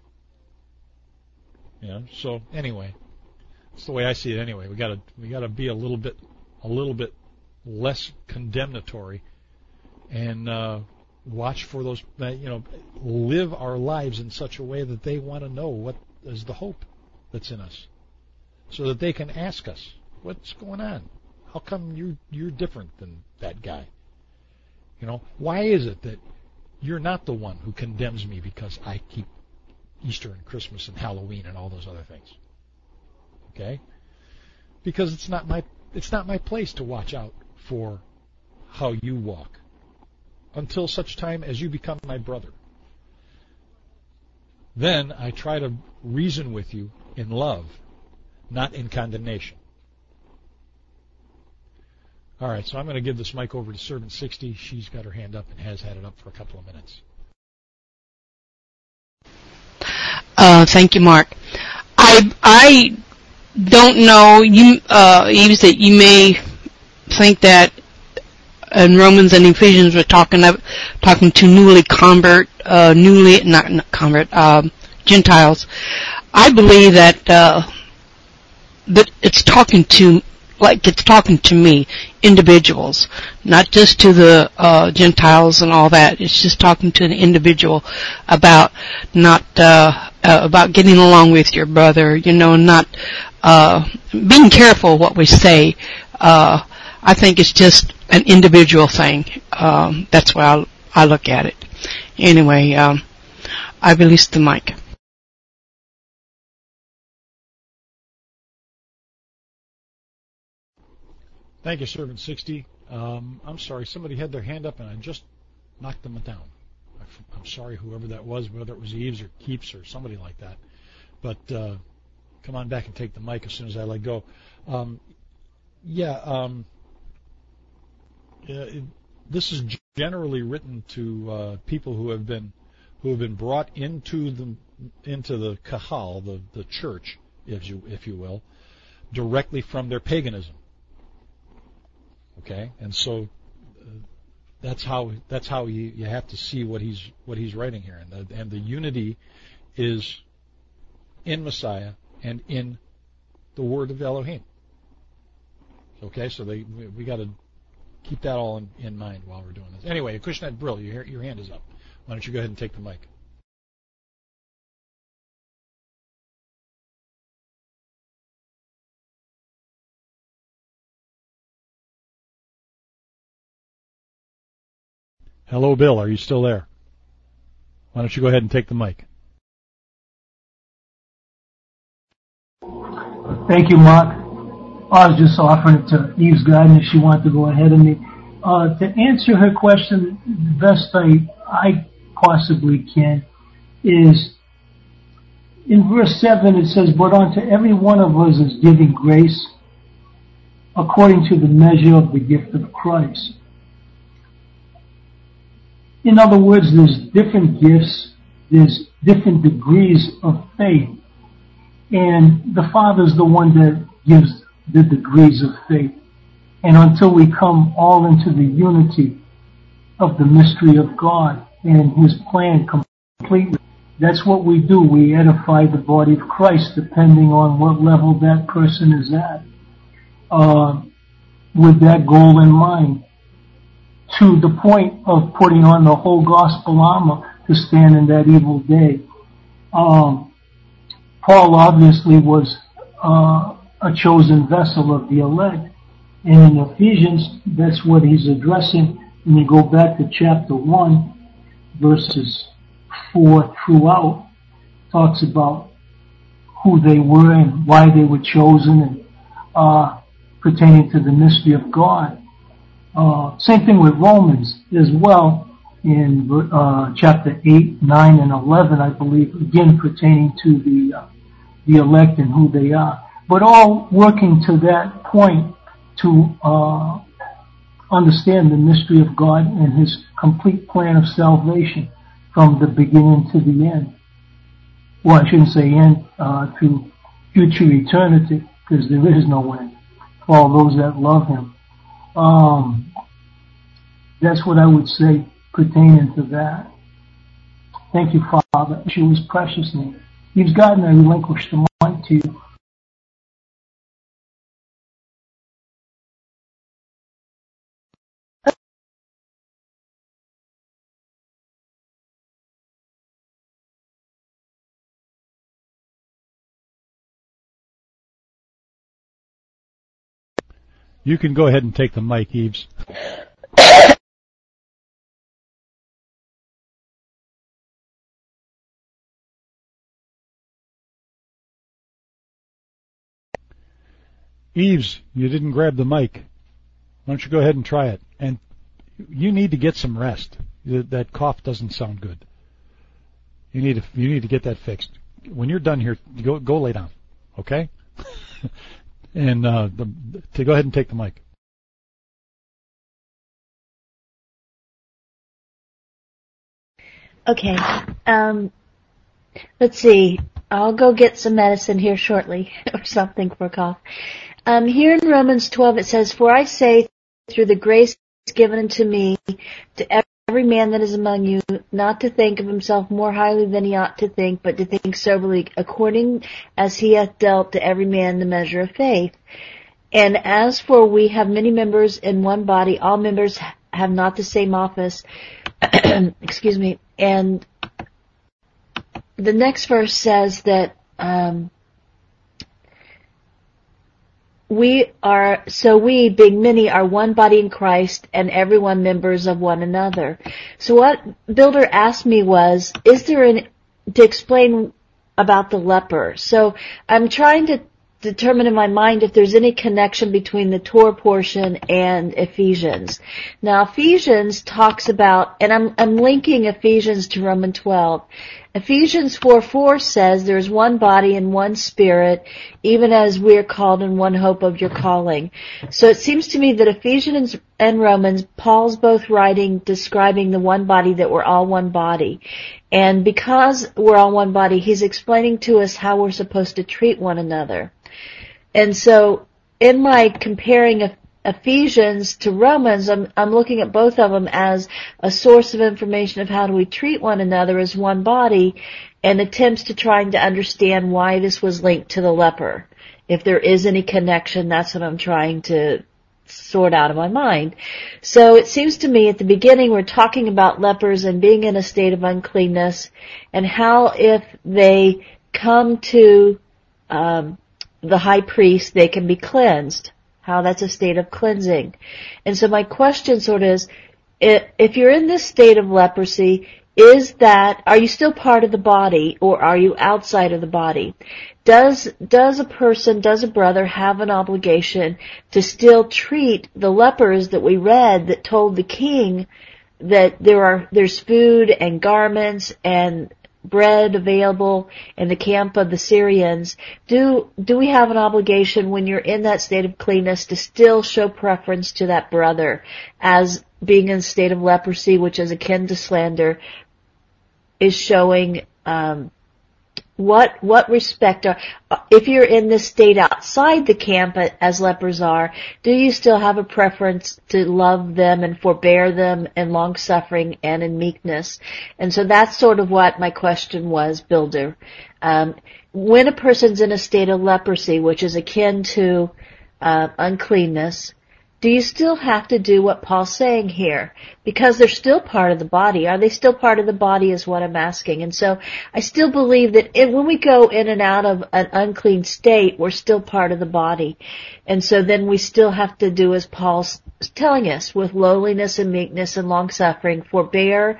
You know, so anyway, that's the way I see it. Anyway, we gotta we gotta be a little bit a little bit less condemnatory, and uh, watch for those. You know, live our lives in such a way that they want to know what is the hope that's in us, so that they can ask us, "What's going on? How come you you're different than that guy? You know, why is it that you're not the one who condemns me because I keep Easter and Christmas and Halloween and all those other things?" Okay? Because it's not my it's not my place to watch out for how you walk until such time as you become my brother. Then I try to reason with you in love, not in condemnation. All right, so I'm going to give this mic over to Servant sixty. She's got her hand up and has had it up for a couple of minutes. Uh, thank you, Mark. I I don't know, you uh, Eves, that you may think that in Romans and Ephesians we're talking of, talking to newly convert, uh, newly not, not convert, um, Gentiles. I believe that uh, that it's talking to. Like it's talking to me, individuals, not just to the uh, Gentiles and all that. It's just talking to the individual about not uh, uh, about getting along with your brother. You know, not uh, being careful what we say. Uh, I think it's just an individual thing. Um, that's why I, I look at it. Anyway, um, I released the mic. Thank you, Servant sixty. Um, I'm sorry, somebody had their hand up and I just knocked them down. I'm sorry, whoever that was, whether it was Eves or Keeps or somebody like that. But uh, come on back and take the mic as soon as I let go. Um, yeah, um, uh, it, this is generally written to uh, people who have been who have been brought into the into the kahal, the the church, if you if you will, directly from their paganism. Okay, and so uh, that's how that's how you, you have to see what he's what he's writing here, and the, and the unity is in Messiah and in the word of Elohim. Okay, so they we, we got to keep that all in, in mind while we're doing this. Anyway, Acushnet Brill, your your hand is up. Why don't you go ahead and take the mic? Hello, Bill. Are you still there? Why don't you go ahead and take the mic? Thank you, Mark. I was just offering it to Eve's Garden if she wanted to go ahead of me. Uh, to answer her question the best I, I possibly can is in verse seven it says, "But unto every one of us is given grace according to the measure of the gift of Christ." In other words, there's different gifts, there's different degrees of faith, and the Father's the one that gives the degrees of faith. And until we come all into the unity of the mystery of God and His plan completely, that's what we do. We edify the body of Christ depending on what level that person is at, uh, with that goal in mind, to the point of putting on the whole gospel armor to stand in that evil day. Um, Paul obviously was uh, a chosen vessel of the elect. And in Ephesians, that's what he's addressing. When you go back to chapter one, verses four throughout, talks about who they were and why they were chosen, and uh, pertaining to the mystery of God. Uh, same thing with Romans as well, in uh, chapter eight, nine, and eleven, I believe, again pertaining to the uh, the elect and who they are. But all working to that point, to uh, understand the mystery of God and His complete plan of salvation from the beginning to the end. Well, I shouldn't say end, uh, to future eternity, because there is no end for all those that love Him. Um, that's what I would say pertaining to that. Thank you, Father. In Yeshua's precious name. You've gotten, I relinquish the mic to you. You can go ahead and take the mic, Eves. Eves, you didn't grab the mic. Why don't you go ahead and try it? And you need to get some rest. That cough doesn't sound good. You need to you need to get that fixed. When you're done here, go go lay down, okay? And uh, the, to go ahead and take the mic. Okay. Um, let's see. I'll go get some medicine here shortly, or something for a cough. Um, here in Romans twelve it says, "For I say, through the grace given unto me, to every man that is among you, not to think of himself more highly than he ought to think, but to think soberly, according as he hath dealt to every man the measure of faith. And as for we have many members in one body, all members have not the same office." Excuse me. And the next verse says that um, we are, so we, being many, are one body in Christ, and everyone members of one another. So what Builder asked me was, is there an, to explain about the leper. So I'm trying to determine in my mind if there's any connection between the Torah portion and Ephesians. Now Ephesians talks about, and I'm, I'm linking Ephesians to Romans twelve. Ephesians four four says there's one body and one spirit, even as we're called in one hope of your calling. So it seems to me that Ephesians and Romans, Paul's both writing, describing the one body, that we're all one body. And because we're all one body, he's explaining to us how we're supposed to treat one another. And so in my comparing Ephesians to Romans, I'm, I'm looking at both of them as a source of information of how do we treat one another as one body, and attempts to trying to understand why this was linked to the leper. If there is any connection, that's what I'm trying to sort out of my mind. So it seems to me at the beginning we're talking about lepers and being in a state of uncleanness, and how if they come to um, the high priest, they can be cleansed. How that's a state of cleansing. And so my question sort of is, if you're in this state of leprosy, is that, are you still part of the body, or are you outside of the body? Does, does a person, does a brother have an obligation to still treat the lepers that we read that told the king that there are, there's food and garments and bread available in the camp of the Syrians? Do, do we have an obligation when you're in that state of cleanness to still show preference to that brother as being in a state of leprosy, which is akin to slander, is showing, um, what, what respect are, if you're in this state outside the camp as lepers are, do you still have a preference to love them and forbear them in long suffering and in meekness? And so that's sort of what my question was, Builder. Um, when a person's in a state of leprosy, which is akin to, uh, uncleanness, do you still have to do what Paul's saying here? Because they're still part of the body. Are they still part of the body is what I'm asking. And so I still believe that if, when we go in and out of an unclean state, we're still part of the body. And so then we still have to do as Paul's telling us, with lowliness and meekness and long suffering, forbear,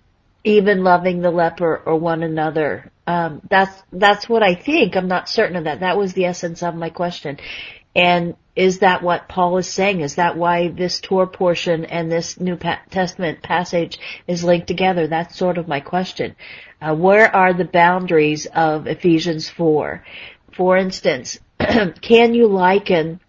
even loving the leper or one another. Um, that's, that's what I think. I'm not certain of that. That was the essence of my question. And is that what Paul is saying? Is that why this Torah portion and this New Testament passage is linked together? That's sort of my question. Uh, where are the boundaries of Ephesians four? For instance, can you liken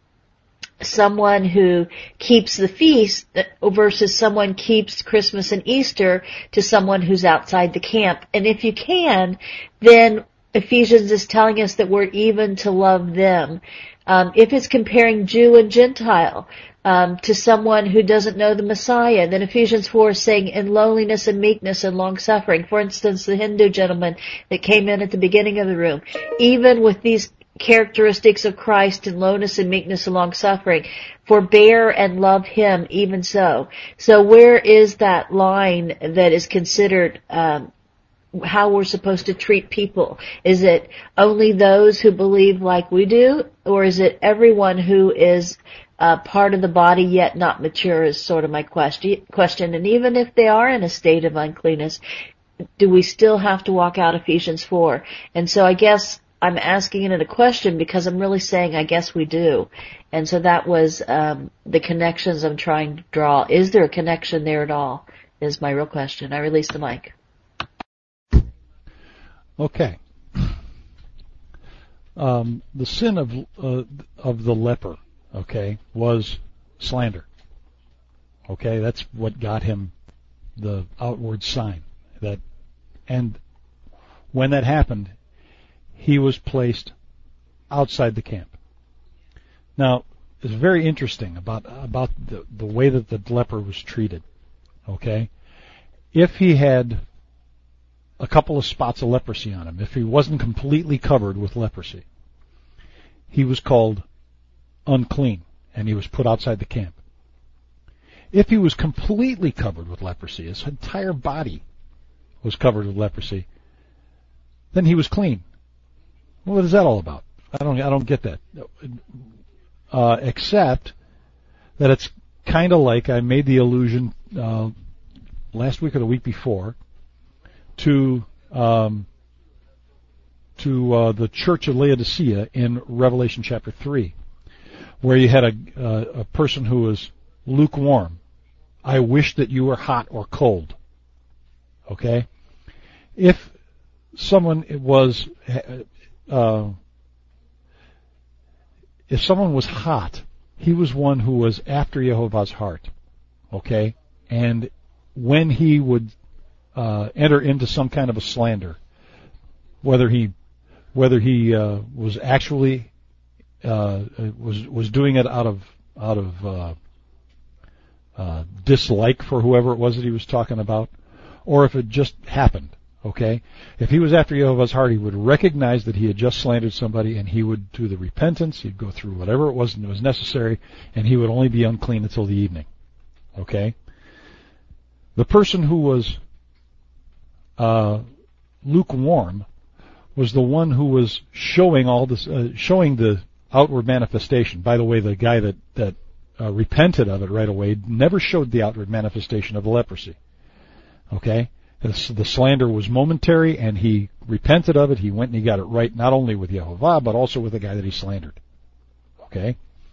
someone who keeps the feast versus someone keeps Christmas and Easter to someone who's outside the camp? And if you can, then Ephesians is telling us that we're even to love them. Um, if it's comparing Jew and Gentile um, to someone who doesn't know the Messiah, then Ephesians four is saying in lowliness and meekness and long suffering. For instance, the Hindu gentleman that came in at the beginning of the room, even with these characteristics of Christ in lowness and meekness and long suffering, forbear and love him even so. So where is that line that is considered um how we're supposed to treat people? Is it only those who believe like we do, or is it everyone who is uh, part of the body yet not mature, is sort of my question. question. And even if they are in a state of uncleanness, do we still have to walk out Ephesians four? And so I guess I'm asking it a question because I'm really saying I guess we do. And so that was um, the connections I'm trying to draw. Is there a connection there at all, is my real question. I release the mic. Okay. Um, the sin of uh, of the leper, okay, was slander. Okay, that's what got him the outward sign. That, and when that happened, he was placed outside the camp. Now, it's very interesting about about the the way that the leper was treated. Okay, if he had a couple of spots of leprosy on him, if he wasn't completely covered with leprosy, he was called unclean, and he was put outside the camp. If he was completely covered with leprosy, his entire body was covered with leprosy, then he was clean. Well, what is that all about? I don't, I don't get that. Uh, except that it's kind of like I made the allusion uh, last week or the week before to um, to uh, the church of Laodicea in Revelation chapter three, where you had a, uh, a person who was lukewarm. I wish that you were hot or cold. Okay? If someone was, uh, if someone was hot, he was one who was after Yehovah's heart, okay? And when he would uh, enter into some kind of a slander, whether he whether he uh, was actually uh, was was doing it out of out of uh, uh, dislike for whoever it was that he was talking about, or if it just happened, okay? If he was after Yehovah's heart, he would recognize that he had just slandered somebody, and he would do the repentance, he'd go through whatever it was that was necessary, and he would only be unclean until the evening, okay? The person who was uh, lukewarm was the one who was showing all this, uh, showing the outward manifestation. By the way, the guy that, that uh, repented of it right away never showed the outward manifestation of the leprosy, okay? The, the slander was momentary, and he repented of it. He went and he got it right, not only with Yehovah, but also with the guy that he slandered. Okay?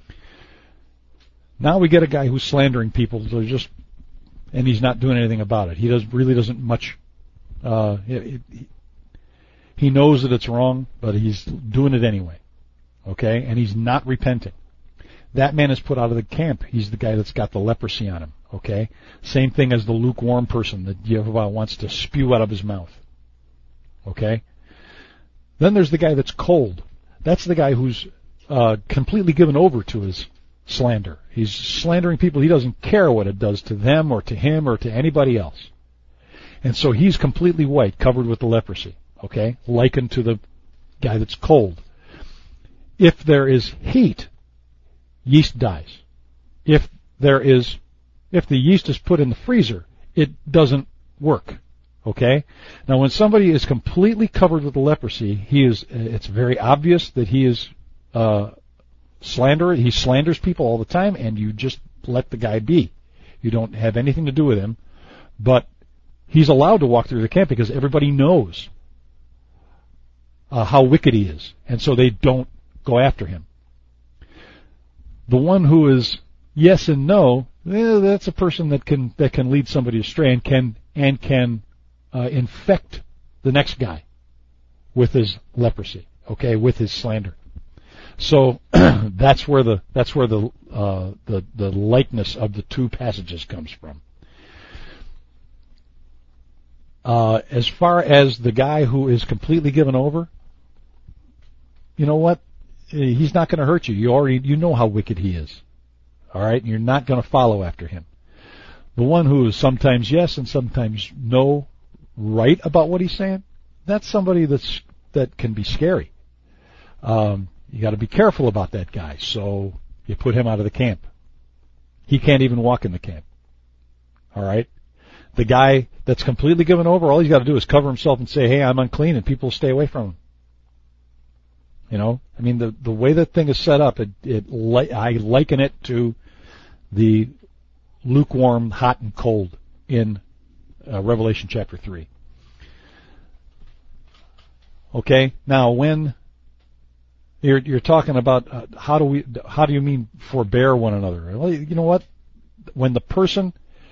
Now we get a guy who's slandering people, so just, and he's not doing anything about it. He does really doesn't much. Uh, it, it, he knows that it's wrong, but he's doing it anyway. Okay? And he's not repenting. That man is put out of the camp. He's the guy that's got the leprosy on him. Okay? Same thing as the lukewarm person that Yehovah wants to spew out of his mouth. Okay? Then there's the guy that's cold. That's the guy who's uh, completely given over to his slander. He's slandering people. He doesn't care what it does to them or to him or to anybody else. And so he's completely white, covered with the leprosy. Okay? Likened to the guy that's cold. If there is heat, yeast dies. If there is If the yeast is put in the freezer, it doesn't work. Okay? Now, when somebody is completely covered with the leprosy, he is. It's very obvious that he is uh, slanderer. He slanders people all the time, and you just let the guy be. You don't have anything to do with him. But he's allowed to walk through the camp because everybody knows uh, how wicked he is, and so they don't go after him. The one who is yes and no, well, that's a person that can that can lead somebody astray and can and can uh, infect the next guy with his leprosy, okay, with his slander. So that's where the that's where the uh, the the likeness of the two passages comes from. Uh, as far as the guy who is completely given over, you know what? He's not going to hurt you. You already you know how wicked he is. All right, and you're not going to follow after him. The one who is sometimes yes and sometimes no, right about what he's saying, that's somebody that's that can be scary. Um, you got to be careful about that guy. So you put him out of the camp. He can't even walk in the camp. All right, the guy that's completely given over, all he's got to do is cover himself and say, "Hey, I'm unclean," and people will stay away from him. You know, I mean, the the way that thing is set up, it, it I liken it to the lukewarm, hot and cold in uh, Revelation chapter three. Okay, now when you're you're talking about uh, how do we how do you mean forbear one another? Well, you know what? When the person,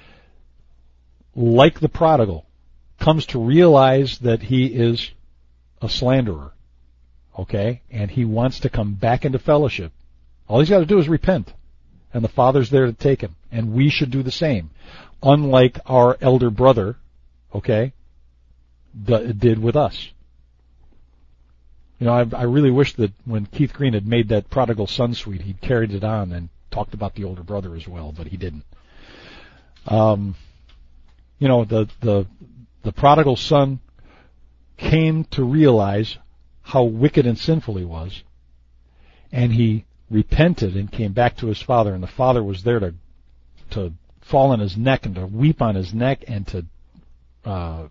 like the prodigal, comes to realize that he is a slanderer, okay, and he wants to come back into fellowship, all he's got to do is repent, and the Father's there to take him, and we should do the same, unlike our elder brother, okay, d- did with us. You know, I, I really wish that when Keith Green had made that Prodigal Son suite, he'd carried it on and talked about the older brother as well, but he didn't. Um, you know, the the the prodigal son came to realize how wicked and sinful he was, and he repented and came back to his father, and the father was there to to fall on his neck and to weep on his neck and to uh,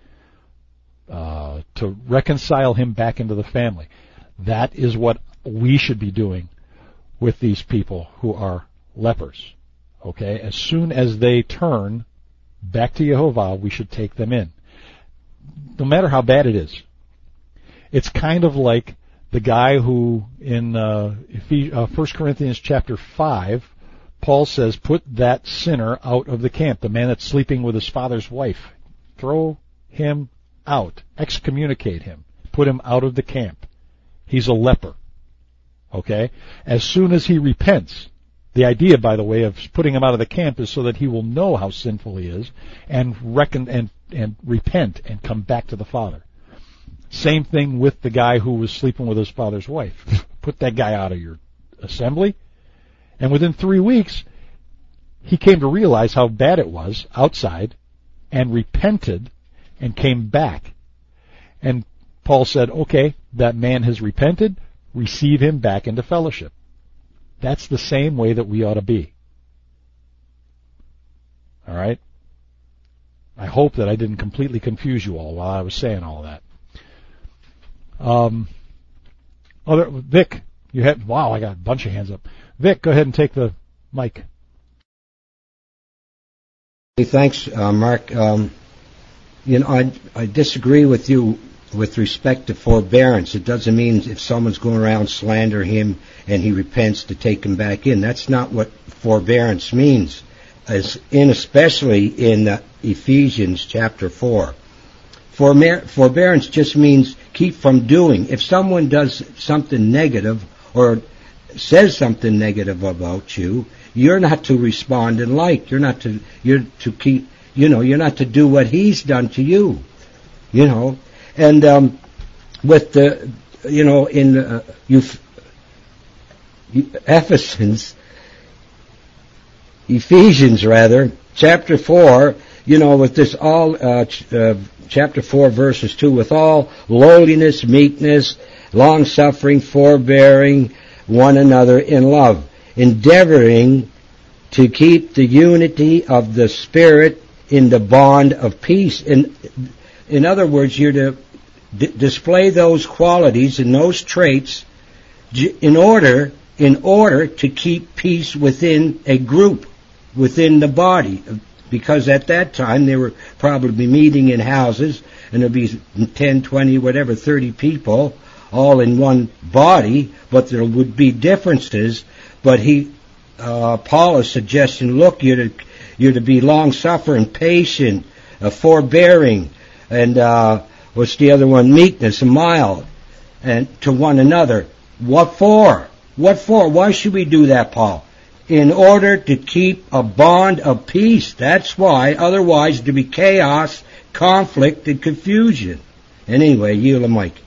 uh, to reconcile him back into the family. That is what we should be doing with these people who are lepers. Okay, as soon as they turn back to Yehovah, we should take them in, no matter how bad it is. It's kind of like the guy who in uh, First Corinthians chapter five, Paul says, "Put that sinner out of the camp, the man that's sleeping with his father's wife. Throw him out, excommunicate him, put him out of the camp. He's a leper. Okay? As soon as he repents, the idea, by the way, of putting him out of the camp is so that he will know how sinful he is and reckon and, and repent and come back to the Father. Same thing with the guy who was sleeping with his father's wife. Put that guy out of your assembly. And within three weeks, he came to realize how bad it was outside and repented and came back. And Paul said, okay, that man has repented, receive him back into fellowship. That's the same way that we ought to be. All right? I hope that I didn't completely confuse you all while I was saying all that. Um, other Vic, you had wow, I got a bunch of hands up. Vic, go ahead and take the mic. Hey, thanks, uh, Mark. Um, you know, I I disagree with you with respect to forbearance. It doesn't mean if someone's going around slandering him and he repents to take him back in. That's not what forbearance means. As in especially in uh, Ephesians chapter four. Forbear- forbearance just means keep from doing. If someone does something negative or says something negative about you, you're not to respond in like. You're not to. You're to keep. You know. You're not to do what he's done to you. You know. And um, with the, you know, in uh, Eph- Ephesians, Ephesians rather, chapter four. You know, with this all. Uh, ch- uh, Chapter four, verses two, with all lowliness, meekness, long-suffering, forbearing one another in love, endeavoring to keep the unity of the Spirit in the bond of peace. In, in other words, you're to d- display those qualities and those traits in order, in order to keep peace within a group, within the body. Because at that time they were probably meeting in houses, and there'd be ten, twenty, whatever, thirty people, all in one body, but there would be differences. But he, uh, Paul is suggesting, look, you're to, you're to be long-suffering, patient, uh, forbearing, and uh, what's the other one? Meekness, and mild, and to one another. What for? What for? Why should we do that, Paul? In order to keep a bond of peace. That's why. Otherwise, there'd be chaos, conflict, and confusion. Anyway, yield the mic.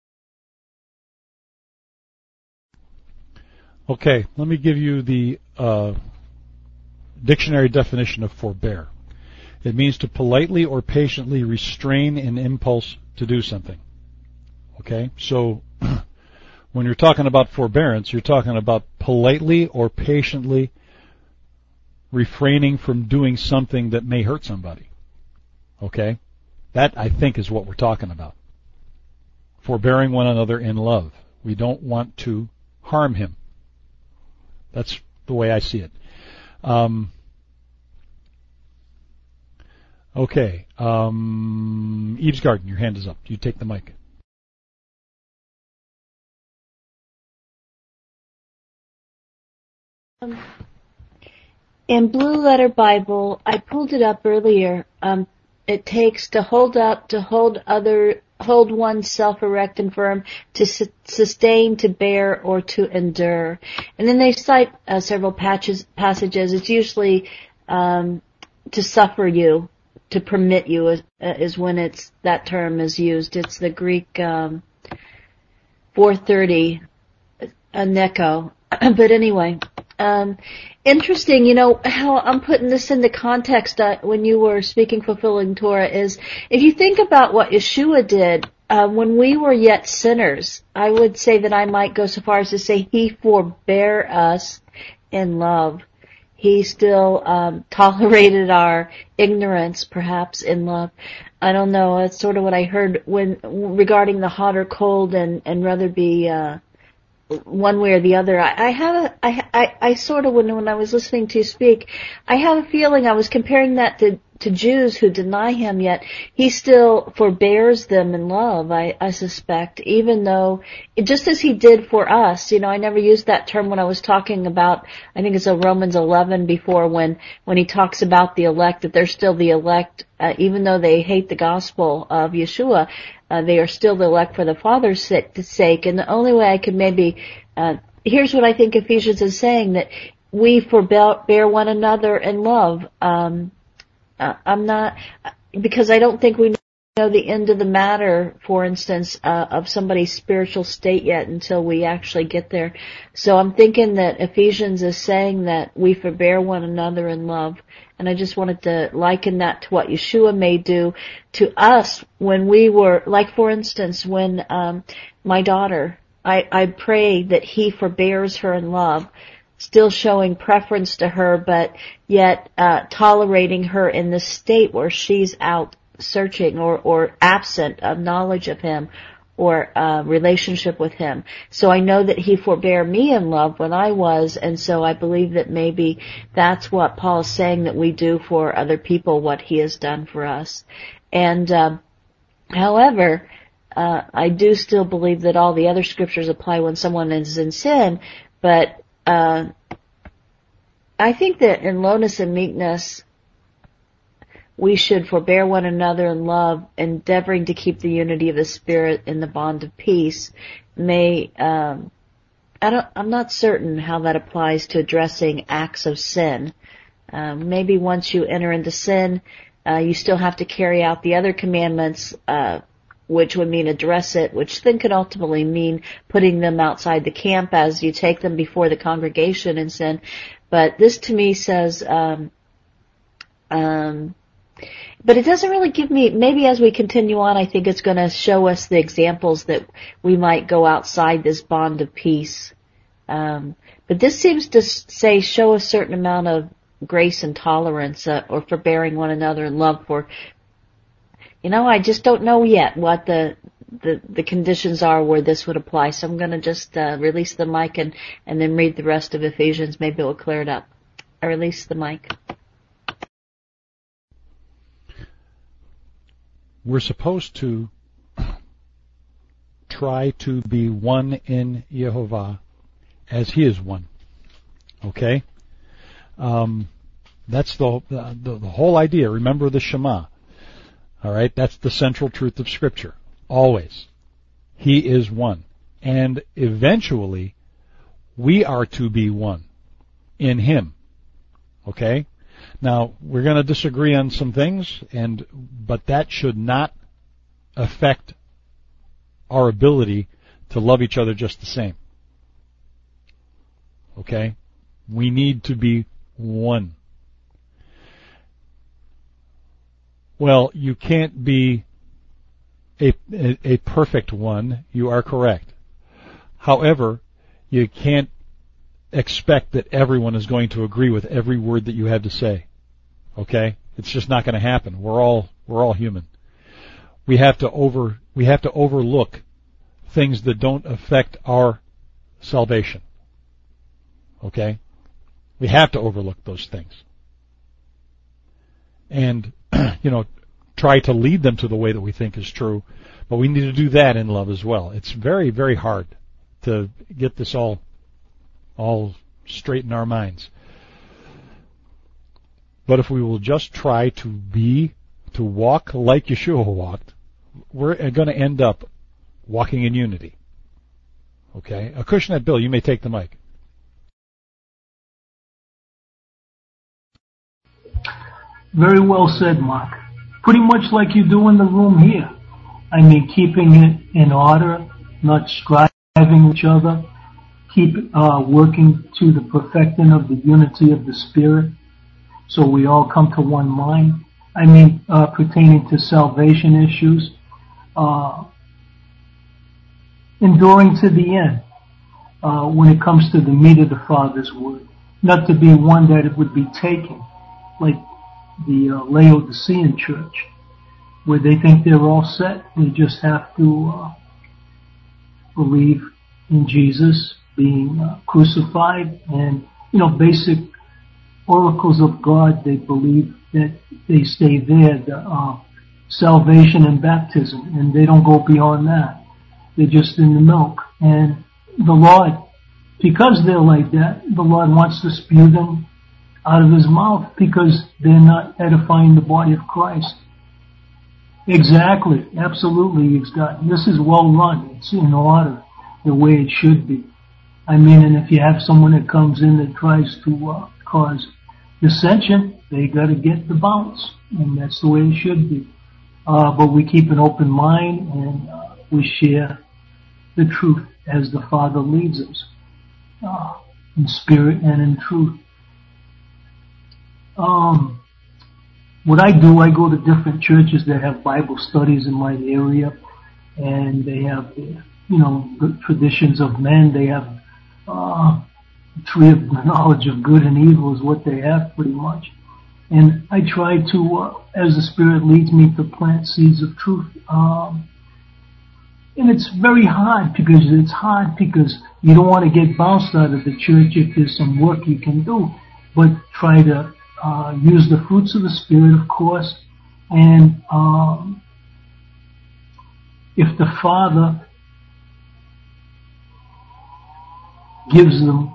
Okay, let me give you the uh, dictionary definition of forbear. It means to politely or patiently restrain an impulse to do something. Okay, so when you're talking about forbearance, you're talking about politely or patiently refraining from doing something that may hurt somebody. Okay? That, I think, is what we're talking about. Forbearing one another in love. We don't want to harm him. That's the way I see it. Um, okay. Um, Eve's Garden, your hand is up. You take the mic. Um, in Blue Letter Bible, I pulled it up earlier. Um, it takes to hold up, to hold other, hold oneself erect and firm, to su- sustain, to bear, or to endure. And then they cite uh, several patches, passages. It's usually um, to suffer you, to permit you is, uh, is when it's that term is used. It's the Greek um, four thirty, a neko. But anyway. Um, interesting, you know, how I'm putting this into context uh, when you were speaking fulfilling Torah is, if you think about what Yeshua did uh, when we were yet sinners, I would say that I might go so far as to say he forbare us in love. He still um, tolerated our ignorance, perhaps, in love. I don't know, that's sort of what I heard when regarding the hot or cold and, and rather be... Uh, one way or the other. I, I have a, I, I, I sort of, when, when I was listening to you speak, I have a feeling I was comparing that to, to Jews who deny him, yet he still forbears them in love, I, I suspect, even though, just as he did for us. You know, I never used that term when I was talking about, I think it's a Romans eleven before, when, when he talks about the elect, that they're still the elect, uh, even though they hate the gospel of Yeshua, uh, they are still the elect for the Father's sake. And the only way I could maybe, uh, here's what I think Ephesians is saying, that we forbear one another in love. Um, I'm not, because I don't think we know the end of the matter, for instance, uh, of somebody's spiritual state yet until we actually get there. So I'm thinking that Ephesians is saying that we forbear one another in love. And I just wanted to liken that to what Yeshua may do to us when we were, like for instance, when um, my daughter, I, I pray that he forbears her in love, still showing preference to her, but yet uh, tolerating her in the state where she's out searching or, or absent of knowledge of him or uh, relationship with him. So I know that he forbear me in love when I was, and so I believe that maybe that's what Paul is saying that we do for other people, what he has done for us. And um, however, uh, I do still believe that all the other scriptures apply when someone is in sin, but Uh, I think that in lowliness and meekness, we should forbear one another in love, endeavoring to keep the unity of the Spirit in the bond of peace. May, um, I don't, I'm not certain how that applies to addressing acts of sin. Um, maybe once you enter into sin, uh, you still have to carry out the other commandments, uh, which would mean address it, which then could ultimately mean putting them outside the camp as you take them before the congregation in sin. But this to me says, um, um, but it doesn't really give me, maybe as we continue on, I think it's going to show us the examples that we might go outside this bond of peace. Um, but this seems to say show a certain amount of grace and tolerance, uh, or forbearing one another in love for, you know, I just don't know yet what the the, the conditions are where this would apply. So I'm going to just uh, release the mic and, and then read the rest of Ephesians. Maybe it will clear it up. I release the mic. We're supposed to try to be one in Yehovah as He is one. Okay? Um, that's the, the the whole idea. Remember the Shema. All right? That's the central truth of Scripture. Always. He is one. And eventually, we are to be one in Him. Okay? Now, we're going to disagree on some things, and but that should not affect our ability to love each other just the same. Okay? We need to be one. Well, you can't be a, a, a perfect one. You are correct. However, you can't expect that everyone is going to agree with every word that you have to say. Okay? It's just not going to happen. We're all we're all human. We have to over we have to overlook things that don't affect our salvation. Okay? We have to overlook those things. And you know, try to lead them to the way that we think is true, but we need to do that in love as well. It's very, very hard to get this all all straight in our minds. But if we will just try to be, to walk like Yeshua walked, we're going to end up walking in unity. Okay? Acushnet Bill, you may take the mic. Very well said, Mark. Pretty much like you do in the room here. I mean, keeping it in order, not striving with each other, keep uh, working to the perfecting of the unity of the Spirit, so we all come to one mind. I mean, uh, pertaining to salvation issues, uh, enduring to the end uh, when it comes to the meat of the Father's Word, not to be one that it would be taken, like the uh, Laodicean church, where they think they're all set. They just have to uh, believe in Jesus being uh, crucified and, you know, basic oracles of God, they believe that they stay there, the uh, salvation and baptism, and they don't go beyond that. They're just in the milk. And the Lord, because they're like that, the Lord wants to spew them out of his mouth because they're not edifying the body of Christ. Exactly. Absolutely. It's got, this is well run. It's in order the way it should be. I mean, and if you have someone that comes in that tries to uh, cause dissension, they got to get the bounce, and that's the way it should be. Uh, but we keep an open mind, and uh, we share the truth as the Father leads us, uh, in spirit and in truth. Um, what I do, I go to different churches that have Bible studies in my area, and they have, you know, good traditions of men. They have uh, tree of knowledge of good and evil is what they have pretty much. And I try to, uh, as the Spirit leads me, to plant seeds of truth. Um, and it's very hard because it's hard because you don't want to get bounced out of the church if there's some work you can do, but try to uh, use the fruits of the Spirit, of course. And um, if the Father gives them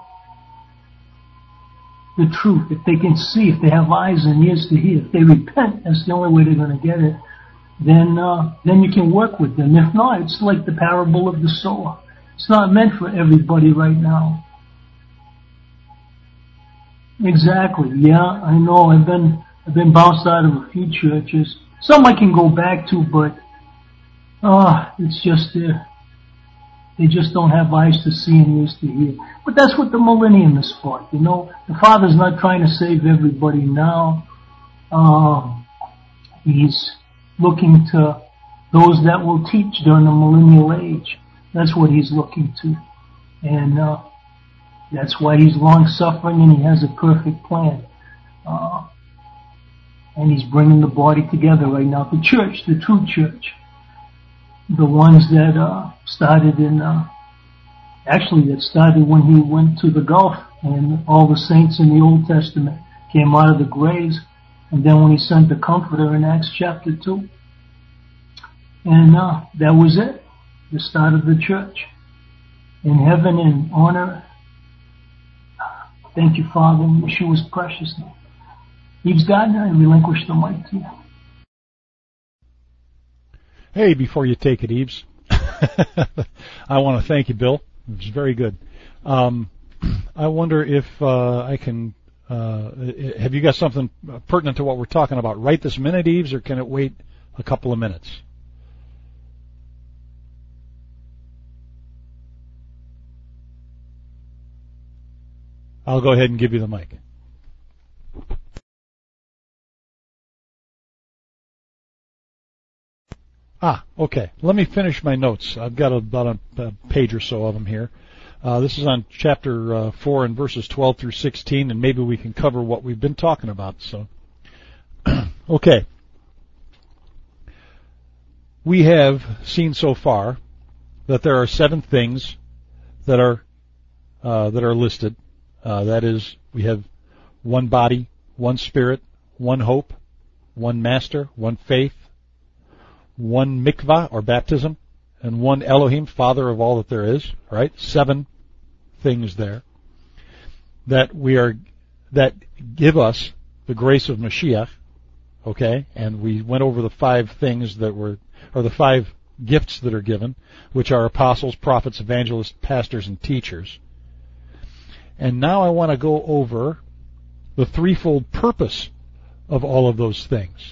the truth, if they can see, if they have eyes and ears to hear, if they repent, that's the only way they're going to get it, then uh, then you can work with them. If not, it's like the parable of the sower. It's not meant for everybody right now. Exactly. Yeah, I know. I've been I've been bounced out of a few churches. Some I can go back to, but uh, it's just uh, they just don't have eyes to see and ears to hear. But that's what the millennium is for, you know. The Father's not trying to save everybody now. Um, he's looking to those that will teach during the millennial age. That's what he's looking to. And uh, that's why he's long-suffering and he has a perfect plan. Uh, and he's bringing the body together right now. The church, the true church. The ones that uh, started in... Uh, Actually, that started when he went to the Gulf and all the saints in the Old Testament came out of the graves. And then when he sent the Comforter in Acts chapter two. And uh, that was it. The start of the church. In heaven and on earth. Thank you, Father, in Yeshua's precious name. Eves Gardner, I relinquish the mic to you. Hey, before you take it, Eves, I want to thank you, Bill. It was very good. Um, I wonder if uh, I can, uh, have you got something pertinent to what we're talking about right this minute, Eves, or can it wait a couple of minutes? I'll go ahead and give you the mic. Ah, okay. Let me finish my notes. I've got about a, a page or so of them here. Uh, this is on chapter uh, four and verses twelve through sixteen, and maybe we can cover what we've been talking about. So, okay. We have seen so far that there are seven things that are uh, that are listed. Uh, that is, we have one body, one spirit, one hope, one master, one faith, one mikvah, or baptism, and one Elohim, Father of all that there is, right? Seven things there that we are, that give us the grace of Mashiach, okay? And we went over the five things that were, or the five gifts that are given, which are apostles, prophets, evangelists, pastors, and teachers. And now I want to go over the threefold purpose of all of those things.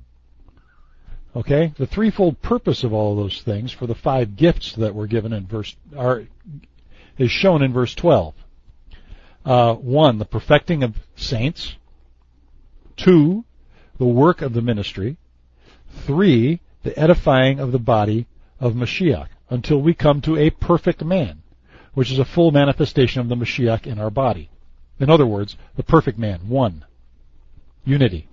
Okay, the threefold purpose of all of those things for the five gifts that were given in verse are is shown in verse twelve. Uh, one, the perfecting of saints. Two, the work of the ministry. Three, the edifying of the body of Mashiach, until we come to a perfect man, which is a full manifestation of the Mashiach in our body. In other words, the perfect man, one, unity.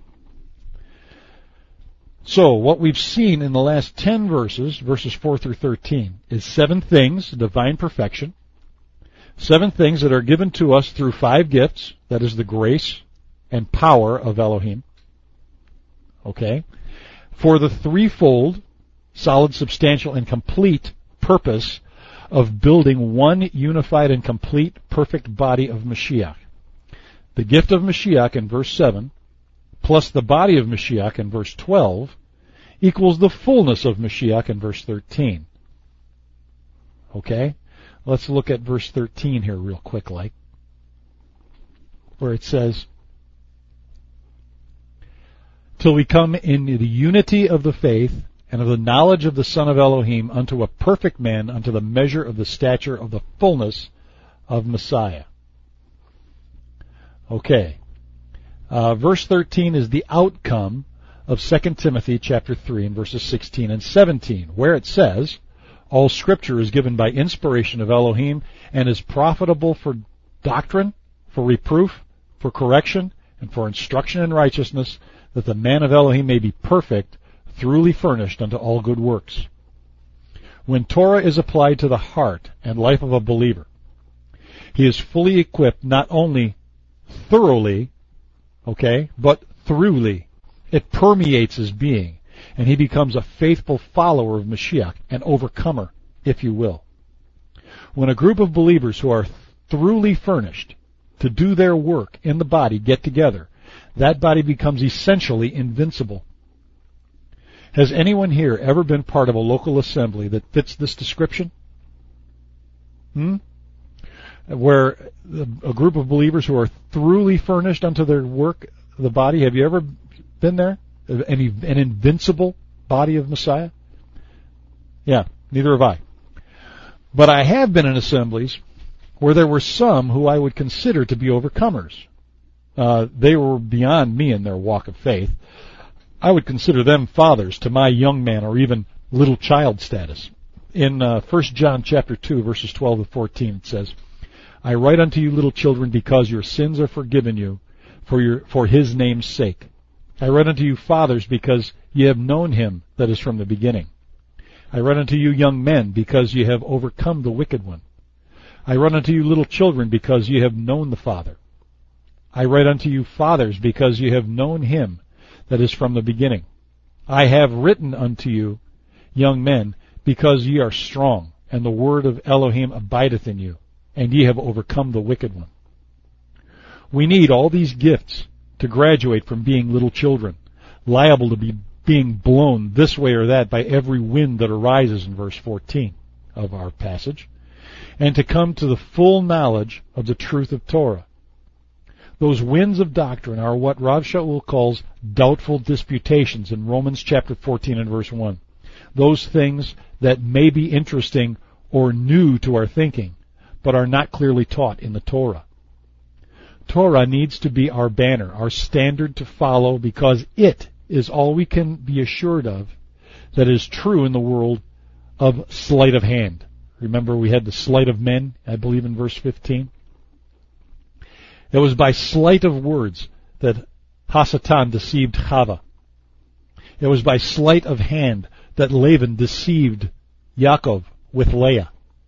So, what we've seen in the last ten verses, verses four through thirteen, is seven things, divine perfection, seven things that are given to us through five gifts, that is the grace and power of Elohim. Okay? For the threefold, solid, substantial, and complete purpose of building one unified and complete perfect body of Mashiach. The gift of Mashiach in verse seven, plus the body of Mashiach in verse twelve, equals the fullness of Mashiach in verse thirteen. Okay? Let's look at verse thirteen here real quick, like, where it says, till we come in the unity of the faith and of the knowledge of the Son of Elohim unto a perfect man, unto the measure of the stature of the fullness of Messiah. Okay. Uh, verse thirteen is the outcome of Second Timothy chapter three and verses sixteen and seventeen, where it says, all Scripture is given by inspiration of Elohim and is profitable for doctrine, for reproof, for correction, and for instruction in righteousness, that the man of Elohim may be perfect, thoroughly furnished unto all good works. When Torah is applied to the heart and life of a believer, he is fully equipped not only thoroughly, okay, but throughly. It permeates his being, and he becomes a faithful follower of Mashiach, an overcomer, if you will. When a group of believers who are thoroughly furnished to do their work in the body get together, that body becomes essentially invincible. Has anyone here ever been part of a local assembly that fits this description? Hmm? Where a group of believers who are thoroughly furnished unto their work, the body, have you ever been there? Any, an invincible body of Messiah? Yeah, neither have I. But I have been in assemblies where there were some who I would consider to be overcomers. Uh, they were beyond me in their walk of faith. I would consider them fathers to my young man or even little child status. In uh, First John chapter two, verses twelve to fourteen, it says, I write unto you, little children, because your sins are forgiven you for your for his name's sake. I write unto you, fathers, because ye have known him that is from the beginning. I write unto you, young men, because ye have overcome the wicked one. I write unto you, little children, because ye have known the Father. I write unto you, fathers, because ye have known him that is from the beginning. I have written unto you, young men, because ye are strong, and the word of Elohim abideth in you, and ye have overcome the wicked one. We need all these gifts to graduate from being little children, liable to be being blown this way or that by every wind that arises in verse fourteen of our passage, and to come to the full knowledge of the truth of Torah. Those winds of doctrine are what Rav Shaul calls doubtful disputations in Romans chapter fourteen and verse one. Those things that may be interesting or new to our thinking, but are not clearly taught in the Torah. Torah needs to be our banner, our standard to follow, because it is all we can be assured of that is true in the world of sleight of hand. Remember, we had the sleight of men, I believe, in verse fifteen. It was by sleight of words that Hasatan deceived Chava. It was by sleight of hand that Laban deceived Yaakov with Leah.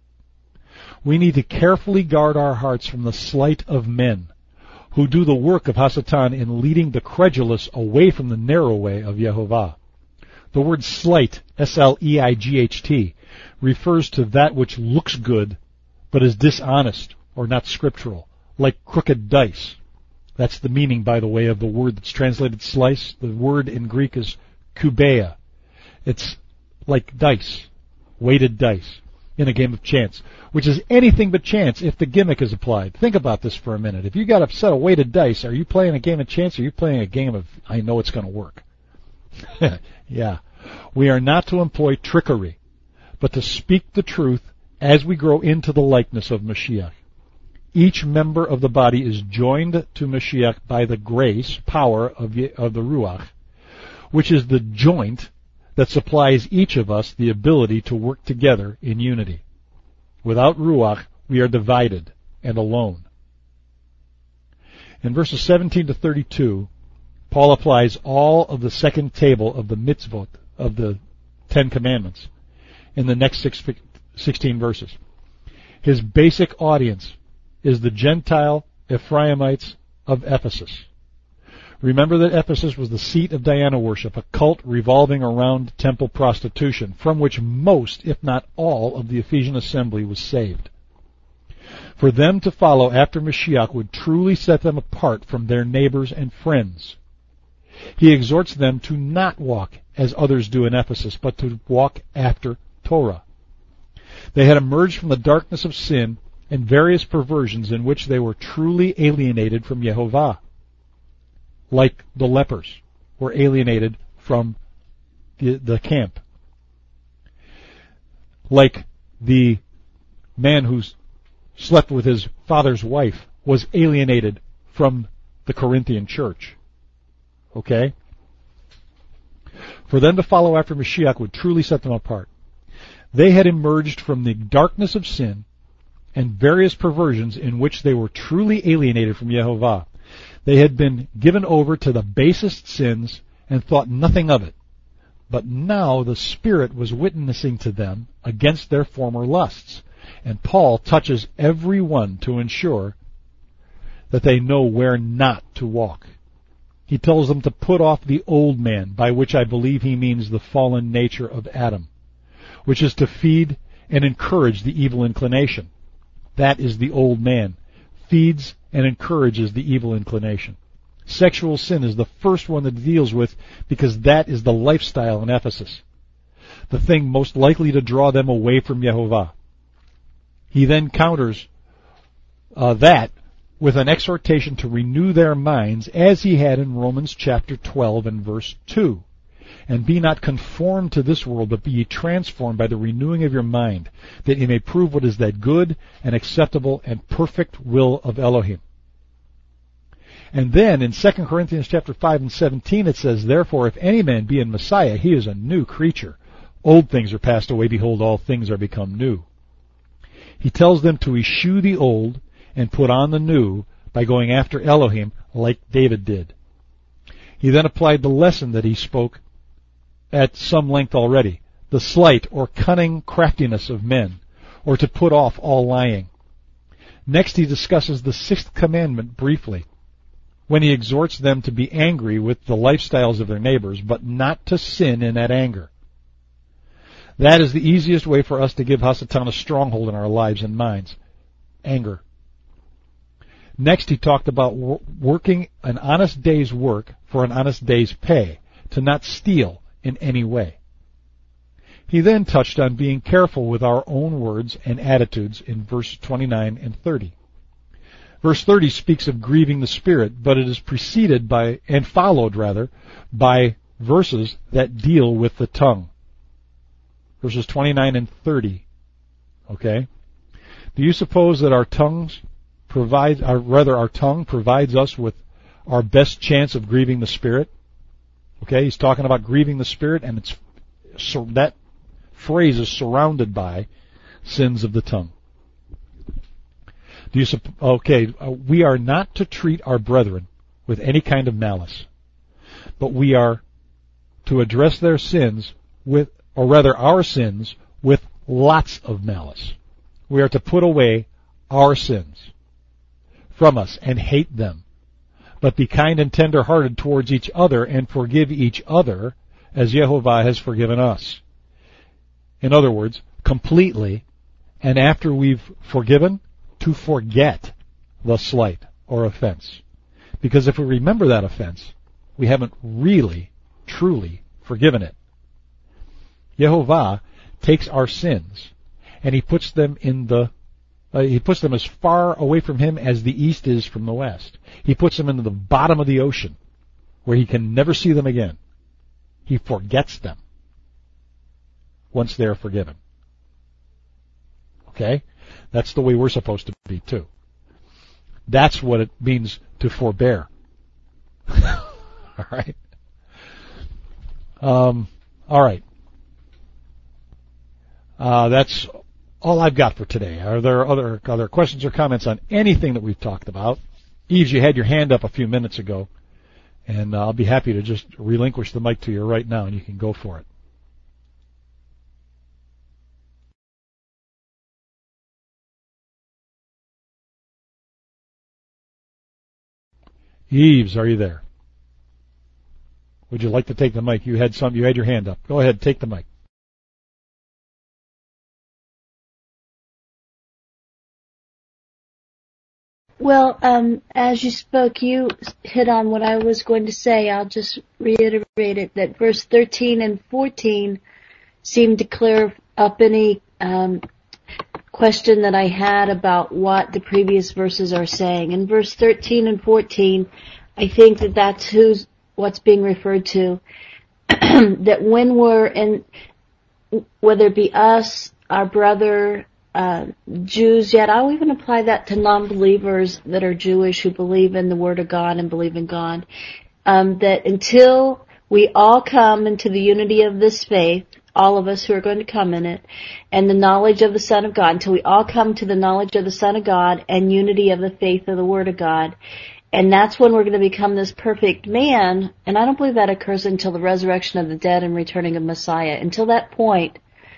We need to carefully guard our hearts from the sleight of men who do the work of Hasatan in leading the credulous away from the narrow way of Yehovah. The word sleight, S L E I G H T, refers to that which looks good but is dishonest or not scriptural, like crooked dice. That's the meaning, by the way, of the word that's translated slice. The word in Greek is kubeia. It's like dice, weighted dice, in a game of chance, which is anything but chance if the gimmick is applied. Think about this for a minute. If you got a set of weighted dice, are you playing a game of chance or are you playing a game of, I know it's going to work? Yeah. We are not to employ trickery, but to speak the truth as we grow into the likeness of Mashiach. Each member of the body is joined to Mashiach by the grace, power of the, of the Ruach, which is the joint that supplies each of us the ability to work together in unity. Without Ruach, we are divided and alone. In verses seventeen to thirty-two, Paul applies all of the second table of the mitzvot, of the Ten Commandments, in the next six, sixteen verses. His basic audience is the Gentile Ephraimites of Ephesus. Remember that Ephesus was the seat of Diana worship, a cult revolving around temple prostitution, from which most, if not all, of the Ephesian assembly was saved. For them to follow after Mashiach would truly set them apart from their neighbors and friends. He exhorts them to not walk as others do in Ephesus, but to walk after Torah. They had emerged from the darkness of sin and various perversions in which they were truly alienated from Yehovah, like the lepers were alienated from the, the camp, like the man who slept with his father's wife was alienated from the Corinthian church. Okay? For them to follow after Mashiach would truly set them apart. They had emerged from the darkness of sin and various perversions in which they were truly alienated from Yehovah. They had been given over to the basest sins and thought nothing of it. But now the Spirit was witnessing to them against their former lusts. And Paul touches every one to ensure that they know where not to walk. He tells them to put off the old man, by which I believe he means the fallen nature of Adam, which is to feed and encourage the evil inclination. That is the old man, feeds and encourages the evil inclination. Sexual sin is the first one that it deals with because that is the lifestyle in Ephesus, the thing most likely to draw them away from Yehovah. He then counters uh, that with an exhortation to renew their minds, as he had in Romans chapter twelve and verse two. And be not conformed to this world, but be ye transformed by the renewing of your mind, that ye may prove what is that good and acceptable and perfect will of Elohim. And then in Second Corinthians chapter five and seventeen it says, Therefore if any man be in Messiah, he is a new creature. Old things are passed away, behold, all things are become new. He tells them to eschew the old and put on the new by going after Elohim like David did. He then applied the lesson that he spoke at some length already, the slight or cunning craftiness of men, or to put off all lying. Next he discusses the sixth commandment briefly, when he exhorts them to be angry with the lifestyles of their neighbors, but not to sin in that anger. That is the easiest way for us to give Hasatan a stronghold in our lives and minds. Anger. Next he talked about wor- working an honest day's work for an honest day's pay, to not steal in any way. He then touched on being careful with our own words and attitudes in verse twenty-nine and thirty. Verse thirty speaks of grieving the Spirit, but it is preceded by, and followed rather, by verses that deal with the tongue. Verses twenty-nine and thirty. Okay? Do you suppose that our tongues provide, or rather our tongue provides us with our best chance of grieving the Spirit? Okay, he's talking about grieving the Spirit, and it's so that phrase is surrounded by sins of the tongue. Do you okay? Uh, we are not to treat our brethren with any kind of malice, but we are to address their sins with, or rather our sins, with lots of malice. We are to put away our sins from us and hate them, but be kind and tender-hearted towards each other and forgive each other as Yehovah has forgiven us. In other words, completely, and after we've forgiven, to forget the slight or offense. Because if we remember that offense, we haven't really, truly forgiven it. Yehovah takes our sins and he puts them in the uh, he puts them as far away from him as the east is from the west. He puts them into the bottom of the ocean where he can never see them again. He forgets them once they are forgiven. Okay? That's the way we're supposed to be too. That's what it means to forbear. All right. Um, all right. Uh, that's all I've got for today. Are there other other questions or comments on anything that we've talked about? Eves, you had your hand up a few minutes ago, and I'll be happy to just relinquish the mic to you right now, and you can go for it. Eves, are you there? Would you like to take the mic? You had some. You had your hand up. Go ahead, take the mic. Well, um, as you spoke, you hit on what I was going to say. I'll just reiterate it, that verse thirteen and fourteen seem to clear up any um, question that I had about what the previous verses are saying. In verse thirteen and fourteen, I think that that's who's, what's being referred to, that when we're in, whether it be us, our brother, Uh, Jews yet. I'll even apply that to non-believers that are Jewish who believe in the Word of God and believe in God. Um, that until we all come into the unity of this faith, all of us who are going to come in it, and the knowledge of the Son of God, until we all come to the knowledge of the Son of God and unity of the faith of the Word of God, and that's when we're going to become this perfect man, and I don't believe that occurs until the resurrection of the dead and returning of Messiah. Until that point,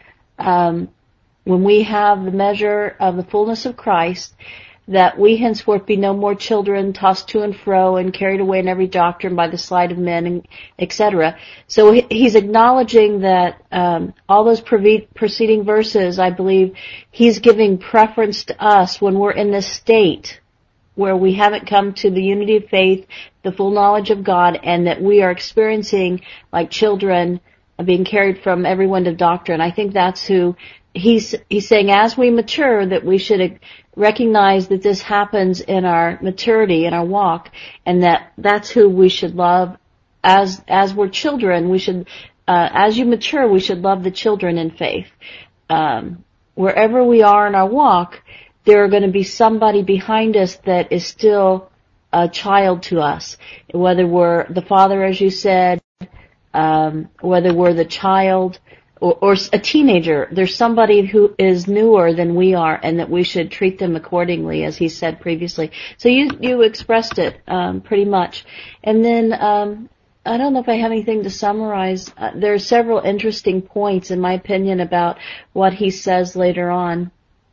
um, when we have the measure of the fullness of Christ, that we henceforth be no more children tossed to and fro and carried away in every doctrine by the sleight of men, and et cetera. So he's acknowledging that um, all those preceding verses, I believe, he's giving preference to us when we're in this state where we haven't come to the unity of faith, the full knowledge of God, and that we are experiencing, like children, being carried from every wind of doctrine. I think that's who He's, he's saying as we mature that we should recognize that this happens in our maturity, in our walk, and that that's who we should love. As, as we're children, we should, uh, as you mature, we should love the children in faith. Um, wherever we are in our walk, there are going to be somebody behind us that is still a child to us. Whether we're the father, as you said, um, whether we're the child, Or, or a teenager, there's somebody who is newer than we are, and that we should treat them accordingly, as he said previously. So you you expressed it um, pretty much. And then um, I don't know if I have anything to summarize. Uh, there are several interesting points, in my opinion, about what he says later on.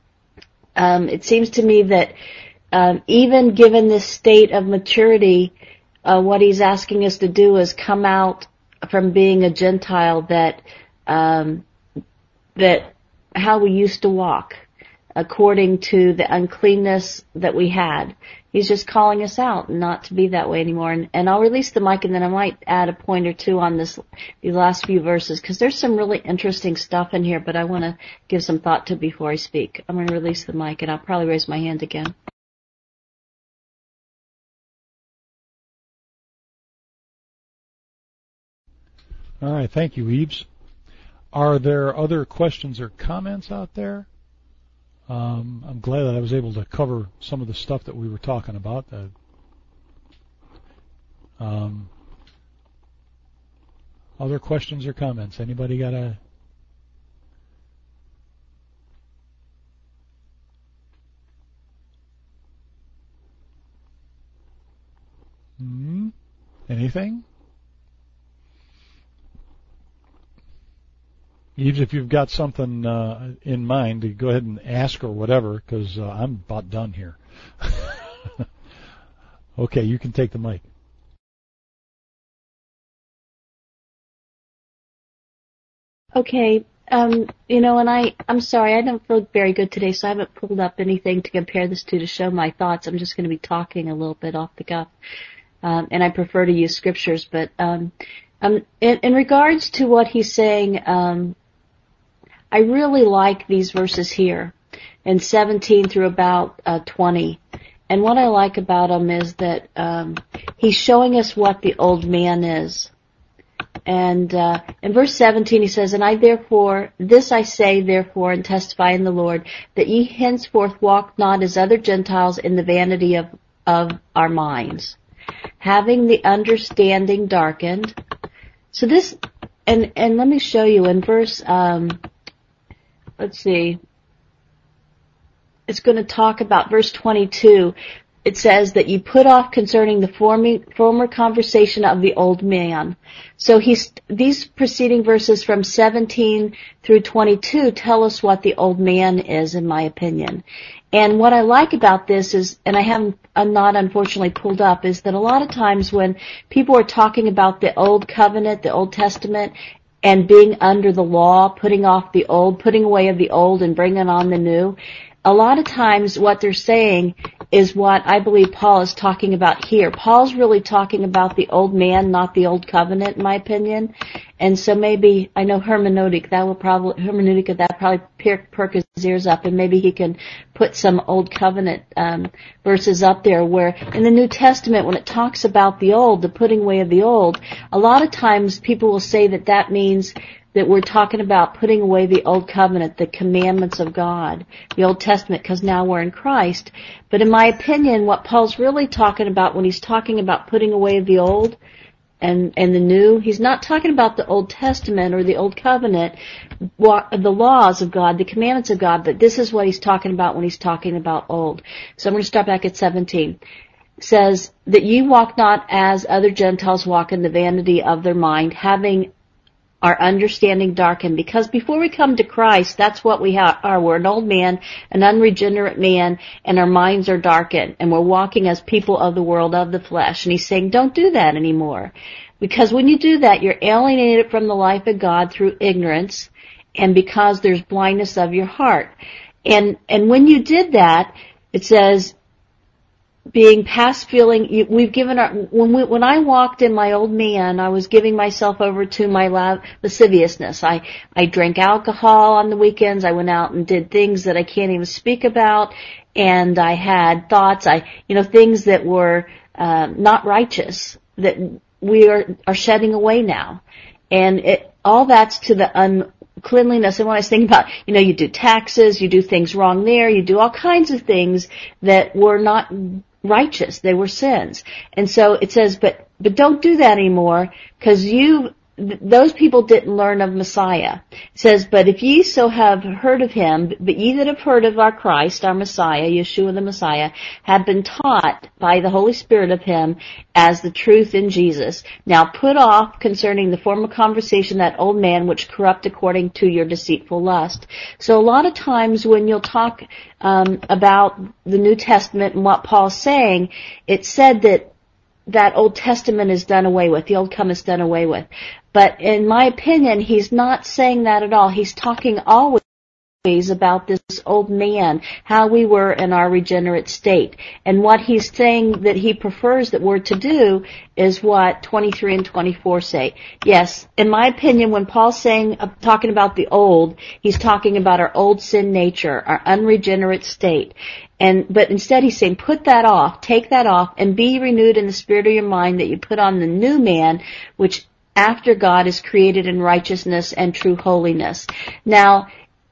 Um, it seems to me that um, even given this state of maturity, uh, what he's asking us to do is come out from being a Gentile that Um, that how we used to walk according to the uncleanness that we had. He's just calling us out not to be that way anymore. And, and I'll release the mic, and then I might add a point or two on this, these last few verses, because there's some really interesting stuff in here, but I want to give some thought to before I speak. I'm going to release the mic, and I'll probably raise my hand again. All right, thank you, Eves. Are there other questions or comments out there? Um, I'm glad that I was able to cover some of the stuff that we were talking about. Uh, um, other questions or comments? Anybody got a... Hmm? Anything? Even if you've got something uh, in mind, to go ahead and ask or whatever, because uh, I'm about done here. Okay, you can take the mic. Okay, um, you know, and I, I'm sorry, I don't feel very good today, so I haven't pulled up anything to compare this to to show my thoughts. I'm just going to be talking a little bit off the cuff, um, and I prefer to use scriptures. But um, um, in, in regards to what he's saying, um, I really like these verses here in seventeen through about uh, twenty. And what I like about them is that um, he's showing us what the old man is. And uh, in verse seventeen he says, And I therefore, this I say therefore, and testify in the Lord, that ye henceforth walk not as other Gentiles in the vanity of, of our minds, having the understanding darkened. So this, and, and let me show you in verse... Um, Let's see. It's going to talk about verse twenty-two. it says that you put off concerning the former, former conversation of the old man. So he's, these preceding verses from seventeen through twenty-two tell us what the old man is, in my opinion. And what I like about this is, and I haven't, I'm not unfortunately pulled up, is that a lot of times when people are talking about the Old Covenant, the Old Testament, and being under the law, putting off the old, putting away of the old and bringing on the new, a lot of times what they're saying is what I believe Paul is talking about here. Paul's really talking about the old man, not the old covenant, in my opinion. And so maybe, I know hermeneutic, that will probably, hermeneutic, that probably perk, perk his ears up, and maybe he can put some old covenant um, verses up there where in the New Testament, when it talks about the old, the putting away of the old, a lot of times people will say that that means that we're talking about putting away the old covenant, the commandments of God, the Old Testament, because now we're in Christ. But in my opinion, what Paul's really talking about when he's talking about putting away the old and, and the new, he's not talking about the Old Testament or the Old Covenant, the laws of God, the commandments of God, but this is what he's talking about when he's talking about old. So I'm going to start back at seventeen. It says that ye walk not as other Gentiles walk in the vanity of their mind, having our understanding darkened, because before we come to Christ, that's what we ha- are. We're an old man, an unregenerate man, and our minds are darkened, and we're walking as people of the world, of the flesh. And he's saying, don't do that anymore. Because when you do that, you're alienated from the life of God through ignorance, and because there's blindness of your heart. And, and when you did that, it says, being past feeling, we've given our, when we, when I walked in my old man, I was giving myself over to my lasciviousness. I, I drank alcohol on the weekends. I went out and did things that I can't even speak about. And I had thoughts, I, you know, things that were, uh, not righteous that we are, are shedding away now. And it, all that's to the uncleanliness. And when I was thinking about, you know, you do taxes, you do things wrong there, you do all kinds of things that were not righteous. They were sins. And so it says, but, but don't do that anymore, because you, th- those people didn't learn of Messiah. It says, but if ye so have heard of him, but ye that have heard of our Christ, our Messiah, Yeshua the Messiah, have been taught by the Holy Spirit of him as the truth in Jesus. Now put off concerning the former conversation that old man which corrupt according to your deceitful lust. So a lot of times when you'll talk um, about the New Testament and what Paul's saying, it's said that that Old Testament is done away with, the Old Covenant is done away with. But in my opinion, he's not saying that at all. He's talking always about this old man, how we were in our regenerate state. And what he's saying that he prefers that we're to do is what twenty-three and twenty-four say. Yes, in my opinion, when Paul's saying, uh, talking about the old, he's talking about our old sin nature, our unregenerate state. And, but instead he's saying, put that off, take that off, and be renewed in the spirit of your mind, that you put on the new man, which after God is created in righteousness and true holiness. Now,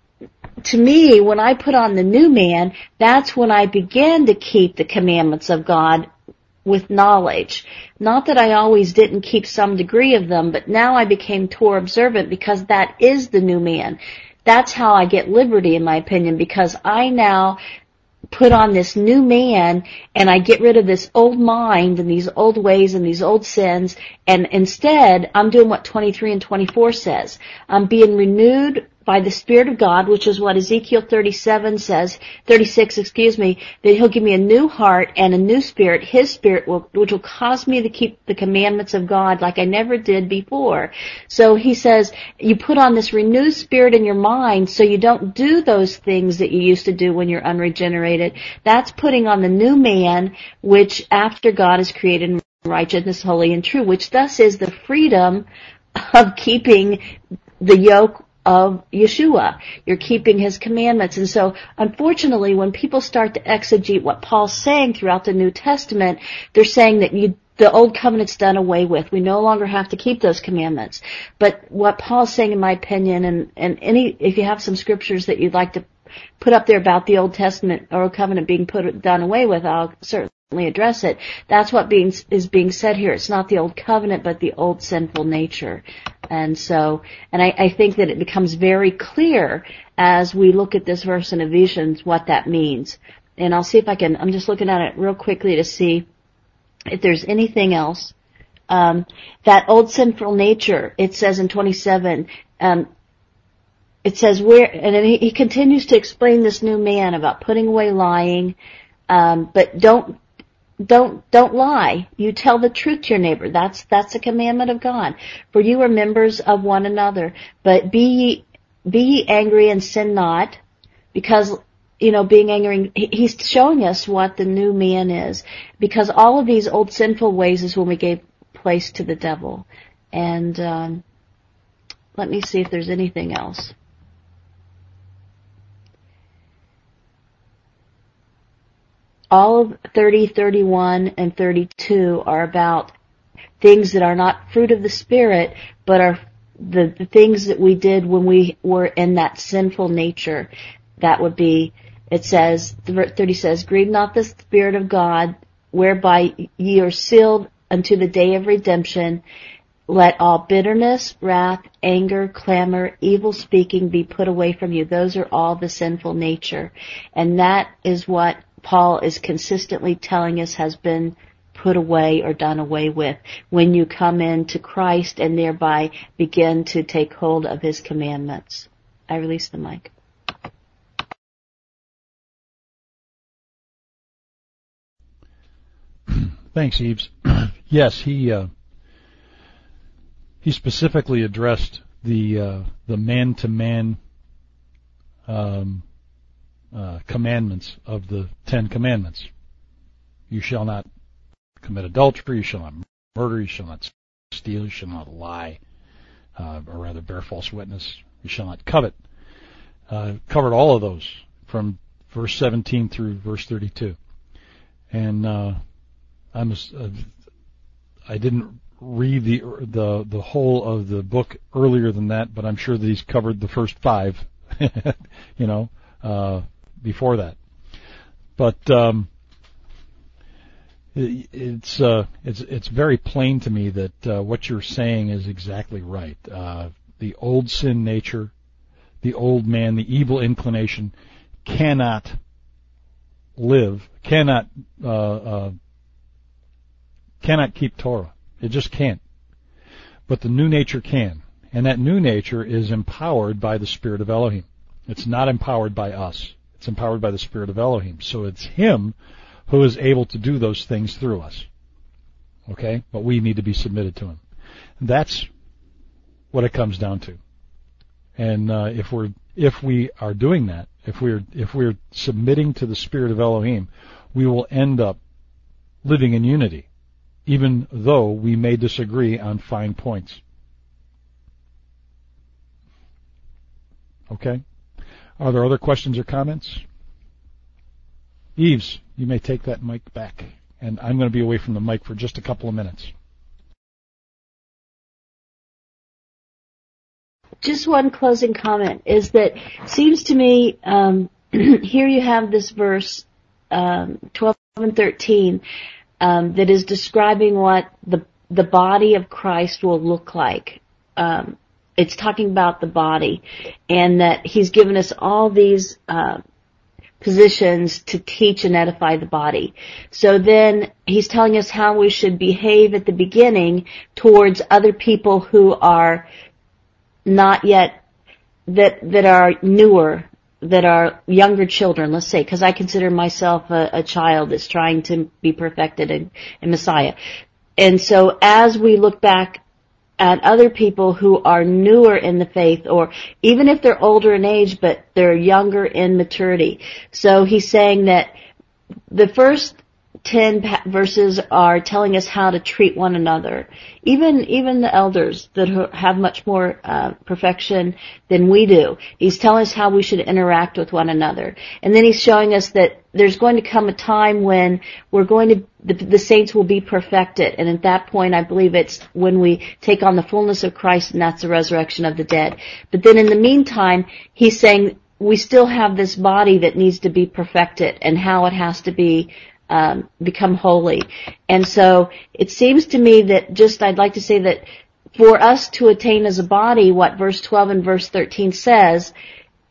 to me, when I put on the new man, that's when I began to keep the commandments of God with knowledge. Not that I always didn't keep some degree of them, but now I became Torah observant, because that is the new man. That's how I get liberty, in my opinion, because I now put on this new man, and I get rid of this old mind and these old ways and these old sins, and instead I'm doing what twenty-three and twenty-four says. I'm being renewed by the Spirit of God, which is what Ezekiel thirty-seven says, thirty-six, excuse me, that he'll give me a new heart and a new spirit, his spirit, will, which will cause me to keep the commandments of God like I never did before. So he says, you put on this renewed spirit in your mind so you don't do those things that you used to do when you're unregenerated. That's putting on the new man, which after God is created in righteousness, holy and true, which thus is the freedom of keeping the yoke of Yeshua. You're keeping his commandments. And so, unfortunately, when people start to exegete what Paul's saying throughout the New Testament, they're saying that you, the old covenant's done away with. We no longer have to keep those commandments. But what Paul's saying, in my opinion, and, and any, if you have some scriptures that you'd like to put up there about the Old Testament or Old Covenant being put done away with, I'll certainly address it. That's what being, is being said here. It's not the Old Covenant, but the old sinful nature. And so, and I, I think that it becomes very clear as we look at this verse in Ephesians what that means. and I'll see if I can, I'm just looking at it real quickly to see if there's anything else. Um, that old sinful nature, it says in twenty-seven, um, it says where, and then he, he continues to explain this new man about putting away lying, um, but don't, don't, don't lie. You tell the truth to your neighbor. That's, that's a commandment of God. For you are members of one another, but be ye, be ye angry and sin not, because, you know, being angry, he's showing us what the new man is, because all of these old sinful ways is when we gave place to the devil. And, um, let me see if there's anything else. All of thirty, thirty-one, and thirty-two are about things that are not fruit of the Spirit, but are the, the things that we did when we were in that sinful nature. That would be, it says, thirty says, grieve not the Spirit of God, whereby ye are sealed unto the day of redemption. Let all bitterness, wrath, anger, clamor, evil speaking be put away from you. Those are all the sinful nature. And that is what Paul is consistently telling us has been put away or done away with when you come into Christ and thereby begin to take hold of his commandments. I release the mic. Thanks, Eves. Yes, he uh, he specifically addressed the uh, the man-to-man um, uh, commandments of the Ten Commandments. You shall not commit adultery. You shall not murder. You shall not steal. You shall not lie, uh, or rather bear false witness. You shall not covet. Uh, covered all of those from verse seventeen through verse thirty-two, and uh, I'm. Uh, I didn't read the the the whole of the book earlier than that, but I'm sure that he's covered the first five, you know, uh, before that. But um, it, it's uh, it's it's very plain to me that uh, what you're saying is exactly right. Uh, the old sin nature, the old man, the evil inclination, cannot live, cannot. Uh, uh, cannot keep Torah. It just can't. But the new nature can. And that new nature is empowered by the Spirit of Elohim. It's not empowered by us. It's empowered by the Spirit of Elohim. So it's Him who is able to do those things through us. Okay? But we need to be submitted to Him. That's what it comes down to. And uh, if we're if we are doing that, if we're if we're submitting to the Spirit of Elohim, we will end up living in unity, even though we may disagree on fine points. Okay? Are there other questions or comments? Eves, you may take that mic back. And I'm going to be away from the mic for just a couple of minutes. Just one closing comment is that it seems to me, um, here you have this verse, um, twelve and thirteen, Um, that is describing what the the body of Christ will look like. Um, it's talking about the body, and that He's given us all these uh, positions to teach and edify the body. So then He's telling us how we should behave at the beginning towards other people who are not yet, that that are newer, that are younger children, let's say, because I consider myself a, a child that's trying to be perfected in, in Messiah. And so as we look back at other people who are newer in the faith, or even if they're older in age, but they're younger in maturity. So he's saying that the first ten verses are telling us how to treat one another. Even even the elders that have much more uh, perfection than we do. He's telling us how we should interact with one another. And then he's showing us that there's going to come a time when we're going to, the, the saints will be perfected. And at that point, I believe it's when we take on the fullness of Christ, and that's the resurrection of the dead. But then in the meantime, he's saying we still have this body that needs to be perfected, and how it has to be Um, become holy. And so it seems to me that just, I'd like to say that for us to attain as a body what verse twelve and verse thirteen says,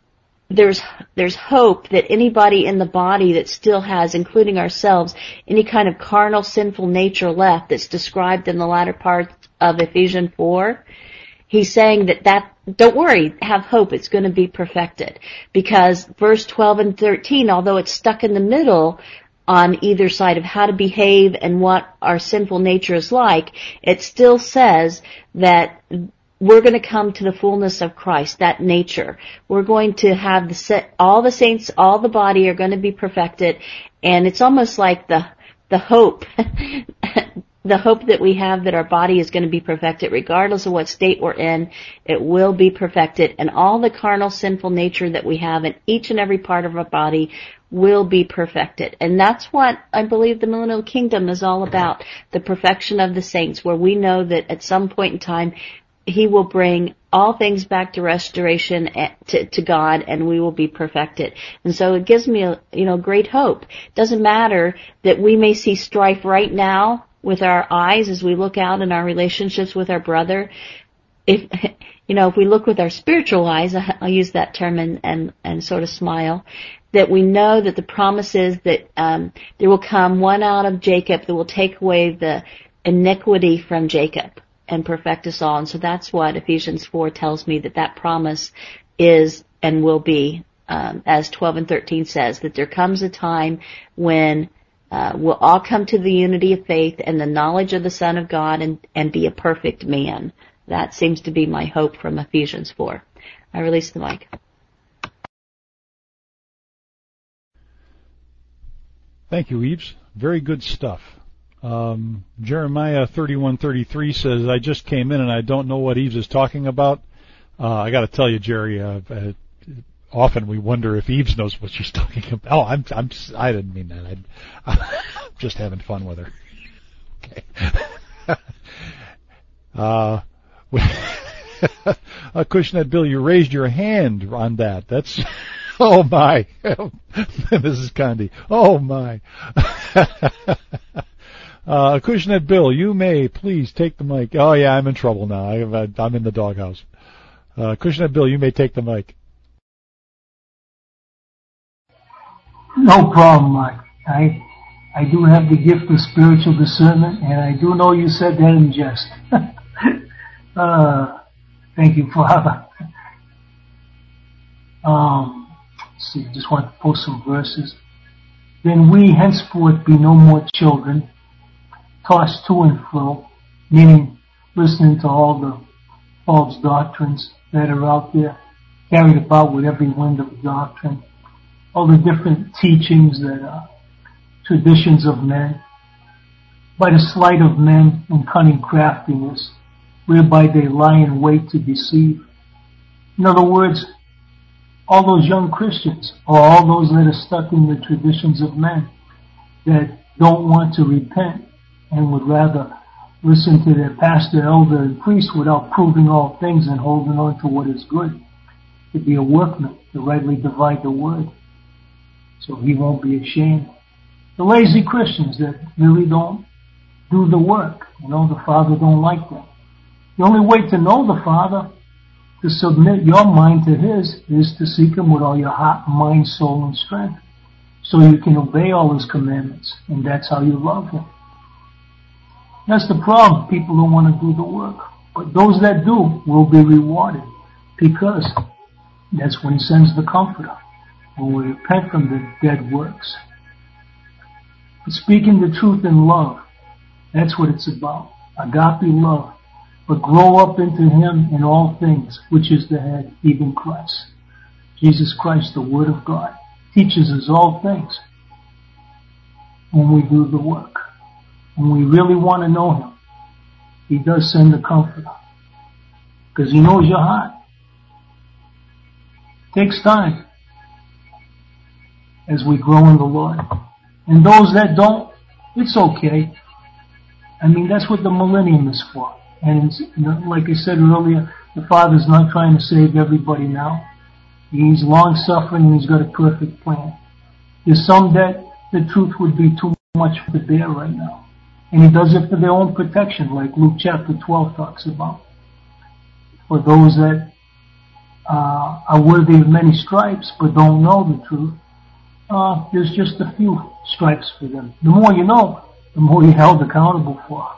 there's there's hope that anybody in the body that still has, including ourselves, any kind of carnal sinful nature left that's described in the latter part of Ephesians four, he's saying that that, don't worry, have hope, it's going to be perfected. Because verse twelve and thirteen, although it's stuck in the middle on either side of how to behave and what our sinful nature is like, it still says that we're going to come to the fullness of Christ, that nature. We're going to have the all the saints, all the body are going to be perfected, and it's almost like the the hope, the hope that we have that our body is going to be perfected, regardless of what state we're in. It will be perfected, and all the carnal, sinful nature that we have in each and every part of our body will be perfected. And that's what I believe the millennial kingdom is all about, the perfection of the saints, where we know that at some point in time He will bring all things back to restoration to, to God, and we will be perfected. And so it gives me, a, you know, great hope. It doesn't matter that we may see strife right now with our eyes as we look out in our relationships with our brother. If, you know, if we look with our spiritual eyes, I'll use that term and, and, and sort of smile, that we know that the promise is that um, there will come one out of Jacob that will take away the iniquity from Jacob and perfect us all. And so that's what Ephesians four tells me, that that promise is and will be, um, as twelve and thirteen says, that there comes a time when uh, we'll all come to the unity of faith and the knowledge of the Son of God and, and be a perfect man. That seems to be my hope from Ephesians four. I release the mic. Thank you, Eves. Very good stuff. Um, Jeremiah thirty-one thirty-three says, I just came in and I don't know what Eves is talking about. Uh, I got to tell you, Jerry, uh, uh, often we wonder if Eves knows what she's talking about. Oh, I'm, I'm, I didn't mean that. I'm just having fun with her. Okay. uh, uh, Cushnet Bill, you raised your hand on that. That's, oh my, Missus Condi. Oh my. Uh, Cushnet Bill, you may please take the mic. Oh yeah, I'm in trouble now. I, I'm in the doghouse. Uh, Cushnet Bill, you may take the mic. No problem, Mike. I, I do have the gift of spiritual discernment, and I do know you said that in jest. uh, thank you, Father. Um, let's see, just want to post some verses. Then we henceforth be no more children, tossed to and fro, meaning listening to all the false doctrines that are out there, carried about with every wind of doctrine, all the different teachings that are traditions of men, by the sleight of men and cunning craftiness, whereby they lie in wait to deceive. In other words, all those young Christians, or all those that are stuck in the traditions of men, that don't want to repent and would rather listen to their pastor, elder, and priest without proving all things and holding on to what is good, to be a workman, to rightly divide the word, so he won't be ashamed. The lazy Christians that really don't do the work, you know, the Father don't like them. The only way to know the Father, to submit your mind to His, is to seek Him with all your heart, mind, soul, and strength, so you can obey all His commandments, and that's how you love Him. That's the problem. People don't want to do the work. But those that do will be rewarded, because that's when He sends the Comforter, when we repent from the dead works. But speaking the truth in love, that's what it's about. Agape love. But grow up into Him in all things, which is the head, even Christ. Jesus Christ, the Word of God, teaches us all things when we do the work. When we really want to know Him, He does send the Comforter, because He knows your heart. It takes time as we grow in the Lord. And those that don't, it's okay. I mean, that's what the millennium is for. And it's, you know, like I said earlier, the Father's not trying to save everybody now. He's long-suffering and He's got a perfect plan. There's some that the truth would be too much to bear right now. And He does it for their own protection, like Luke chapter twelve talks about. For those that uh, are worthy of many stripes but don't know the truth, uh, there's just a few stripes for them. The more you know, the more you're held accountable for.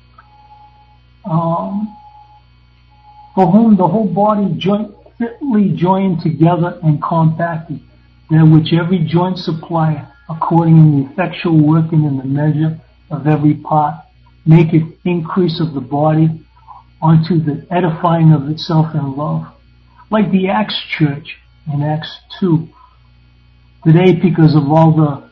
Um, for whom the whole body joint, fitly joined together and compacted, that which every joint supplieth, according in the effectual working in the measure of every part, maketh increase of the body unto the edifying of itself in love. Like the Acts church in Acts two. Today, because of all the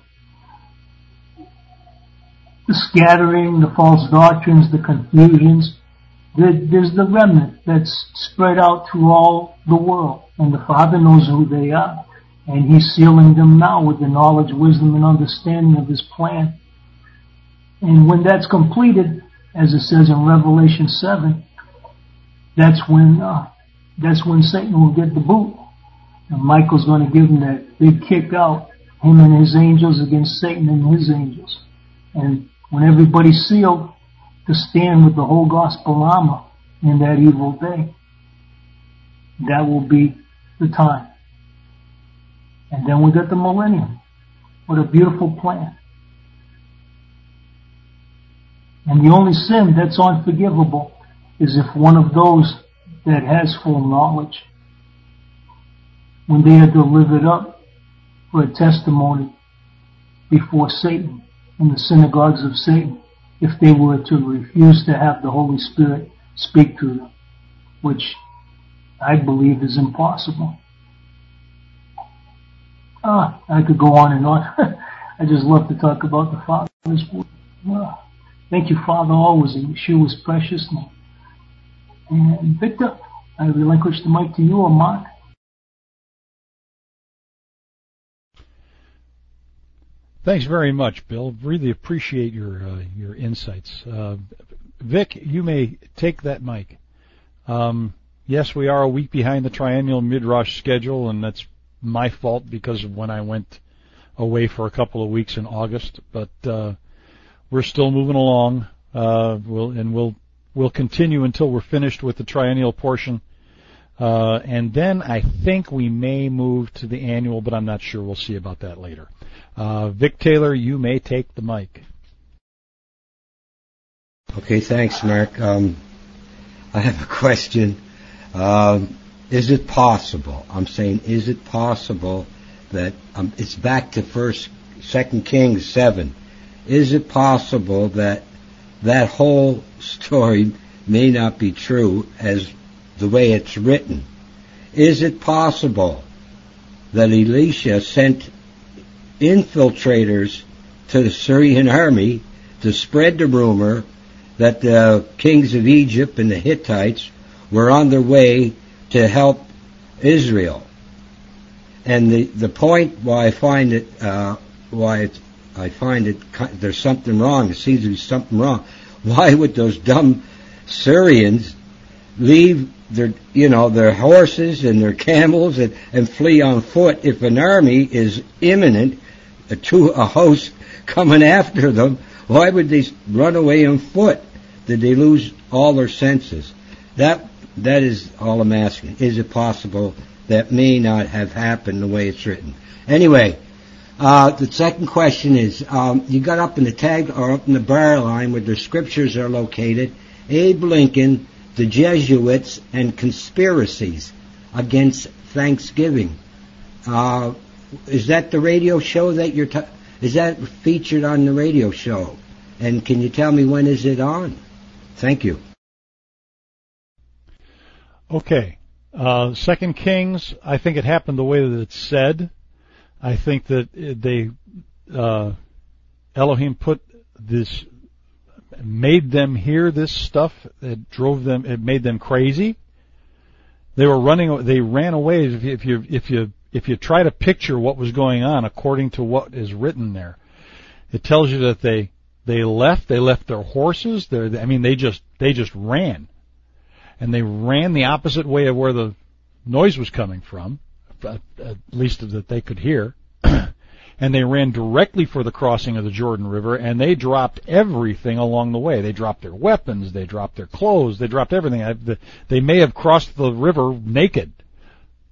the scattering, the false doctrines, the confusions, there's the remnant that's spread out through all the world. And the Father knows who they are. And He's sealing them now with the knowledge, wisdom, and understanding of His plan. And when that's completed, as it says in Revelation seven, that's when, uh, that's when Satan will get the boot. And Michael's going to give him that big kick out, him and his angels against Satan and his angels. And when everybody's sealed to stand with the whole gospel armor in that evil day, that will be the time. And then we got the millennium. What a beautiful plan. And the only sin that's unforgivable is if one of those that has full knowledge, when they are delivered up for a testimony before Satan in the synagogues of Satan, if they were to refuse to have the Holy Spirit speak to them, which I believe is impossible. Ah, I could go on and on. I just love to talk about the Father's word. Ah, thank you, Father, always in Yeshua's precious name. And Victor, I relinquish the mic to you or Mark. Thanks very much, Bill. Really appreciate your uh, your insights. Uh, Vic, you may take that mic. Um, yes, we are a week behind the triennial Midrash schedule, and that's my fault because of when I went away for a couple of weeks in August. But uh, we're still moving along. Uh, we'll and we'll we'll continue until we're finished with the triennial portion. Uh, and then I think we may move to the annual, but I'm not sure. We'll see about that later. Uh, Vic Taylor, you may take the mic. Okay, thanks, Mark. Um, I have a question. Um, is it possible, I'm saying, is it possible that, um, it's back to first, Second Kings seven. Is it possible that that whole story may not be true as the way it's written? Is it possible that Elisha sent infiltrators to the Syrian army to spread the rumor that the kings of Egypt and the Hittites were on their way to help Israel? And the the point why I find it uh, why it, I find it there's something wrong. It seems to be something wrong. Why would those dumb Syrians leave their you know their horses and their camels and, and flee on foot if an army is imminent, a, to a host coming after them? Why would they run away on foot? Did they lose all their senses? That that is all I'm asking. Is it possible that may not have happened the way it's written? Anyway, uh, the second question is, um, you got up in the tag or up in the bar line where the scriptures are located, Abe Lincoln, the Jesuits, and conspiracies against Thanksgiving. Uh, is that the radio show that you're? Ta- is that featured on the radio show? And can you tell me when is it on? Thank you. Okay. Uh, Second Kings, I think it happened the way that it's said. I think that they, uh, Elohim put this, made them hear this stuff. It drove them, it made them crazy. They were running, they ran away. If you, if you, if you, if you try to picture what was going on according to what is written there, it tells you that they, they left, they left their horses, their, I mean, they just, they just ran. And they ran the opposite way of where the noise was coming from, at least that they could hear. And they ran directly for the crossing of the Jordan River, and they dropped everything along the way. They dropped their weapons, they dropped their clothes, they dropped everything. They may have crossed the river naked,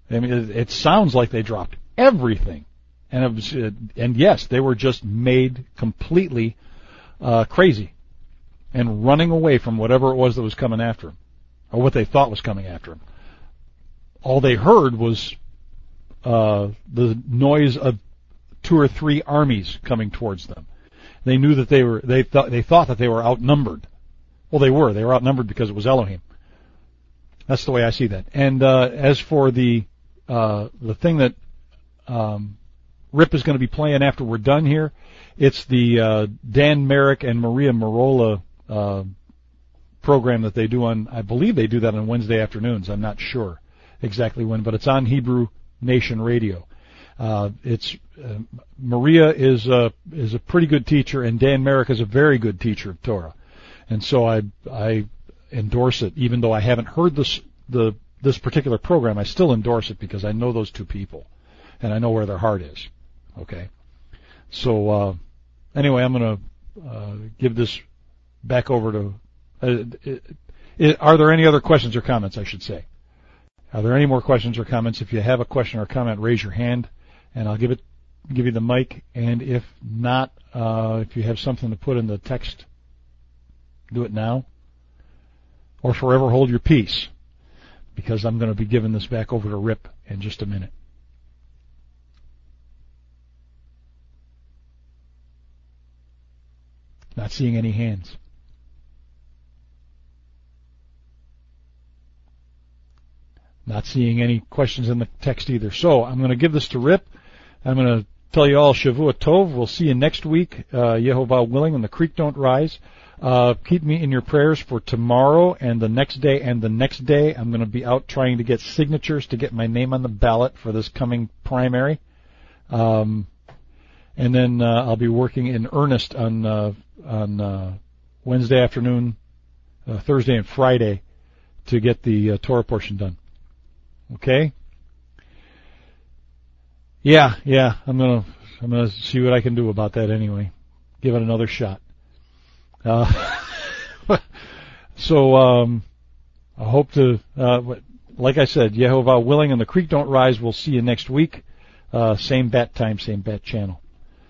I mean, it, it sounds like they dropped everything. And it was, uh, and yes, they were just made completely uh, crazy and running away from whatever it was that was coming after them, or what they thought was coming after them. All they heard was uh, the noise of two or three armies coming towards them. They knew that they were they thought they thought that they were outnumbered. Well, they were. They were outnumbered because it was Elohim. That's the way I see that. And uh, as for the uh, the thing that um, Rip is going to be playing after we're done here, it's the uh, Dan Merrick and Maria Merola uh, program that they do on, I believe they do that on Wednesday afternoons. I'm not sure exactly when, but it's on Hebrew Nation Radio. Uh, it's uh, Maria is a is a pretty good teacher, and Dan Merrick is a very good teacher of Torah, and so I I endorse it, even though I haven't heard this the this particular program. I still endorse it because I know those two people, and I know where their heart is. Okay, so uh, anyway, I'm going to uh, give this back over to. Uh, it, it, are there any other questions or comments? I should say. Are there any more questions or comments? If you have a question or comment, raise your hand, and I'll give it give you the mic. And if not, uh, if you have something to put in the text, do it now, or forever hold your peace, because I'm going to be giving this back over to Rip in just a minute. Not seeing any hands. Not seeing any questions in the text either. So I'm going to give this to Rip. I'm going to tell you all Shavua Tov. We'll see you next week, uh, Yehovah willing, and the creek don't rise. Uh, keep me in your prayers for tomorrow and the next day and the next day. I'm going to be out trying to get signatures to get my name on the ballot for this coming primary. Um, and then uh, I'll be working in earnest on uh, on uh, Wednesday afternoon, uh, Thursday and Friday to get the uh, Torah portion done. Okay? Yeah, yeah, I'm gonna I'm gonna see what I can do about that anyway. Give it another shot. Uh, so um, I hope to, uh, like I said, Yehovah willing, and the creek don't rise. We'll see you next week. Uh, same bat time, same bat channel.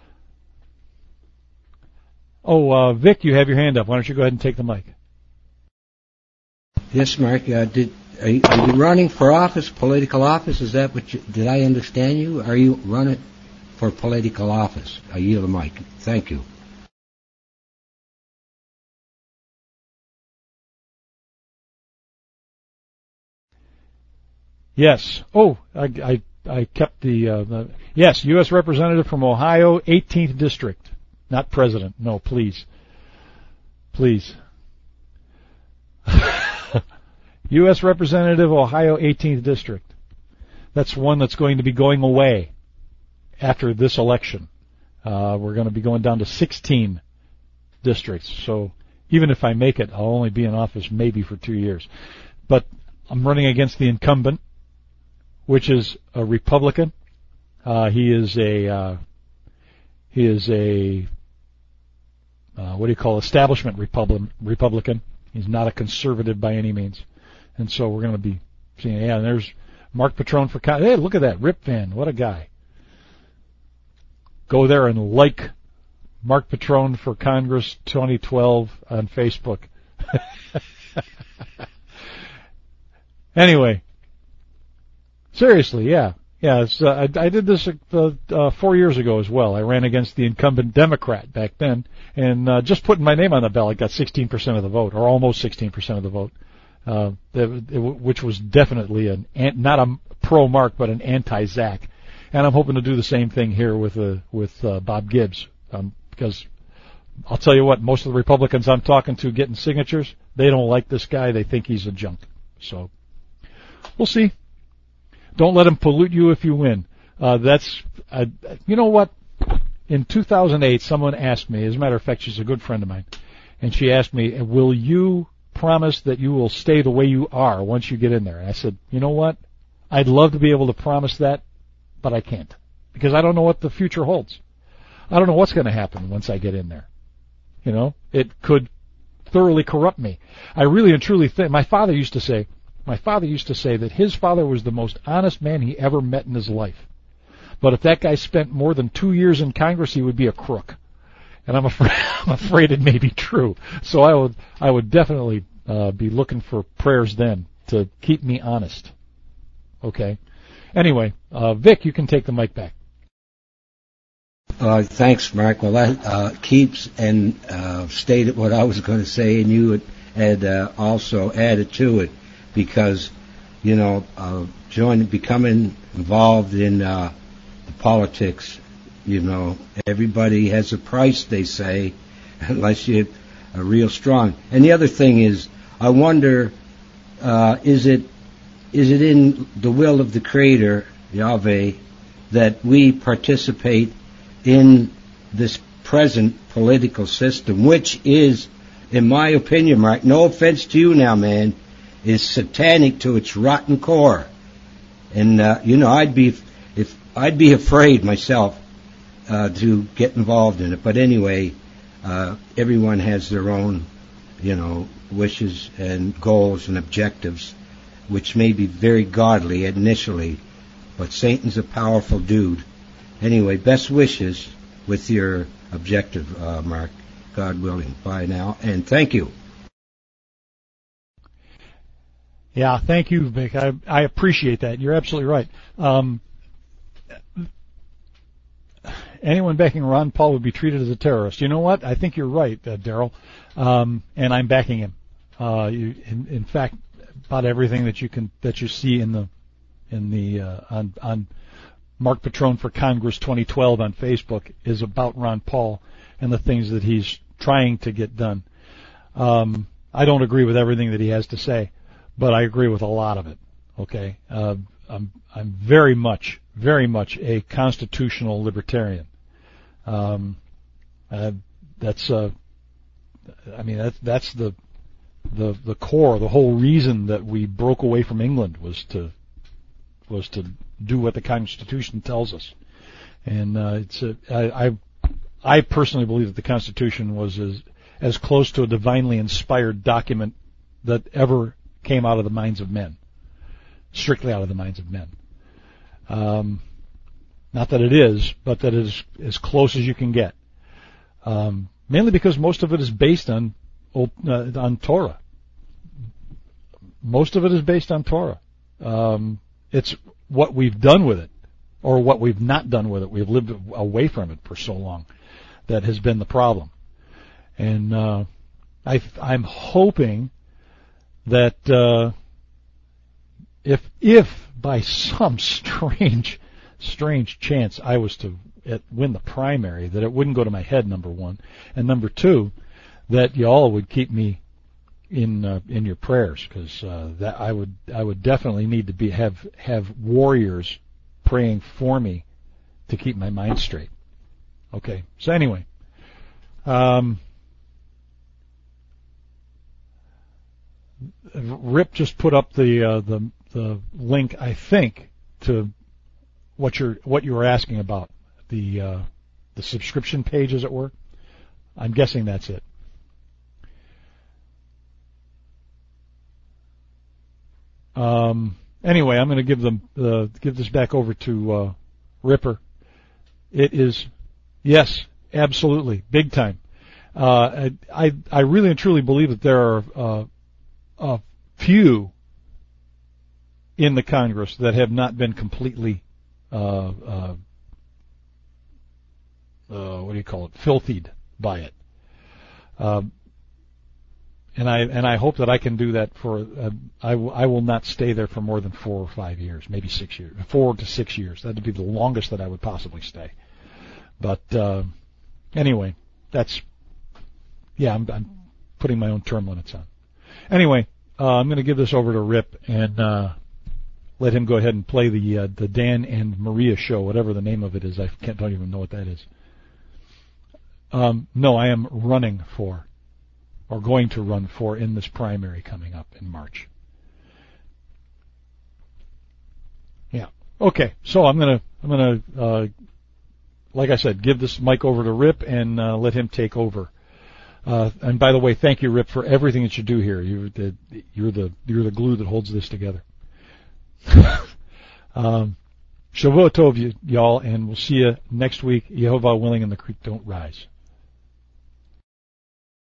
Oh, uh, Vic, you have your hand up. Why don't you go ahead and take the mic? Yes, Mark. Uh, did are you, are you running for office, political office? Is that what you, did I understand you? Are you running for political office? I yield the mic. Thank you. Yes. Oh, I, I, I kept the, uh, the, yes, U S Representative from Ohio, eighteenth District. Not President. No, please. Please. U S Representative, Ohio, eighteenth District. That's one that's going to be going away after this election. Uh, we're going to be going down to sixteen districts. So even if I make it, I'll only be in office maybe for two years. But I'm running against the incumbent, which is a Republican. Uh, he is a uh, he is a uh, what do you call establishment Republican? Republican. He's not a conservative by any means, and so we're going to be seeing. Yeah, and there's Mark Patron for. Hey, look at that Rip Van. What a guy! Go there and like Mark Patron for Congress twenty twelve on Facebook. Anyway, seriously, yeah, yeah. It's, uh, I, I did this uh, uh, four years ago as well. I ran against the incumbent Democrat back then, and uh, just putting my name on the ballot got sixteen percent of the vote, or almost sixteen percent of the vote, uh, it, it, which was definitely an not a pro-Mark but an anti-Zach. And I'm hoping to do the same thing here with uh, with uh, Bob Gibbs, um, because I'll tell you what, most of the Republicans I'm talking to getting signatures, they don't like this guy. They think he's a junk. So. We'll see. Don't let him pollute you if you win. Uh, that's, uh, you know what? In two thousand eight, someone asked me, as a matter of fact, she's a good friend of mine, and she asked me, will you promise that you will stay the way you are once you get in there? And I said, you know what? I'd love to be able to promise that, but I can't, because I don't know what the future holds. I don't know what's going to happen once I get in there. You know, it could thoroughly corrupt me. I really and truly think, my father used to say, My father used to say that his father was the most honest man he ever met in his life. But if that guy spent more than two years in Congress, he would be a crook. And I'm afraid, I'm afraid it may be true. So I would, I would definitely uh, be looking for prayers then to keep me honest. Okay. Anyway, uh, Vic, you can take the mic back. Uh, thanks, Mark. Well, that uh, keeps and uh, stated what I was going to say, and you had, had uh, also added to it, because, you know, uh, joining, becoming involved in uh, the politics, you know, everybody has a price, they say, unless you're uh, real strong. And the other thing is, I wonder, uh, is it is it in the will of the Creator, Yahweh, that we participate in this present political system, which is, in my opinion, Mark, no offense to you now, man, is satanic to its rotten core. And, uh, you know, I'd be, if, I'd be afraid myself, uh, to get involved in it. But anyway, uh, everyone has their own, you know, wishes and goals and objectives, which may be very godly initially, but Satan's a powerful dude. Anyway, best wishes with your objective, uh, Mark. God willing. Bye now, and thank you. Yeah, thank you, Vic. I, I appreciate that. You're absolutely right. Um, anyone backing Ron Paul would be treated as a terrorist. You know what? I think you're right, uh, Daryl, um, and I'm backing him. Uh, you, in, in fact, about everything that you can that you see in the in the uh, on on. Mark Patrone for Congress twenty twelve on Facebook is about Ron Paul and the things that he's trying to get done. Um, I don't agree with everything that he has to say, but I agree with a lot of it. Okay, uh, I'm I'm very much, very much a constitutional libertarian. Um, uh, that's uh, I mean that's that's the the the core, the whole reason that we broke away from England was to was to do what the Constitution tells us. And uh, it's a, I, I I personally believe that the Constitution was as as close to a divinely inspired document that ever came out of the minds of men, strictly out of the minds of men. Um, not that it is, but that it is as close as you can get. Um, mainly because most of it is based on uh, on Torah. Most of it is based on Torah. Um, it's what we've done with it, or what we've not done with it. We've lived away from it for so long that has been the problem. And uh, I, I'm hoping that uh, if if by some strange strange chance I was to at, win the primary, that it wouldn't go to my head, number one, and number two, that you all would keep me in uh, in your prayers, because uh, that I would I would definitely need to be have have warriors praying for me to keep my mind straight. Okay, so anyway, um, Rip just put up the uh, the the link, I think, to what you're what you were asking about, the uh, the subscription page, as it were. I'm guessing that's it. Um, anyway, I'm going to give them uh, give this back over to uh, Ripper. It is, yes, absolutely, big time. Uh, I I really and truly believe that there are uh, a few in the Congress that have not been completely uh, uh, uh, what do you call it, filthied by it. Um, And I and I hope that I can do that for. Uh, I, w- I will not stay there for more than four or five years, maybe six years, four to six years. That would be the longest that I would possibly stay. But uh, anyway, that's yeah. I'm, I'm putting my own term limits on. Anyway, uh, I'm going to give this over to Rip and uh, let him go ahead and play the uh, the Dan and Maria show, whatever the name of it is. I can't don't even know what that is. Um, no, I am running for. Or going to run for in this primary coming up in March. Yeah. Okay. So I'm gonna I'm gonna uh, like I said, give this mic over to Rip and uh, let him take over Uh, and by the way, thank you, Rip, for everything that you do here. You're the you're the you're the glue that holds this together. um, Shavua Tov, y'all, and we'll see you next week. Yehovah willing, and the creek don't rise.